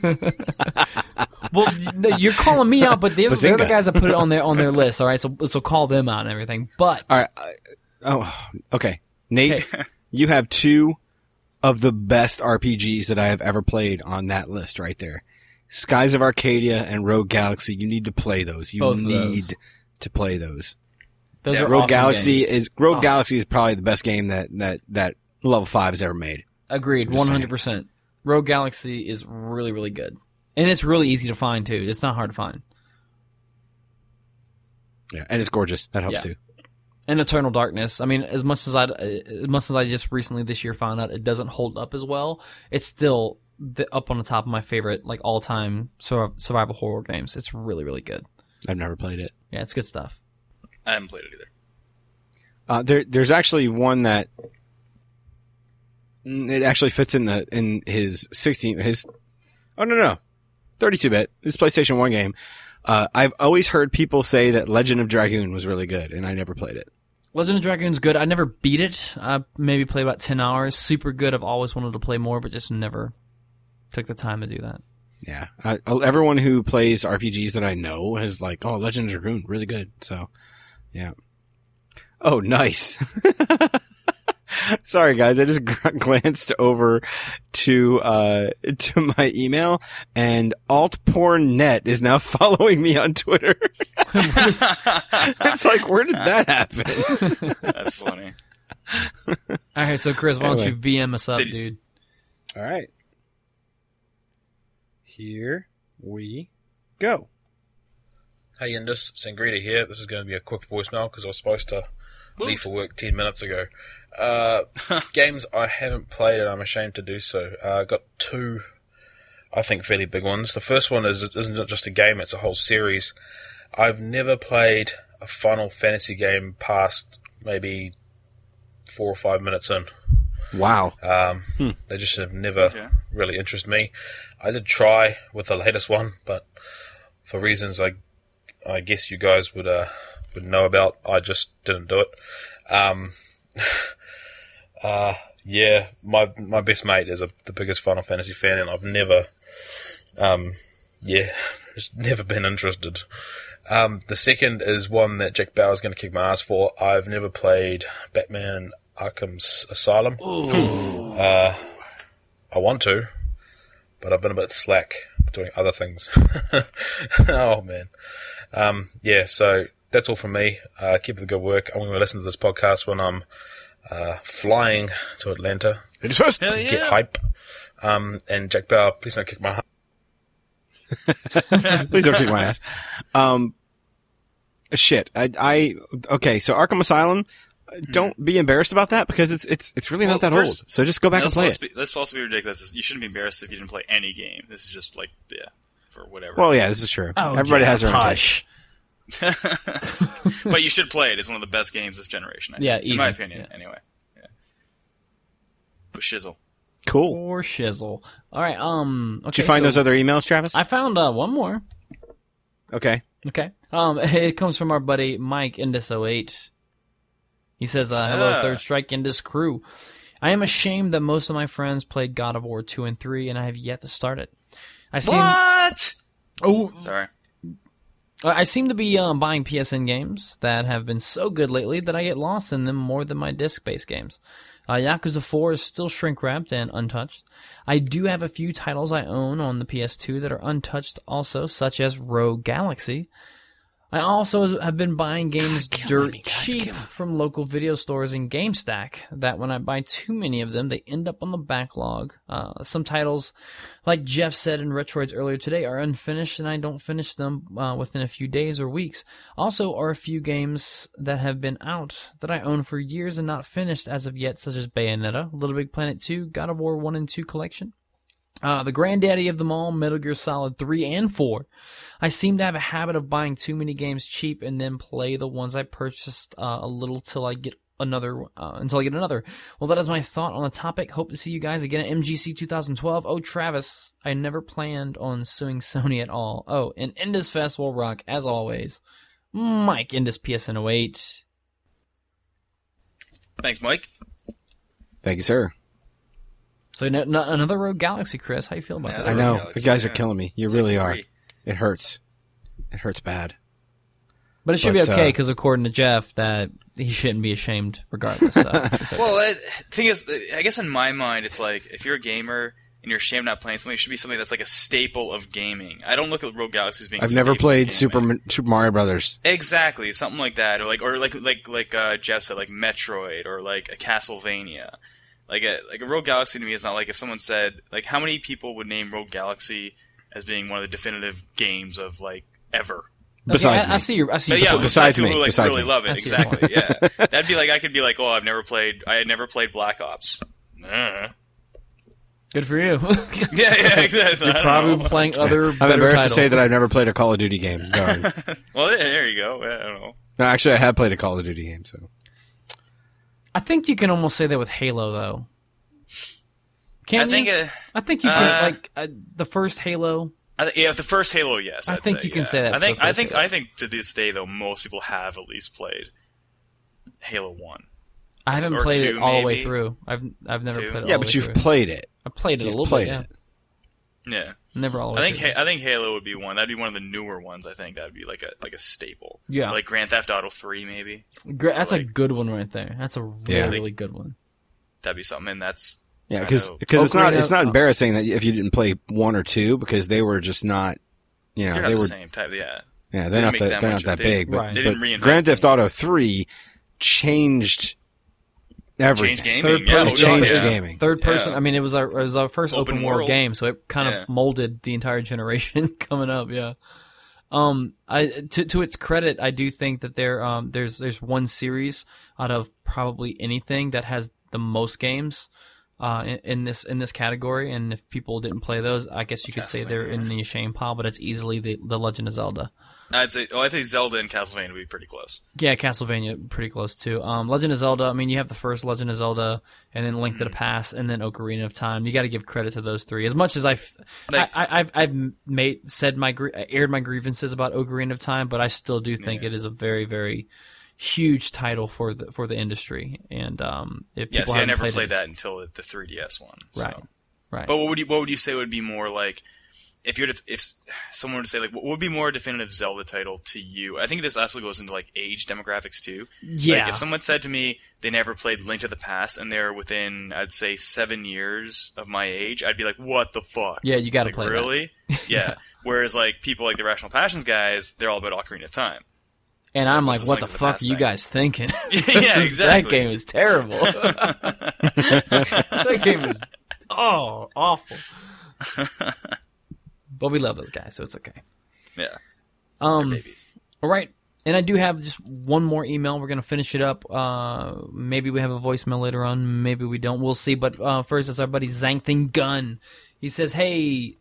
S3: Well, no, you're calling me out, but they're the
S1: Bazinga.
S3: guys that put it on their list. All right, so call them out and everything. But
S1: All right. Okay. Nate, you have 2 of the best RPGs that I have ever played on that list right there. Skies of Arcadia and Rogue Galaxy. You need to play those. You
S3: Both of
S1: need
S3: those.
S1: to play those.
S3: those
S2: Yeah,
S3: are
S1: Rogue
S3: awesome
S1: Galaxy
S3: games.
S1: is probably the best game that Level 5 has ever made.
S3: Agreed,
S1: Just saying.
S3: 100%. Rogue Galaxy is really, really good, and it's really easy to find too. It's not hard to find.
S1: Yeah, and it's gorgeous. That helps
S3: Yeah.
S1: too.
S3: And Eternal Darkness. I mean, as much as I just recently this year found out it doesn't hold up as well, it's still up on the top of my favorite like all time survival horror games. It's really, really good.
S1: I've never played it.
S3: Yeah, it's good stuff.
S2: I haven't played it either.
S1: There's actually one that it actually fits in his Oh, no. 32-bit. This is PlayStation 1 game. I've always heard people say that Legend of Dragoon was really good, and I never played it.
S3: Legend of Dragoon's good. I never beat it. I maybe played about 10 hours. Super good. I've always wanted to play more, but just never took the time to do that.
S1: Yeah. Everyone who plays RPGs that I know is like, oh, Legend of Dragoon, really good. So, yeah. Oh, nice. Sorry, guys. I just glanced over to my email, and AltPornNet is now following me on Twitter. It's like, where did that happen?
S2: That's funny.
S3: All right, so Chris, why don't
S1: Anyway.
S3: you VM us up, dude?
S1: All right. Here we go.
S5: Hey Indus, Sangrita here. This is going to be a quick voicemail because I was supposed to leave for work 10 minutes ago. Games I haven't played and I'm ashamed to do so. I got two, I think, fairly big ones. The first one isn't just a game, it's a whole series. I've never played a Final Fantasy game past maybe 4 or 5 minutes in.
S1: Wow.
S5: They just have never really interested me. I did try with the latest one, but for reasons I guess you guys would know about, I just didn't do it. Yeah, my best mate is the biggest Final Fantasy fan, and I've never, just never been interested. The second is one that Jack Bauer's going to kick my ass for. I've never played Batman Arkham Asylum. I want to, but I've been a bit slack doing other things. Oh man. So that's all from me. Keep up the good work. I'm going to listen to this podcast when I'm flying to Atlanta to get hype. And Jack Bauer, please don't kick my ass.
S1: Please don't kick my ass. Shit. Okay, so Arkham Asylum, don't be embarrassed about that because it's really not that old. So just go back and play it.
S2: Let's also be ridiculous. You shouldn't be embarrassed if you didn't play any game. This is just like, for whatever.
S1: Well, yeah, this is true.
S3: Oh,
S1: Everybody has their own
S3: hush.
S2: But you should play it. It's one of the best games this generation. I think.
S3: Yeah,
S2: in my
S3: easy.
S2: opinion. Anyway, But shizzle.
S1: Cool.
S3: Or shizzle. All right. Okay,
S1: Did you find those other emails, Travis?
S3: I found one more.
S1: Okay.
S3: Okay. It comes from our buddy Mike Indus08. He says, "Hello, Third Strike Indus crew. I am ashamed that most of my friends played God of War 2 and 3, and I have yet to start it.
S2: What?
S3: Oh,
S2: sorry.
S3: I seem to be buying PSN games that have been so good lately that I get lost in them more than my disc-based games. Yakuza 4 is still shrink-wrapped and untouched. I do have a few titles I own on the PS2 that are untouched also, such as Rogue Galaxy. I also have been buying games dirt cheap from local video stores and GameStack that when I buy too many of them, they end up on the backlog. Some titles, like Jeff said in Retroids earlier today, are unfinished and I don't finish them within a few days or weeks. Also are a few games that have been out that I own for years and not finished as of yet, such as Bayonetta, Little Big Planet 2, God of War 1 and 2 collection. The granddaddy of them all, Metal Gear Solid 3 and 4. I seem to have a habit of buying too many games cheap and then play the ones I purchased a little until I get another. Well, that is my thought on the topic. Hope to see you guys again at MGC 2012. Oh, Travis, I never planned on suing Sony at all. Oh, and Indus Fest will rock, as always. Mike, Indus PSN 08.
S2: Thanks, Mike.
S1: Thank you, sir.
S3: So another Rogue Galaxy, Chris. How you feel about that?
S1: I know. The guys are killing me. You really are. It hurts. It hurts bad.
S3: But it should be okay because according to Jeff, that he shouldn't be ashamed regardless. So it's okay.
S2: Well, thing is, I guess in my mind, it's like if you're a gamer and you're ashamed not playing something, it should be something that's like a staple of gaming. I don't look at Rogue Galaxy as being.
S1: I've never played Super Mario Brothers.
S2: Exactly, something like that, or like Jeff said, like Metroid or like a Castlevania. Like a Rogue Galaxy to me is not like if someone said, like, how many people would name Rogue Galaxy as being one of the definitive games of, like, ever?
S1: Besides me.
S3: I see you.
S2: Besides people who, like,
S1: besides
S2: really
S1: me.
S2: love it, exactly, yeah. That'd be like, I could be like, oh, I had never played Black Ops.
S3: Good for you.
S2: yeah, exactly.
S3: You're probably playing other better
S1: I'm embarrassed
S3: titles.
S1: to say that I've never played a Call of Duty game. Darn.
S2: Well, there you go. I don't know.
S1: No, actually, I have played a Call of Duty game, so.
S3: I think you can almost say that with Halo, though. Can
S2: I think
S3: you? I think you can. The first Halo.
S2: the first Halo, yes.
S3: I
S2: I'd
S3: think
S2: say,
S3: you can say that.
S2: I think
S3: for the first Halo.
S2: I think to this day though, most people have at least played Halo 1.
S3: I haven't
S2: or
S3: played
S2: 2,
S3: it all the way
S2: maybe.
S3: through. I've never
S2: 2.
S3: played it.
S1: Yeah,
S3: all the
S1: but
S3: way
S1: you've
S3: through.
S1: played it.
S3: I played it a
S1: You've
S3: little
S1: played
S3: bit.
S1: it.
S2: Yeah.
S3: Never all the way
S2: I think
S3: through.
S2: I think Halo would be one. That'd be one of the newer ones. I think that'd be like a staple.
S3: Yeah.
S2: Like Grand Theft Auto 3, maybe.
S3: That's a
S2: like-
S3: good one right there. That's a really, really good one.
S2: That'd be something. And that's
S1: Yeah,
S2: kind
S1: because
S2: of-
S1: it's not embarrassing that if you didn't play 1 or 2 because they were just not,
S2: they're not
S1: they
S2: the
S1: were
S2: same type. Yeah.
S1: they're
S2: Didn't
S1: not
S2: make
S1: that
S2: much of- they-
S1: big. But,
S3: Right.
S2: They
S1: but
S2: didn't reinvent
S1: Grand Theft
S2: anything.
S1: Auto 3 changed everything.
S2: Changed gaming.
S3: Third
S2: Yeah,
S3: person-
S2: oh,
S1: changed
S2: yeah.
S1: gaming.
S3: Third person.
S2: Yeah.
S3: I mean, it was our first
S2: Open
S3: open world
S2: world.
S3: game, so it kind
S2: Yeah.
S3: of molded the entire generation coming up. Yeah. To its credit, I do think that there's one series out of probably anything that has the most games in this category, and if people didn't play those, I guess you could say they're in the shame pile. But it's easily the Legend of Zelda.
S2: I'd say. Oh, I think Zelda and Castlevania would be pretty close.
S3: Yeah, Castlevania, pretty close too. Legend of Zelda, I mean, you have the first Legend of Zelda, and then Link to the Past, and then Ocarina of Time. You got to give credit to those three. As much as I've aired my grievances about Ocarina of Time, but I still do think it is a very, very huge title for the industry. And if
S2: Yeah,
S3: people
S2: see, I
S3: haven't
S2: never
S3: played
S2: played
S3: it,
S2: that until the 3DS one. So.
S3: right.
S2: But what would you say would be more like if someone were to say like what would be more definitive Zelda title to you? I think this also goes into like age demographics too.
S3: Yeah.
S2: Like if someone said to me they never played Link to the Past and they're within I'd say 7 years of my age, I'd be like, what the fuck?
S3: Yeah, you got to
S2: Like,
S3: play that.
S2: really? Yeah. Whereas like people like the Rational Passions guys, they're all about Ocarina of Time.
S3: And I'm
S2: This
S3: like,
S2: is
S3: what
S2: Link
S3: the
S2: to the
S3: fuck
S2: Past
S3: are you
S2: thing.
S3: guys thinking?
S2: Yeah, exactly.
S3: That game is terrible. That game is awful. But we love those guys, so it's okay.
S2: Yeah.
S3: They're
S2: babies.
S3: All right. And I do have just one more email. We're going to finish it up. Maybe we have a voicemail later on. Maybe we don't. We'll see. But first, it's our buddy Zangthing Gun. He says, hey,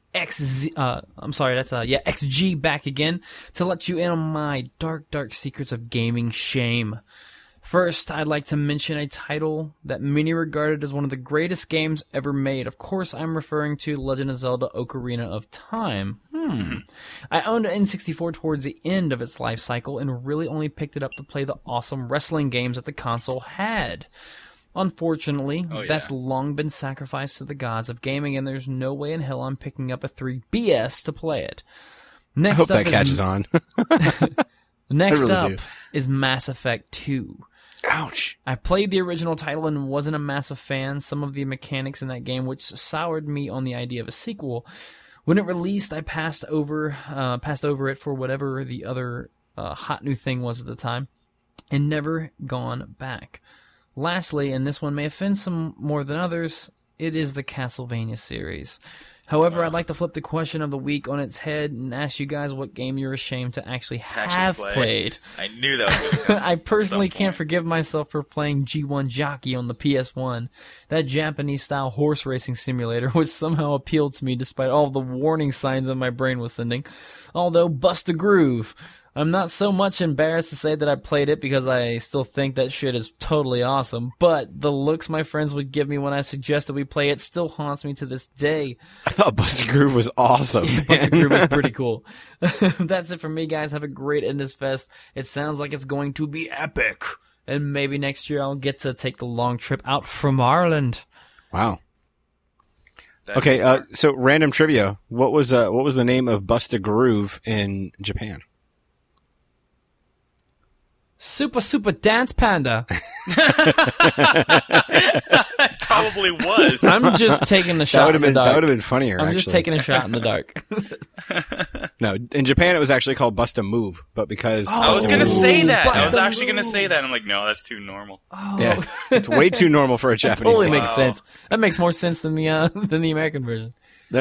S3: XG back again to let you in on my dark, dark secrets of gaming shame. First, I'd like to mention a title that many regarded as one of the greatest games ever made. Of course, I'm referring to Legend of Zelda Ocarina of Time. I owned an N64 towards the end of its life cycle and really only picked it up to play the awesome wrestling games that the console had. Unfortunately, that's long been sacrificed to the gods of gaming, and there's no way in hell I'm picking up a 3BS to play it.
S1: I hope that catches on.
S3: Next
S1: really
S3: up
S1: do.
S3: is Mass Effect 2.
S1: Ouch.
S3: I played the original title and wasn't a massive fan. Some of the mechanics in that game, which soured me on the idea of a sequel. When it released, I passed over it for whatever the other hot new thing was at the time, and never gone back. Lastly, and this one may offend some more than others, it is the Castlevania series. However, I'd like to flip the question of the week on its head and ask you guys what game you're ashamed to actually have played.
S2: I knew that was going to come.
S3: I personally can't forgive myself for playing G1 Jockey on the PS1. That Japanese-style horse racing simulator which somehow appealed to me despite all the warning signs that my brain was sending. Although, bust a groove. I'm not so much embarrassed to say that I played it because I still think that shit is totally awesome, but the looks my friends would give me when I suggested we play it still haunts me to this day.
S1: I thought Busted Groove was awesome.
S3: Busted Groove is pretty cool. That's it for me, guys. Have a great Indus Fest. It sounds like it's going to be epic. And maybe next year I'll get to take the long trip out from Ireland.
S1: Wow. Okay, so random trivia. What was the name of Busted Groove in Japan?
S3: Super Dance Panda.
S2: It probably was.
S3: I'm just taking a shot in the dark.
S1: That would have been funnier,
S3: I'm just taking a shot in the dark.
S1: No, in Japan it was actually called Bust a Move, but because...
S2: I was going to say that. I was
S3: Bust a
S2: actually going to
S3: Move.
S2: say that. I'm like, no, that's too normal.
S1: Yeah, it's way too normal for a Japanese
S3: Totally
S1: game.
S3: makes sense. That makes more sense than the American version.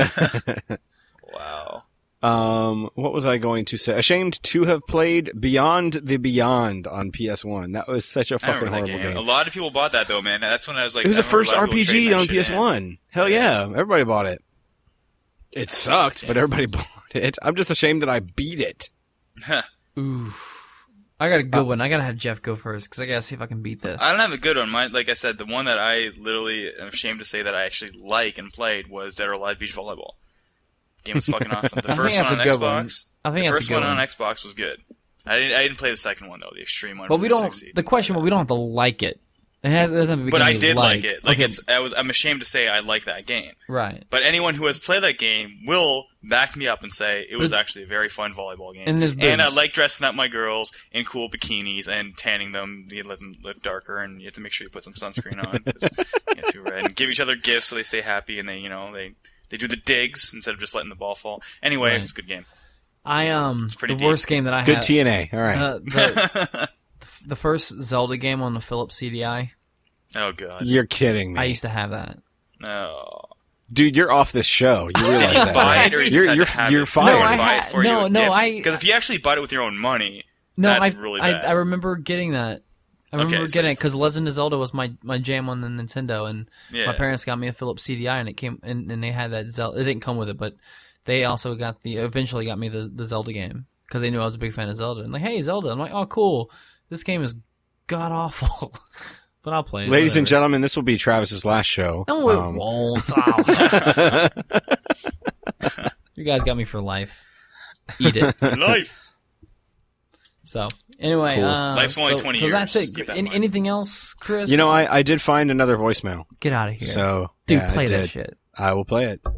S2: Wow.
S1: What was I going to say? Ashamed to have played Beyond the Beyond on PS1. That was such a
S2: I
S1: fucking
S2: remember that
S1: horrible
S2: game.
S1: game.
S2: A lot of people bought that though, man. That's when I was like,
S1: It was
S2: I
S1: the first
S2: remember a lot of people
S1: RPG
S2: trading
S1: on
S2: that shit in.
S1: PS1. Hell yeah, everybody bought it. It sucked, but everybody bought it. I'm just ashamed that I beat it.
S3: Ooh. I got a good one. I gotta have Jeff go first because I gotta see if I can beat this.
S2: I don't have a good one. Mine, like I said, the one that I literally am ashamed to say that I actually like and played was Dead or Alive Beach Volleyball. Game was fucking awesome. The first one on Xbox. The first one on Xbox was good. I didn't play the second one though, the extreme one.
S3: But we don't. The question, we don't have to like it. It doesn't have to be.
S2: But I did like it. Like
S3: okay.
S2: I'm ashamed to say I like that game.
S3: Right.
S2: But anyone who has played that game will back me up and say it was actually a very fun volleyball game.
S3: And
S2: I like dressing up my girls in cool bikinis and tanning them. You let them look darker, and you have to make sure you put some sunscreen on. You have to red and give each other gifts so they stay happy, and they do the digs instead of just letting the ball fall. Anyway,
S3: Right.
S2: It's a good game.
S3: The worst game that I had.
S1: Good TNA. All right.
S3: The first Zelda game on the Philips CDI.
S2: Oh god.
S1: You're kidding me.
S3: I used to have that.
S2: No.
S1: Dude, you're off this show. You realize that,
S2: buy
S1: right?
S2: it or you just had to have
S1: you're
S2: it?
S1: fired.
S2: Someone buy it for you a gift?
S3: I
S2: because if you actually bought it with your own money,
S3: No,
S2: that's really bad.
S3: I remember getting that. I remember
S2: Okay,
S3: getting it because Legend of Zelda was my jam on the Nintendo, and
S2: Yeah.
S3: my parents got me a Philips CDI, and it came and they had that Zelda. It didn't come with it, but they also eventually got me the Zelda game because they knew I was a big fan of Zelda. And like, hey, Zelda! I'm like, oh, cool. This game is god awful, but I'll play it.
S1: Ladies and
S3: whatever.
S1: gentlemen, this will be Travis's last show.
S3: No, it won't. You guys got me for life. Eat it.
S2: Life.
S3: So anyway,
S1: Cool.
S2: Life's only 20 years.
S3: So that's
S2: Just
S3: it.
S2: keep that in mind.
S3: Anything else, Chris?
S1: You know, I did find another voicemail.
S3: Get out of here.
S1: So,
S3: Dude,
S1: yeah, I
S3: play that
S1: did.
S3: shit.
S1: I will play it.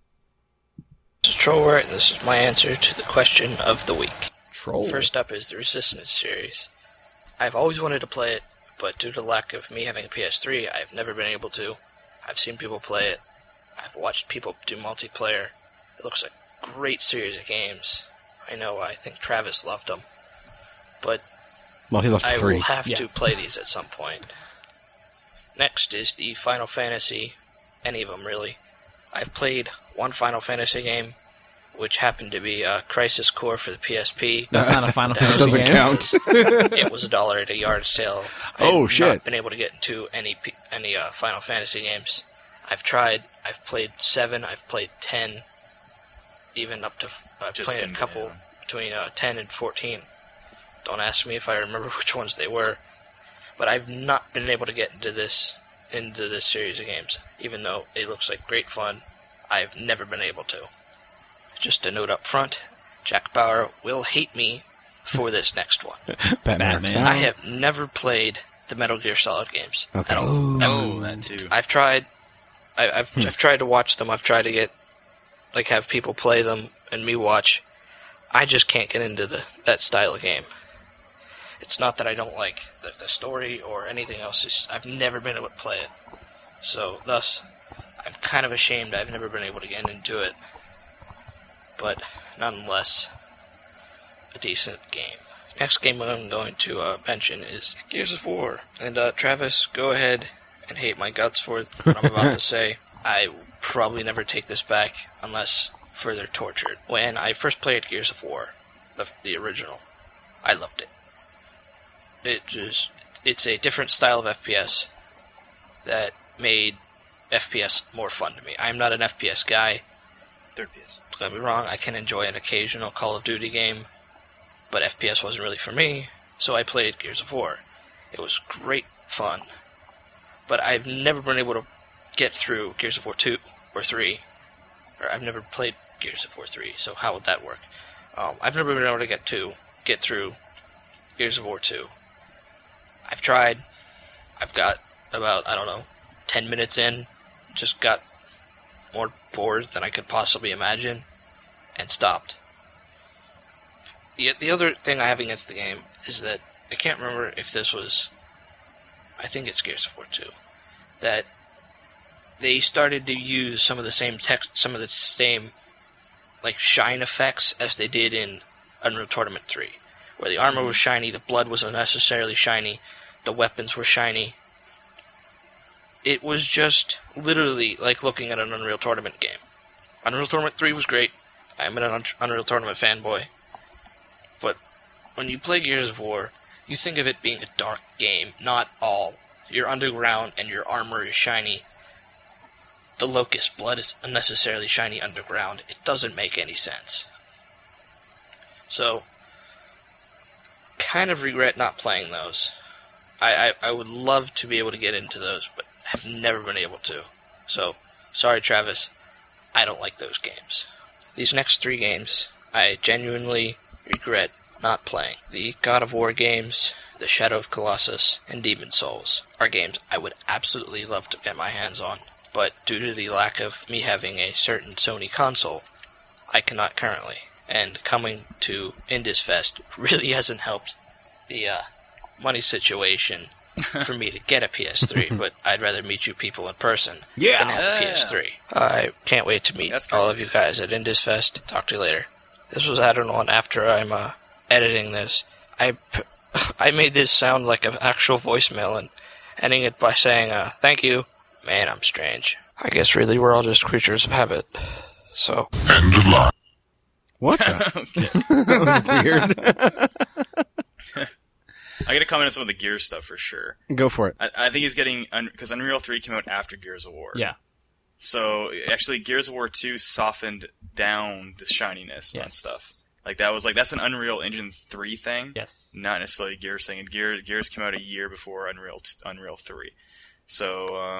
S11: This is Trollwort, and this is my answer to the question of the week.
S3: Troll.
S11: First up is the Resistance series. I've always wanted to play it, but due to the lack of me having a PS3, I've never been able to. I've seen people play it. I've watched people do multiplayer. It looks like a great series of games. I think Travis loved them. But
S1: Well, he left
S11: I
S1: 3.
S11: will have to play these at some point. Next is the Final Fantasy, any of them really. I've played one Final Fantasy game, which happened to be Crisis Core for the PSP.
S3: That's not a Final Fantasy
S1: Doesn't
S3: game.
S1: count.
S11: It was $1 at a yard sale.
S1: Oh,
S11: I've
S1: shit.
S11: not been able to get into any Final Fantasy games. I've tried. I've played 7. I've played 10. Even up to I've
S2: Just
S11: played a
S2: couldn't
S11: couple
S2: get in.
S11: between 10 and 14. Don't ask me if I remember which ones they were, but I've not been able to get into this series of games. Even though it looks like great fun, I've never been able to. Just a note up front: Jack Bauer will hate me for this next one.
S1: Batman.
S11: I have never played the Metal Gear Solid games
S1: Okay.
S11: at all.
S2: Oh, that too.
S11: I've tried. I've tried to watch them. I've tried to have people play them and me watch. I just can't get into that style of game. It's not that I don't like the story or anything else. It's, I've never been able to play it. So, thus, I'm kind of ashamed I've never been able to get into it. But, nonetheless, a decent game. Next game I'm going to mention is Gears of War. And, Travis, go ahead and hate my guts for what I'm about to say. I will probably never take this back unless further tortured. When I first played Gears of War, the original, I loved it. It's a different style of FPS that made FPS more fun to me. I'm not an FPS guy.
S2: Third PS.
S11: Don't get me wrong, I can enjoy an occasional Call of Duty game, but FPS wasn't really for me, so I played Gears of War. It was great fun, but I've never been able to get through Gears of War 2 or 3, or I've never played Gears of War 3, so how would that work? I've never been able to get through Gears of War 2. I've tried. I've got about, 10 minutes in, just got more bored than I could possibly imagine, and stopped. The other thing I have against the game is that I can't remember if this was, I think it's Gears of War 2, that they started to use some of the same like shine effects as they did in Unreal Tournament 3, where the armor was shiny, the blood was unnecessarily shiny, the weapons were shiny. It was just literally like looking at an Unreal Tournament game. Unreal Tournament 3 was great. I'm an Unreal Tournament fanboy. But when you play Gears of War, you think of it being a dark game, not all. You're underground and your armor is shiny. The Locust blood is unnecessarily shiny underground. It doesn't make any sense. So, kind of regret not playing those. I would love to be able to get into those, but have never been able to. So, sorry, Travis. I don't like those games. These next 3 games, I genuinely regret not playing. The God of War games, the Shadow of Colossus, and Demon Souls are games I would absolutely love to get my hands on. But due to the lack of me having a certain Sony console, I cannot currently. And coming to Indus Fest really hasn't helped the money situation for me to get a PS3, but I'd rather meet you people in person than have a PS3. I can't wait to meet all of you guys at Indus Fest. Talk to you later. This was added on after I'm editing this. I made this sound like an actual voicemail and ending it by saying, thank you. Man, I'm strange. I guess really we're all just creatures of habit. So.
S12: End of line.
S1: What the? That was weird.
S2: I got to comment on some of the Gears stuff for sure.
S1: Go for it.
S2: I think he's getting... Because Unreal 3 came out after Gears of War.
S3: Yeah.
S2: So, actually, Gears of War 2 softened down the shininess on stuff. Like, that's an Unreal Engine 3 thing.
S3: Yes.
S2: Not necessarily a Gears thing. And Gears came out a year before Unreal 3. So,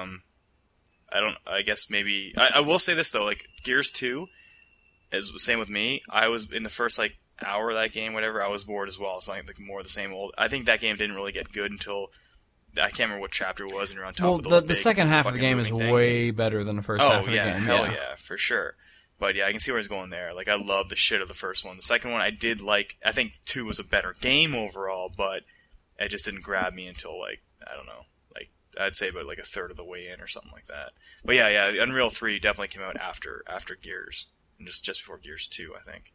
S2: I guess maybe... I will say this, though. Like, Gears 2 is the same with me. I was in the first, hour of that game, whatever, I was bored as well. It's like more of the same old... I think that game didn't really get good until... I can't remember what chapter it was, and you're on top of those
S3: the second half of the game is way better than the first half of the game.
S2: Hell yeah, for sure. But yeah, I can see where he's going there. Like, I love the shit of the first one. The second one I did like... I think 2 was a better game overall, but it just didn't grab me until, I don't know. I'd say about a third of the way in or something like that. But yeah, Unreal 3 definitely came out after Gears. And just before Gears 2, I think.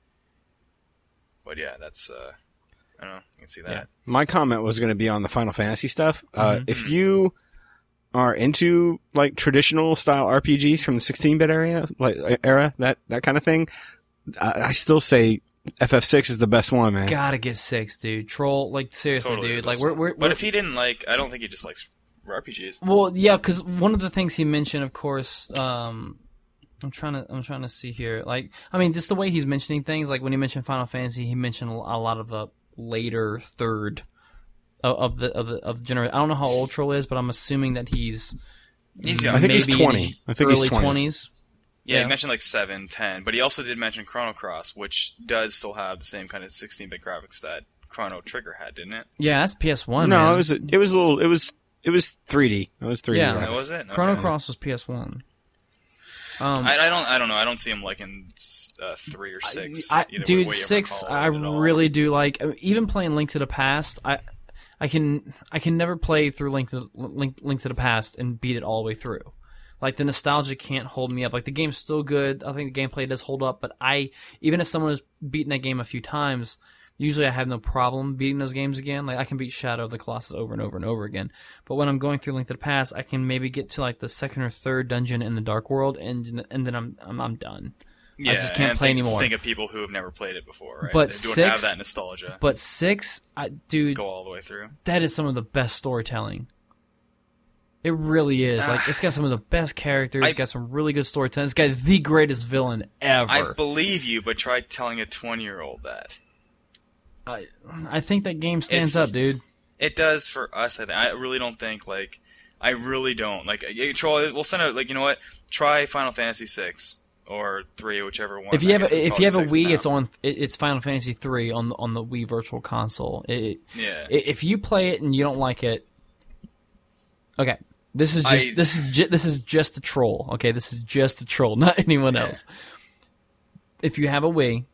S2: But yeah, that's... I don't know. You can see that.
S1: Yeah. My comment was going to be on the Final Fantasy stuff. If you are into traditional style RPGs from the 16-bit era, that kind of thing, I still say FF6 is the best one, man.
S3: Gotta get 6, dude. Troll, seriously,
S2: totally
S3: dude. We're
S2: But if he didn't I don't think he just likes RPGs.
S3: Well, yeah, because one of the things he mentioned, of course, I'm trying to see here. Just the way he's mentioning things. Like when he mentioned Final Fantasy, he mentioned a lot of the later third of the generation. I don't know how old Troll is, but I'm assuming that he's
S2: young.
S1: I think he's 20. I think
S3: early
S1: he's 20.
S3: 20s.
S2: Yeah, he mentioned 7, 10, but he also did mention Chrono Cross, which does still have the same kind of 16-bit graphics that Chrono Trigger had, didn't it?
S3: Yeah, that's PS1.
S1: No,
S3: man.
S1: it was 3D. It was 3D.
S3: Yeah,
S2: was it? Okay.
S3: Chrono Cross was PS1.
S2: I don't know. I don't see him in 3 or 6.
S3: Dude, 6 I really do like. Even playing Link to the Past, I can never play through Link to the Past and beat it all the way through. The nostalgia can't hold me up. The game's still good. I think the gameplay does hold up, but even as someone who's beaten that game a few times, usually I have no problem beating those games again. I can beat Shadow of the Colossus over and over and over again. But when I'm going through Link to the Past, I can maybe get to the second or third dungeon in the Dark World, and then I'm done.
S2: Yeah,
S3: I just can't play anymore.
S2: Think of people who have never played it before, right?
S3: But
S2: they don't have that nostalgia.
S3: But 6, dude,
S2: go all the way through.
S3: That is some of the best storytelling. It really is. It's got some of the best characters. It's got some really good storytelling. It's got the greatest villain ever.
S2: I believe you, but try telling a 20-year-old that.
S3: I think that game stands up, dude.
S2: It does for us. I really don't think I really don't Troll. We'll send out you know what? Try Final Fantasy 6 or 3, whichever one.
S3: If you have a Wii, it's Final Fantasy 3 on the Wii Virtual Console. If you play it and you don't like it, okay. This is just a troll. Okay, this is just a troll, not anyone else. If you have a Wii,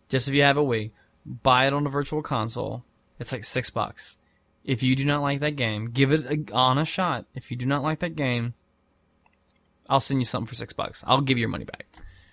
S3: buy it on the Virtual Console. It's $6. If you do not like that game, give it a shot. If you do not like that game, I'll send you something for $6. I'll give you your money back.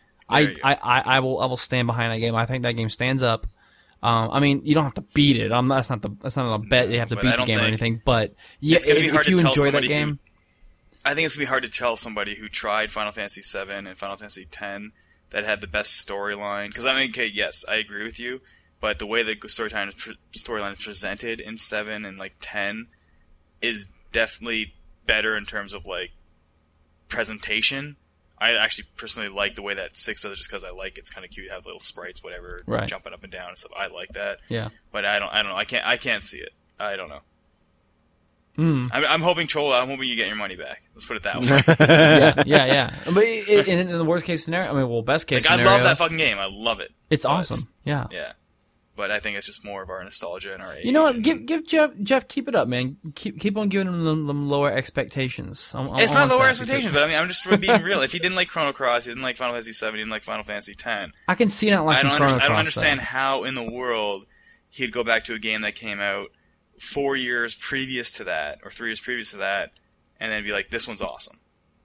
S3: I will stand behind that game. I think that game stands up. You don't have to beat it. That's not a bet. You have to beat the game or anything. But yeah, if you enjoy that game,
S2: I think it's gonna be hard to tell somebody who tried Final Fantasy 7 and Final Fantasy 10 that had the best storyline. Because yes, I agree with you. But the way the storyline is presented in 7 and 10 is definitely better in terms of presentation. I actually personally like the way that 6 does it, just because I like it's kind of cute to have little sprites, whatever,
S3: Right.
S2: jumping up and down and stuff. I like that.
S3: Yeah.
S2: But I don't know. I can't see it. I don't know.
S3: Mm.
S2: I'm hoping you get your money back. Let's put it that way.
S3: yeah. But in the worst case scenario, I mean, well, best case
S2: Like,
S3: scenario,
S2: I love that fucking game. I love it.
S3: It's
S2: But
S3: awesome. Yeah.
S2: Yeah. But I think it's just more of our nostalgia and our age.
S3: You know what? Give Jeff, keep it up, man. Keep on giving him them lower expectations.
S2: It's not lower expectations, but I mean, I'm just being real. If he didn't like Chrono Cross, he didn't like Final Fantasy 7, he didn't like Final Fantasy 10.
S3: I can see not liking Chrono Cross.
S2: I don't understand how in the world he'd go back to a game that came out 4 years previous to that, or 3 years previous to that, and then be like, "This one's awesome."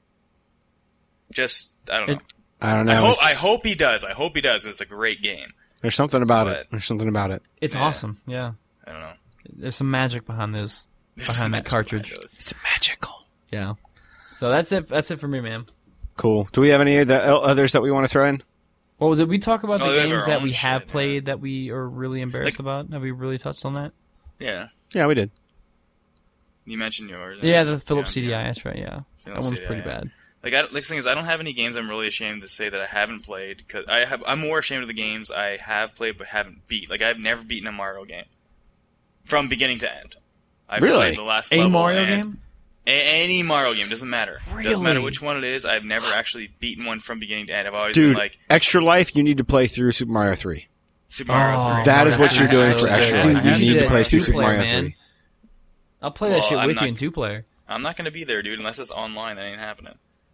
S2: Just I don't know.
S1: I don't know.
S2: I hope he does. I hope he does. It's a great game.
S1: There's something about it. There's something about it.
S3: It's awesome. Yeah.
S2: I don't know.
S3: There's some magic behind this. Behind that cartridge.
S1: It's magical.
S3: Yeah. So that's it. That's it for me, man.
S1: Cool. Do we have any of the others that we want to throw in?
S3: Well, did we talk about the
S2: we have
S3: games
S2: our
S3: that
S2: own
S3: we have
S2: shit,
S3: played that we are really embarrassed about? Have we really touched on that?
S2: Yeah.
S1: Yeah, we did.
S2: You mentioned yours.
S3: Yeah, the Philips CDI. That's right. Yeah,
S2: Philips
S3: that one's
S2: CDI,
S3: pretty
S2: yeah.
S3: bad.
S2: Like the thing is, I don't have any games I'm really ashamed to say that I haven't played, because I'm more ashamed of the games I have played but haven't beat. Like, I've never beaten a Mario game from beginning to end. I've
S1: Really?
S2: played the last
S3: A
S2: level
S3: Mario
S2: and
S3: game?
S2: Any Mario game, doesn't matter.
S3: Really?
S2: Doesn't matter which one it is. I've never actually beaten one from beginning to end. I've always
S1: Dude,
S2: been like
S1: Extra Life, you need to play through Super Mario 3.
S2: Super Mario 3.
S1: That is what you're doing
S3: so
S1: for Extra
S3: good.
S1: Life.
S3: Dude,
S1: You
S3: you
S1: need
S3: need
S1: to play
S3: a
S1: through Super
S3: two-player,
S1: Mario
S3: man.
S1: 3.
S3: I'll play that shit
S2: I'm
S3: with
S2: not-
S3: you in 2-player.
S2: I'm not going to be there, dude, unless it's online. That ain't happening.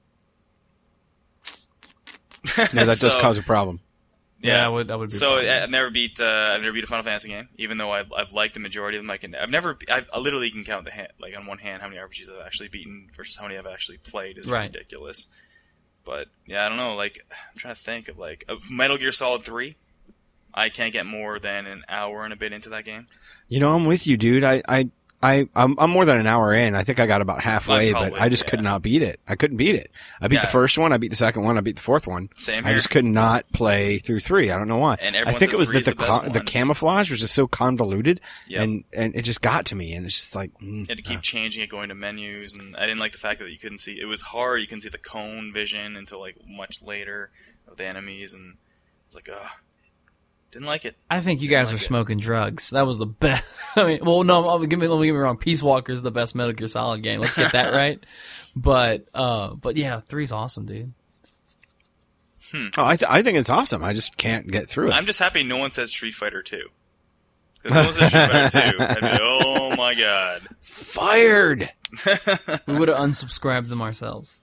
S1: No, that does
S2: So-
S1: cause a problem.
S3: Yeah, that would be.
S2: So
S3: fun.
S2: I've never beat a Final Fantasy game, even though I've liked the majority of them. I literally can count like on one hand how many RPGs I've actually beaten versus how many I've actually played is
S3: Right.
S2: ridiculous. But yeah, I don't know. Like, I'm trying to think of of Metal Gear Solid 3. I can't get more than an hour and a bit into that game.
S1: You know, I'm with you, dude. I'm more than an hour in. I think I got about halfway,
S2: Probably,
S1: but I just could not beat it. I couldn't beat it. I beat the
S2: Yeah.
S1: first one. I beat the second one. I beat the fourth one.
S2: Same
S1: I
S2: here.
S1: just could not play through 3. I don't know why.
S2: And
S1: I
S2: everyone
S1: think it
S2: says
S1: was
S2: 3
S1: that
S2: is the best
S1: the
S2: one.
S1: camouflage was just so convoluted,
S2: Yep.
S1: and it just got to me. And it's just like
S2: You had to keep changing it, going to menus, and I didn't like the fact that you couldn't see. It was hard. You couldn't see the cone vision until like much later of the enemies, and it's like, didn't like it.
S3: I think you guys are smoking drugs. That was the best. I mean, well, no, let me get me wrong. Peace Walker is the best Metal Gear Solid game. Let's get that right. But yeah, 3's awesome, dude.
S1: Oh, I think it's awesome. I just can't get through it.
S2: I'm just happy no one says Street Fighter 2. If someone says Street Fighter 2, I'd be like, oh my god.
S1: Fired.
S3: We would have unsubscribed them ourselves.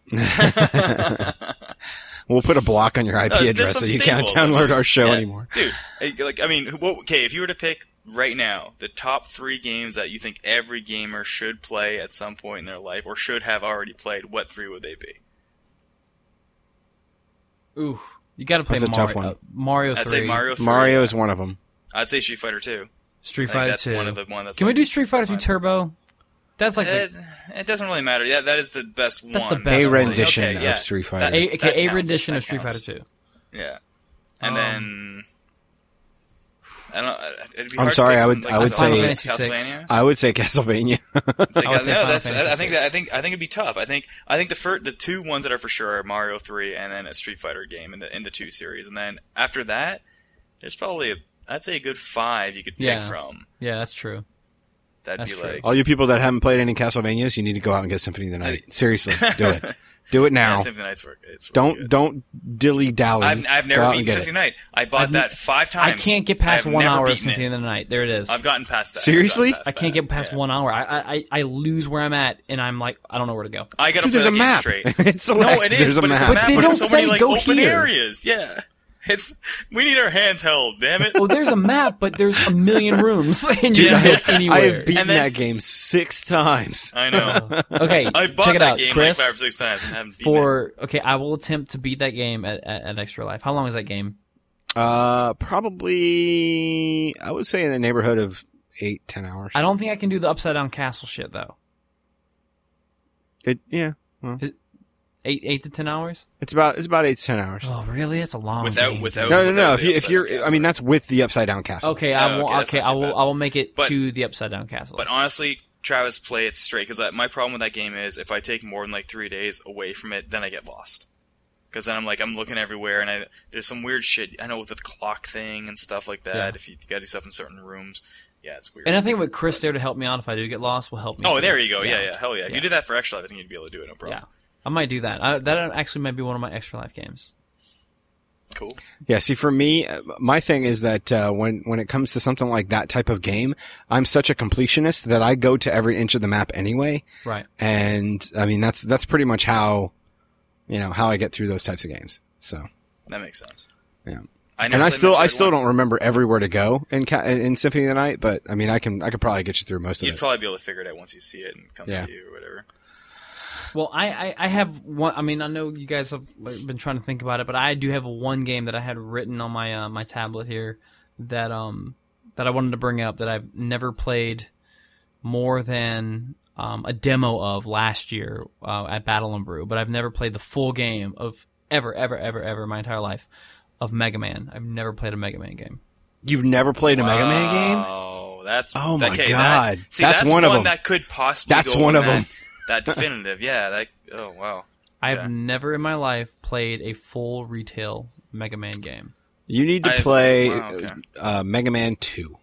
S1: We'll put a block on your IP
S2: There's
S1: address
S2: some
S1: so you can't
S2: staples.
S1: download our show
S2: Yeah,
S1: anymore.
S2: Dude, if you were to pick right now the top 3 games that you think every gamer should play at some point in their life, or should have already played, what 3 would they be?
S3: Ooh, you got to play
S1: That's a tough
S3: Mario.
S1: one.
S3: Mario 3.
S2: I'd say Mario 3.
S1: Mario is one of them.
S2: I'd say Street Fighter 2.
S3: Street
S2: I think
S3: Fighter
S2: that's
S3: 2.
S2: one that's
S3: Can we
S2: like
S3: do Street Fighter 2
S2: defines-
S3: Turbo? That's like
S2: It doesn't really matter. Yeah, that is the best
S3: That's
S2: one.
S3: the best
S1: A
S3: one.
S1: rendition
S2: Okay, yeah.
S1: of Street Fighter.
S2: That-
S3: a
S2: counts.
S3: rendition
S2: That
S3: of Street
S2: counts.
S3: Fighter 2.
S2: Yeah, and then I don't know. It'd be
S1: I'm
S2: hard to
S1: sorry,
S2: pick
S1: I
S2: some,
S1: would-
S2: like,
S1: I would
S2: Zelda,
S1: say-
S2: Castlevania.
S1: I would say Castlevania.
S2: It's like,
S3: I would say
S2: no,
S3: Final
S2: that's.
S3: Fantasy
S2: I think
S3: VI.
S2: that. I think it'd be tough. I think the 2 ones that are for sure are Mario 3 and then a Street Fighter game in the 2 series, and then after that, there's probably I'd say a good 5 you could pick from.
S3: Yeah, that's true.
S2: That'd
S3: That's
S2: be
S3: true.
S2: like
S1: All you people that haven't played any Castlevanias, you need to go out and get Symphony of the Night. Seriously, do it. Do it now.
S2: Yeah, Symphony of the Night's work. It's really good.
S1: Don't dilly dally.
S2: I've never beaten Symphony of the Night. I bought that 5 times.
S3: I can't get past
S2: I've
S3: 1
S2: never
S3: hour of
S2: beaten
S3: Symphony
S2: it.
S3: of the Night. There it is.
S2: I've gotten past that.
S1: Seriously?
S3: I can't get past 1 hour. I lose where I'm at, and I'm like, I don't know where to go.
S2: I gotta
S1: Dude,
S2: play
S1: there's
S2: that
S1: a
S2: game
S1: map.
S2: straight.
S1: It's
S2: No,
S1: select.
S2: it is,
S1: There's a
S2: but it's a
S1: map.
S2: map,
S3: they
S2: but
S3: don't
S2: it's so
S3: say
S2: many like
S3: go
S2: open
S3: here.
S2: areas. Yeah. We need our hands held, damn it.
S3: Well, there's a map, but there's a million rooms, and you
S2: Yeah.
S3: can go anywhere.
S1: I have beaten
S2: And then-
S1: that game 6 times.
S2: I know.
S3: Okay,
S2: I bought
S3: check it
S2: that
S3: out,
S2: game
S3: Chris.
S2: like 5 or 6 times and haven't beaten it.
S3: Okay, I will attempt to beat that game at Extra Life. How long is that game?
S1: Probably, I would say in the neighborhood of 8-10 hours.
S3: I don't think I can do the upside down castle shit though.
S1: Yeah. Well,
S3: 8 to 10 hours?
S1: it's about 8 to 10 hours.
S3: Oh, really? It's a long
S2: Without-
S3: game.
S2: without-
S1: No.
S2: without the
S1: If
S2: upside
S1: you're,
S2: down
S1: I
S2: castle.
S1: mean, that's with the upside down castle.
S3: Okay, I will.
S2: okay, that's
S3: Okay,
S2: not
S3: I
S2: too
S3: will.
S2: bad.
S3: I will make it
S2: But-
S3: to the upside down castle.
S2: But honestly, Travis, play it straight, because my problem with that game is if I take more than like 3 days away from it, then I get lost. Because then I'm looking everywhere, and there's some weird shit. I know with the clock thing and stuff like that.
S3: Yeah.
S2: If you gotta do stuff in certain rooms, yeah, it's weird.
S3: And I think with Chris there to help me out if I do get lost will help me.
S2: Oh,
S3: too.
S2: there you go. Yeah, hell yeah. If you did that for Extra Life, I think you'd be able to do it, no problem.
S3: Yeah, I might do that. That actually might be one of my Extra Life games.
S2: Cool.
S1: Yeah, see, for me, my thing is that when it comes to something like that type of game, I'm such a completionist that I go to every inch of the map anyway.
S3: Right.
S1: And I mean, that's pretty much how I get through those types of games. So
S2: That makes sense.
S1: yeah.
S2: I
S1: still don't remember everywhere to go in Symphony of the Night, but I mean, I could probably get you through most of
S2: You'd
S1: it.
S2: probably be able to figure it out once you see it and it comes to you or whatever.
S3: Well, I have one. I mean, I know you guys have been trying to think about it, but I do have one game that I had written on my my tablet here that I wanted to bring up that I've never played more than a demo of last year at Battle and Brew, but I've never played the full game of ever my entire life of Mega Man. I've never played a Mega Man game.
S1: You've never played a Mega Man game?
S2: Oh, that's
S1: Oh my
S2: okay,
S1: God.
S2: That's
S1: one of them.
S2: that could possibly.
S1: That's
S2: go
S1: one
S2: in
S1: of them.
S2: That definitive, yeah. Oh wow.
S3: I've never in my life played a full retail Mega Man game.
S1: You need to play
S2: okay.
S1: Mega Man 2.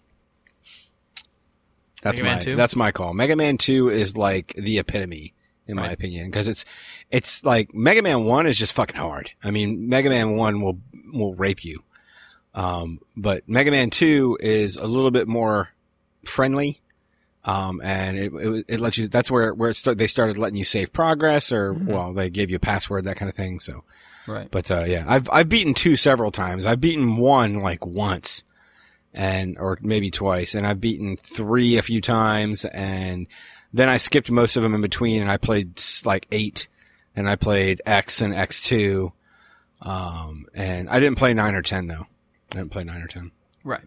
S3: Mega Man 2?
S1: That's my call. Mega Man 2 is like the epitome, in my opinion, because it's like Mega Man 1 is just fucking hard. I mean, Mega Man 1 will rape you. But Mega Man 2 is a little bit more friendly. And it lets you, that's where they started letting you save progress or, well, they gave you a password, that kind of thing. So,
S3: right.
S1: But, yeah, I've beaten 2 several times. I've beaten 1 like once or maybe twice, and I've beaten 3 a few times, and then I skipped most of them in between, and I played like 8, and I played X and X2, and I didn't play 9 or 10 though. I didn't play 9 or 10.
S3: Right.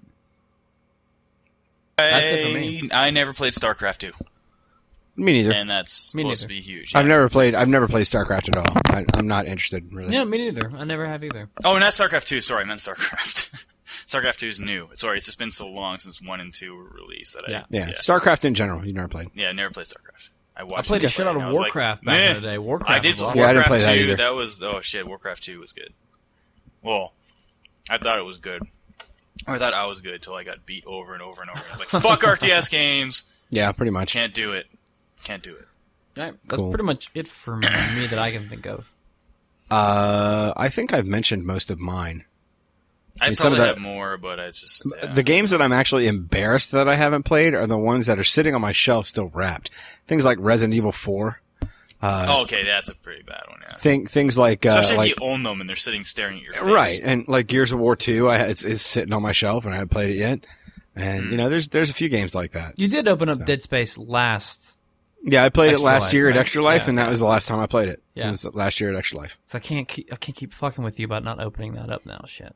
S2: That's
S3: it for me.
S2: I never played StarCraft 2.
S1: Me neither.
S2: And that's supposed to be huge.
S1: I've never played StarCraft at all. I'm not interested, really.
S3: Yeah, me neither. I never have either.
S2: Oh, not StarCraft 2. Sorry, I meant StarCraft. StarCraft 2 is new. Sorry, it's just been so long since 1 and 2 were released that
S1: Yeah, StarCraft in general, you never played.
S2: Yeah, I never played StarCraft. I
S3: played a shit out of Warcraft back in the day. Warcraft.
S2: I did.
S3: Was awesome.
S1: Yeah, I didn't
S2: Warcraft
S1: play that
S2: 2.
S1: either.
S2: That was Warcraft 2 was good. Well, I thought it was good. Or I thought I was good until I got beat over and over and over. I was like, "Fuck RTS games."
S1: Yeah, pretty much.
S2: Can't do it.
S3: Right, that's
S1: Cool.
S3: pretty much it for me that I can think of.
S1: I think I've mentioned most of mine.
S2: I
S1: mean, some
S2: probably
S1: of
S2: have more, but it's just
S1: The games that I'm actually embarrassed that I haven't played are the ones that are sitting on my shelf still wrapped. Things like Resident Evil 4.
S2: okay, that's a pretty bad one. Yeah.
S1: Things like
S2: Especially if you own them and they're sitting staring at your face.
S1: right, and like Gears of War 2, it's sitting on my shelf and I haven't played it yet. And you know, there's a few games like that.
S3: You did open up Dead Space last.
S1: Yeah, I played it
S3: Extra
S1: last
S3: Life,
S1: year
S3: right?
S1: at Extra Life,
S3: Yeah,
S1: and that
S3: yeah.
S1: was the last time I played it.
S3: Yeah.
S1: It was last year at Extra Life.
S3: So I can't keep fucking with you about not opening that up now. Shit.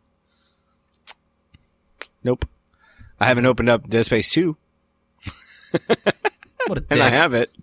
S1: Nope. I haven't opened up Dead Space 2.
S3: What a dick.
S1: And I have it.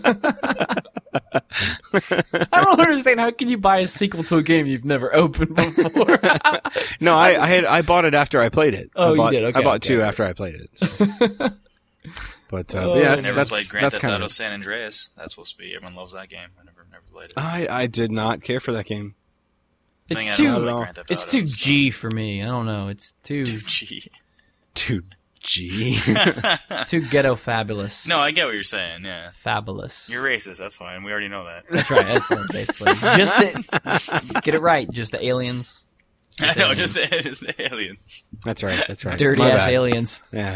S3: I don't understand. How can you buy a sequel to a game you've never opened before?
S1: No, I bought it after I played it.
S3: Oh,
S1: I bought,
S3: you did? Okay,
S1: I bought
S3: okay.
S1: 2 after I played it. So. But
S3: Oh,
S1: yeah,
S2: I never played Grand
S1: that's
S2: Theft
S1: kind
S2: Auto
S1: of it.
S2: San Andreas. That's supposed to be. Everyone loves that game. I never played it.
S1: I did not care for that game.
S3: It's
S2: I
S3: too.
S2: don't like Grand Theft
S3: It's
S2: Auto,
S3: too
S2: so-
S3: G for me. I don't know. It's too
S2: Gee.
S1: Too G.
S3: too ghetto fabulous.
S2: No, I get what you're saying. Yeah,
S3: Fabulous.
S2: you're racist. That's fine. We already know that.
S3: That's right. That's right, basically. Get it right. Just the aliens.
S2: I know. Just aliens.
S1: That's right. That's right.
S3: Dirty
S1: My
S3: ass
S1: bad.
S3: aliens.
S1: Yeah.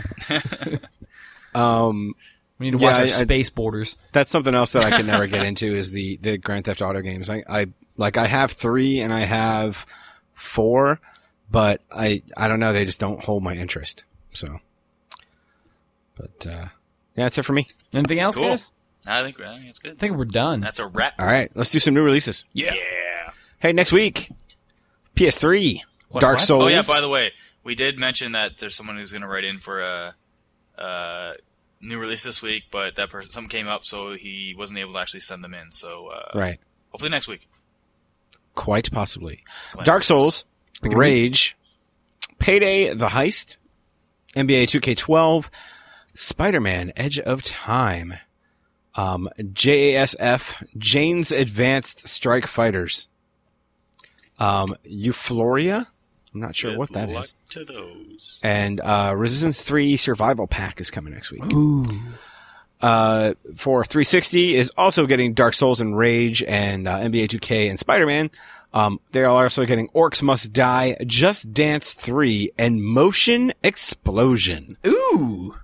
S3: We need to watch
S1: Yeah,
S3: our space borders.
S1: That's something else that I can never get into is the Grand Theft Auto games. I have 3 and I have 4, but I don't know. They just don't hold my interest. So, but yeah, that's it for me.
S3: Anything else,
S2: Cool.
S3: guys?
S2: I think it's good.
S3: I think we're done.
S2: That's a wrap.
S1: All right, let's do some new releases.
S2: Yeah.
S1: Hey, next week, PS3,
S3: What,
S1: Dark
S3: what?
S1: Souls.
S2: Oh yeah. By the way, we did mention that there's someone who's going to write in for a new release this week, but that person something came up, so he wasn't able to actually send them in. So
S1: Right.
S2: hopefully next week.
S1: Quite possibly.
S2: Glad
S1: Dark
S2: it
S1: Souls, Rage, Payday: The Heist, NBA 2K12, Spider-Man: Edge of Time, JASF, Jane's Advanced Strike Fighters, Euphoria. I'm not sure what that
S2: luck
S1: is.
S2: To those.
S1: And Resistance 3 Survival Pack is coming next week.
S3: Ooh.
S1: For 360 is also getting Dark Souls and Rage and NBA 2K and Spider-Man. They are also getting Orcs Must Die, Just Dance 3, and Motion Explosion.
S3: Ooh.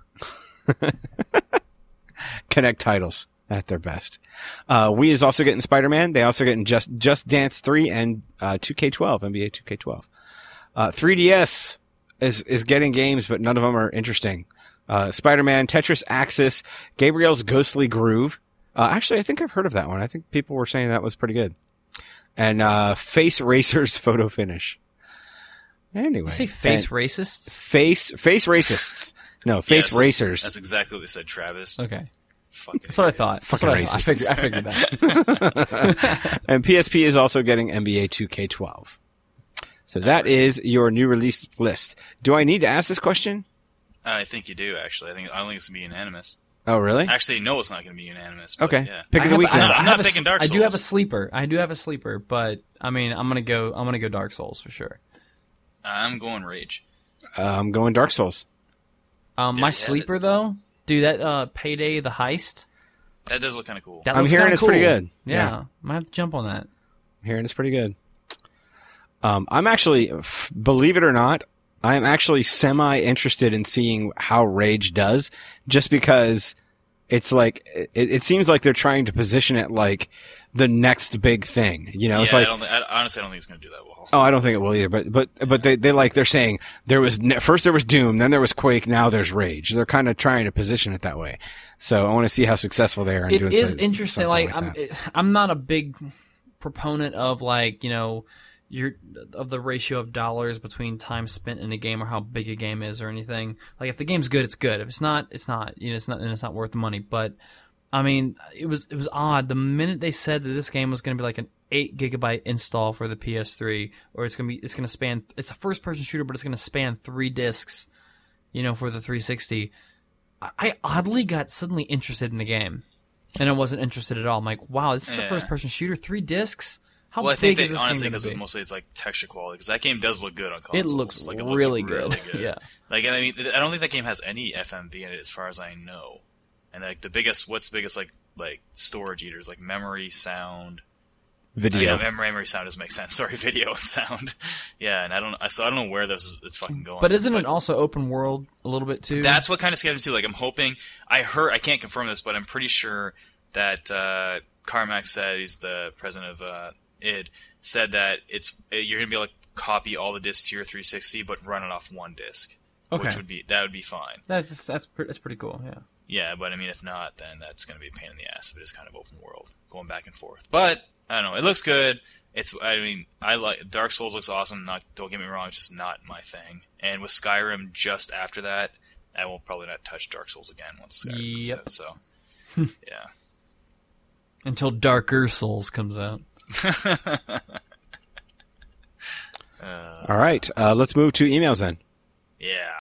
S1: Connect titles at their best. Wii is also getting Spider-Man. They also getting Just Dance 3 and 2K12, NBA 2K12. 3DS is getting games, but none of them are interesting. Spider-Man, Tetris Axis, Gabriel's Ghostly Groove. Actually, I think I've heard of that one. I think people were saying that was pretty good. And Face Racers Photo Finish. Anyway.
S3: You say face racists?
S1: Face racists. No, Face Racers.
S2: That's exactly what they said, Travis.
S3: Okay.
S2: Fucking
S3: That's what I thought.
S1: Fucking racist.
S3: I figured that.
S1: And PSP is also getting NBA 2K12. So that is your new release list. Do I need to ask this question?
S2: I think you do, actually. I don't think it's going to be unanimous.
S1: Oh, really?
S2: Actually, no, it's not going to be unanimous. But
S1: Okay.
S2: Yeah.
S1: Pick of the week then.
S2: I'm not picking Dark Souls.
S3: I do have a sleeper, but I mean, I'm gonna go Dark Souls for sure.
S2: I'm going Rage.
S1: I'm going Dark Souls.
S3: My sleeper though, dude, that Payday the heist.
S2: That does look kind of cool.
S3: That
S1: I'm
S3: looks
S1: hearing
S3: kinda
S1: it's pretty
S3: cool.
S1: good.
S3: Yeah, might have to jump on that.
S1: I'm hearing it's pretty good. I'm actually, believe it or not, I'm actually semi-interested in seeing how Rage does, just because it's like, it seems like they're trying to position it like the next big thing. You know, it's like,
S2: honestly, I don't think it's going to do that well.
S1: oh, I don't think it will either, but they're saying first there was Doom, then there was Quake, now there's Rage. They're kind of trying to position it that way. So I want to see how successful they are in doing
S3: it is interesting. Like,
S1: that.
S3: I'm not a big proponent of like, you know, of the ratio of dollars between time spent in a game or how big a game is or anything. Like, if the game's good, it's good. If it's not, it's not. You know, it's not worth the money. But I mean, it was odd the minute they said that this game was going to be like an 8 gigabyte install for the PS3, or it's going to span. It's a first person shooter, but it's going to span 3 discs. You know, for the 360. I oddly got suddenly interested in the game, and I wasn't interested at all. I'm like, wow, this is a first person shooter, 3 discs. How
S2: I
S3: big
S2: think
S3: is this
S2: honestly,
S3: game going to be?
S2: mostly it's like texture quality, because that game does look good on consoles.
S3: It looks
S2: like,
S3: really good. Yeah.
S2: Like, and I mean, I don't think that game has any FMV in it, as far as I know. And like what's the biggest like storage eaters, like memory, sound,
S1: video.
S2: Memory, sound doesn't make sense. Sorry, video and sound. Yeah, and I don't know where it's fucking going.
S3: But isn't it also open world a little bit too?
S2: That's what kind of scared me too. Like, I'm hoping. I can't confirm this, but I'm pretty sure that Carmack said, he's the president of id, said that you're gonna be able to copy all the discs to your 360, but run it off one disc.
S3: Okay.
S2: Which would be fine.
S3: That's pretty cool. Yeah.
S2: Yeah, but I mean, if not, then that's gonna be a pain in the ass if it is kind of open world, going back and forth. But I don't know. It looks good. I like Dark Souls. Looks awesome. Don't get me wrong. It's just not my thing. And with Skyrim just after that, I will probably not touch Dark Souls again once Skyrim comes out. So, yeah.
S3: Until Darker Souls comes out.
S1: All right, let's move to emails then.
S2: Yeah.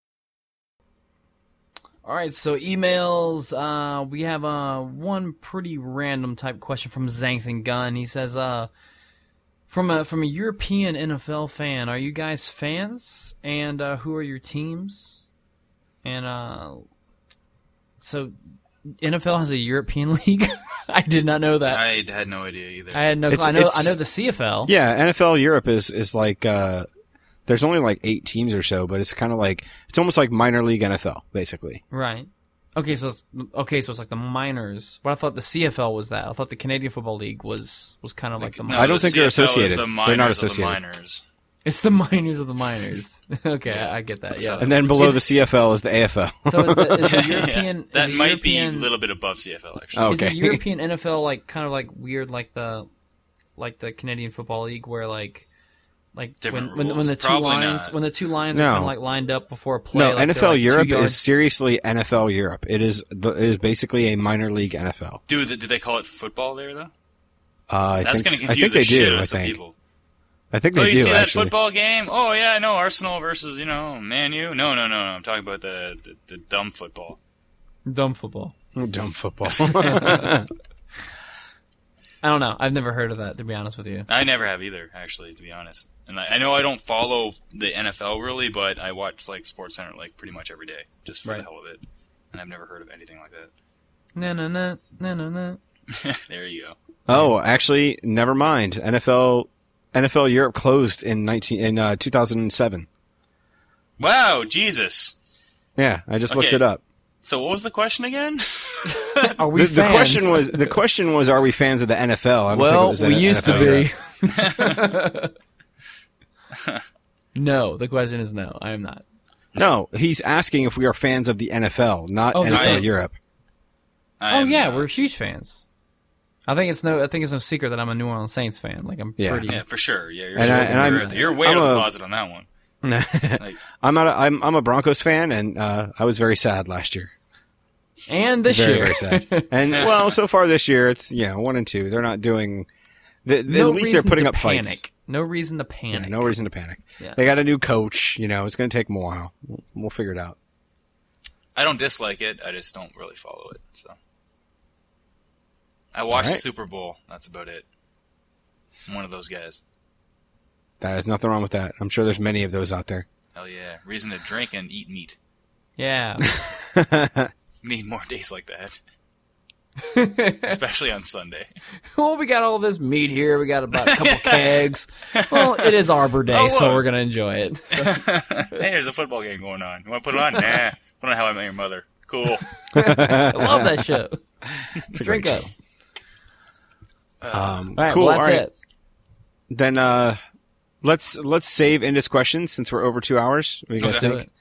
S3: All right, so emails. We have one pretty random type question from Xanthan Gun. He says, from a European NFL fan, are you guys fans? And who are your teams? And so NFL has a European league. I did not know that.
S2: I had no idea either.
S3: I had no. I know the CFL.
S1: Yeah, NFL Europe is like. There's only like 8 teams or so, but it's kind of like it's almost like minor league NFL, basically.
S3: Right. Okay, so it's like the minors. But I thought the CFL was that. I thought the Canadian Football League was kind of like the minors.
S1: I don't think they're associated.
S2: They're
S1: not associated.
S3: It's the minors of the minors. Okay, yeah. I get that. Yeah.
S1: And then below the CFL is the AFL.
S3: So is the European
S2: that might be a little bit above CFL actually.
S1: Okay.
S3: Is the European NFL like kind of like weird like the Canadian Football League where like
S2: different
S3: when
S2: rules?
S3: the two lines are kind of like lined up before a play.
S1: No,
S3: like
S1: NFL Europe is seriously NFL Europe. It is basically a minor league NFL.
S2: Do they call it football there though?
S1: That's
S2: going to confuse the shit out of some people.
S1: I think they do.
S2: You see that
S1: actually.
S2: football game? Oh yeah, no, Arsenal versus Man U. No. I'm talking about the dumb football.
S3: Dumb football.
S1: Dumb football.
S3: I don't know. I've never heard of that, to be honest with you.
S2: I never have either, actually, to be honest. And I know I don't follow the NFL really, but I watch like SportsCenter like pretty much every day, just for the hell of it. And I've never heard of anything like that.
S3: No.
S2: There you go.
S1: Oh, actually, never mind. NFL Europe closed in 2007.
S2: Wow, Jesus.
S1: Yeah, I just looked it up.
S2: So what was the question again?
S3: Are we fans?
S1: The question was, are we fans of the NFL? I don't think it was
S3: we used
S1: NFL
S3: to be. No, the question is no. I am not.
S1: No, he's asking if we are fans of the NFL, not NFL Europe.
S3: Yeah, we're huge fans. I think it's no secret that I'm a New Orleans Saints fan. Like I'm pretty.
S2: Yeah, for sure. Yeah, you're way out of the closet on that one. Like,
S1: I'm a Broncos fan, and I was very sad last year.
S3: And this year,
S1: very sad. And well, so far this year, it's 1-2. They're not doing. At least they're putting up fights.
S3: No reason to panic.
S1: Yeah, no reason to panic.
S3: Yeah.
S1: They got a new coach. It's going to take them a while. We'll figure it out.
S2: I don't dislike it. I just don't really follow it. So I watched the Super Bowl. That's about it. I'm one of those guys.
S1: There's nothing wrong with that. I'm sure there's many of those out there.
S2: Hell yeah. Reason to drink and eat meat.
S3: Yeah.
S2: Need more days like that. Especially on Sunday.
S3: Well, we got all this meat here. We got about a couple kegs. Well, it is Arbor Day, so we're going to enjoy it. So.
S2: Hey, there's a football game going on. You want to put it on? Nah. Put on How I Met Your Mother. Cool.
S3: I love that show. Drink up.
S1: All
S3: right,
S1: cool.
S3: well, that's it.
S1: Then let's save Indus questions since we're over 2 hours. What do you guys think?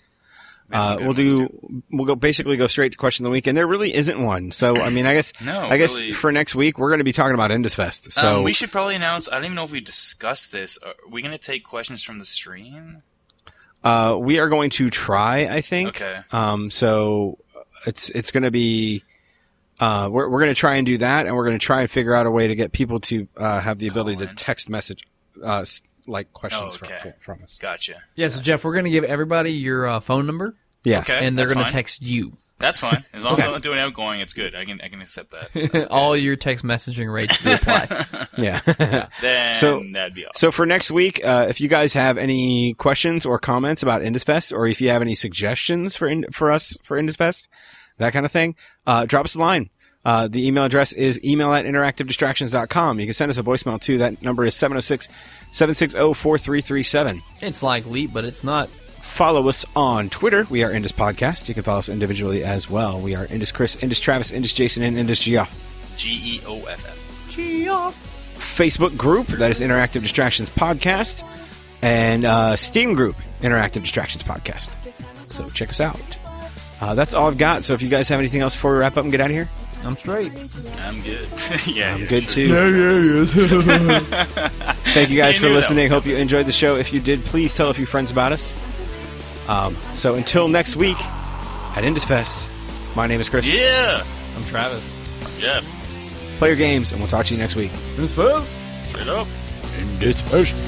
S1: We'll go straight to question of the week, and there really isn't one. So I mean, I guess
S2: really,
S1: for next week we're going to be talking about Indus Fest. So
S2: we should probably announce. I don't even know if we discussed this. Are we going to take questions from the stream?
S1: We are going to try. I think.
S2: Okay.
S1: So it's going to be. We're going to try and do that, and we're going to try and figure out a way to get people to have the ability to text message like questions from us.
S2: Gotcha.
S3: Yeah, so Jeff, we're going to give everybody your phone number.
S1: Yeah.
S2: Okay,
S3: and they're going to text you.
S2: That's fine. As long as I'm not doing outgoing, it's good. I can accept that. Okay.
S3: All your text messaging rates will apply.
S1: Yeah.
S2: Then that'd be awesome.
S1: So for next week, if you guys have any questions or comments about Indus Fest, or if you have any suggestions for us for Indus Fest, that kind of thing, drop us a line. The email address is email@interactivedistractions.com. You can send us a voicemail too. That number is 706-760-4337.
S3: It's like Leap, but it's not.
S1: Follow us on Twitter. We are Indus Podcast. You can follow us individually as well. We are Indus Chris, Indus Travis, Indus Jason, and Indus Geoff.
S2: Geoff.
S3: Geoff.
S1: Facebook group, that is Interactive Distractions Podcast. And Steam group, Interactive Distractions Podcast. So check us out. That's all I've got. So if you guys have anything else before we wrap up and get out of here?
S3: I'm straight.
S2: I'm good.
S1: I'm good
S2: sure.
S1: too.
S10: Yes.
S1: Thank you guys for
S2: knew that
S1: listening.
S2: was
S1: Hope you enjoyed the show. If you did, please tell a few friends about us. So until next week at Indus Fest, my name is Chris.
S2: Yeah.
S3: I'm Travis.
S2: I'm Jeff.
S1: Play your games, and we'll talk to you next week.
S3: Indus Fest.
S2: Straight up.
S1: Indus Fest.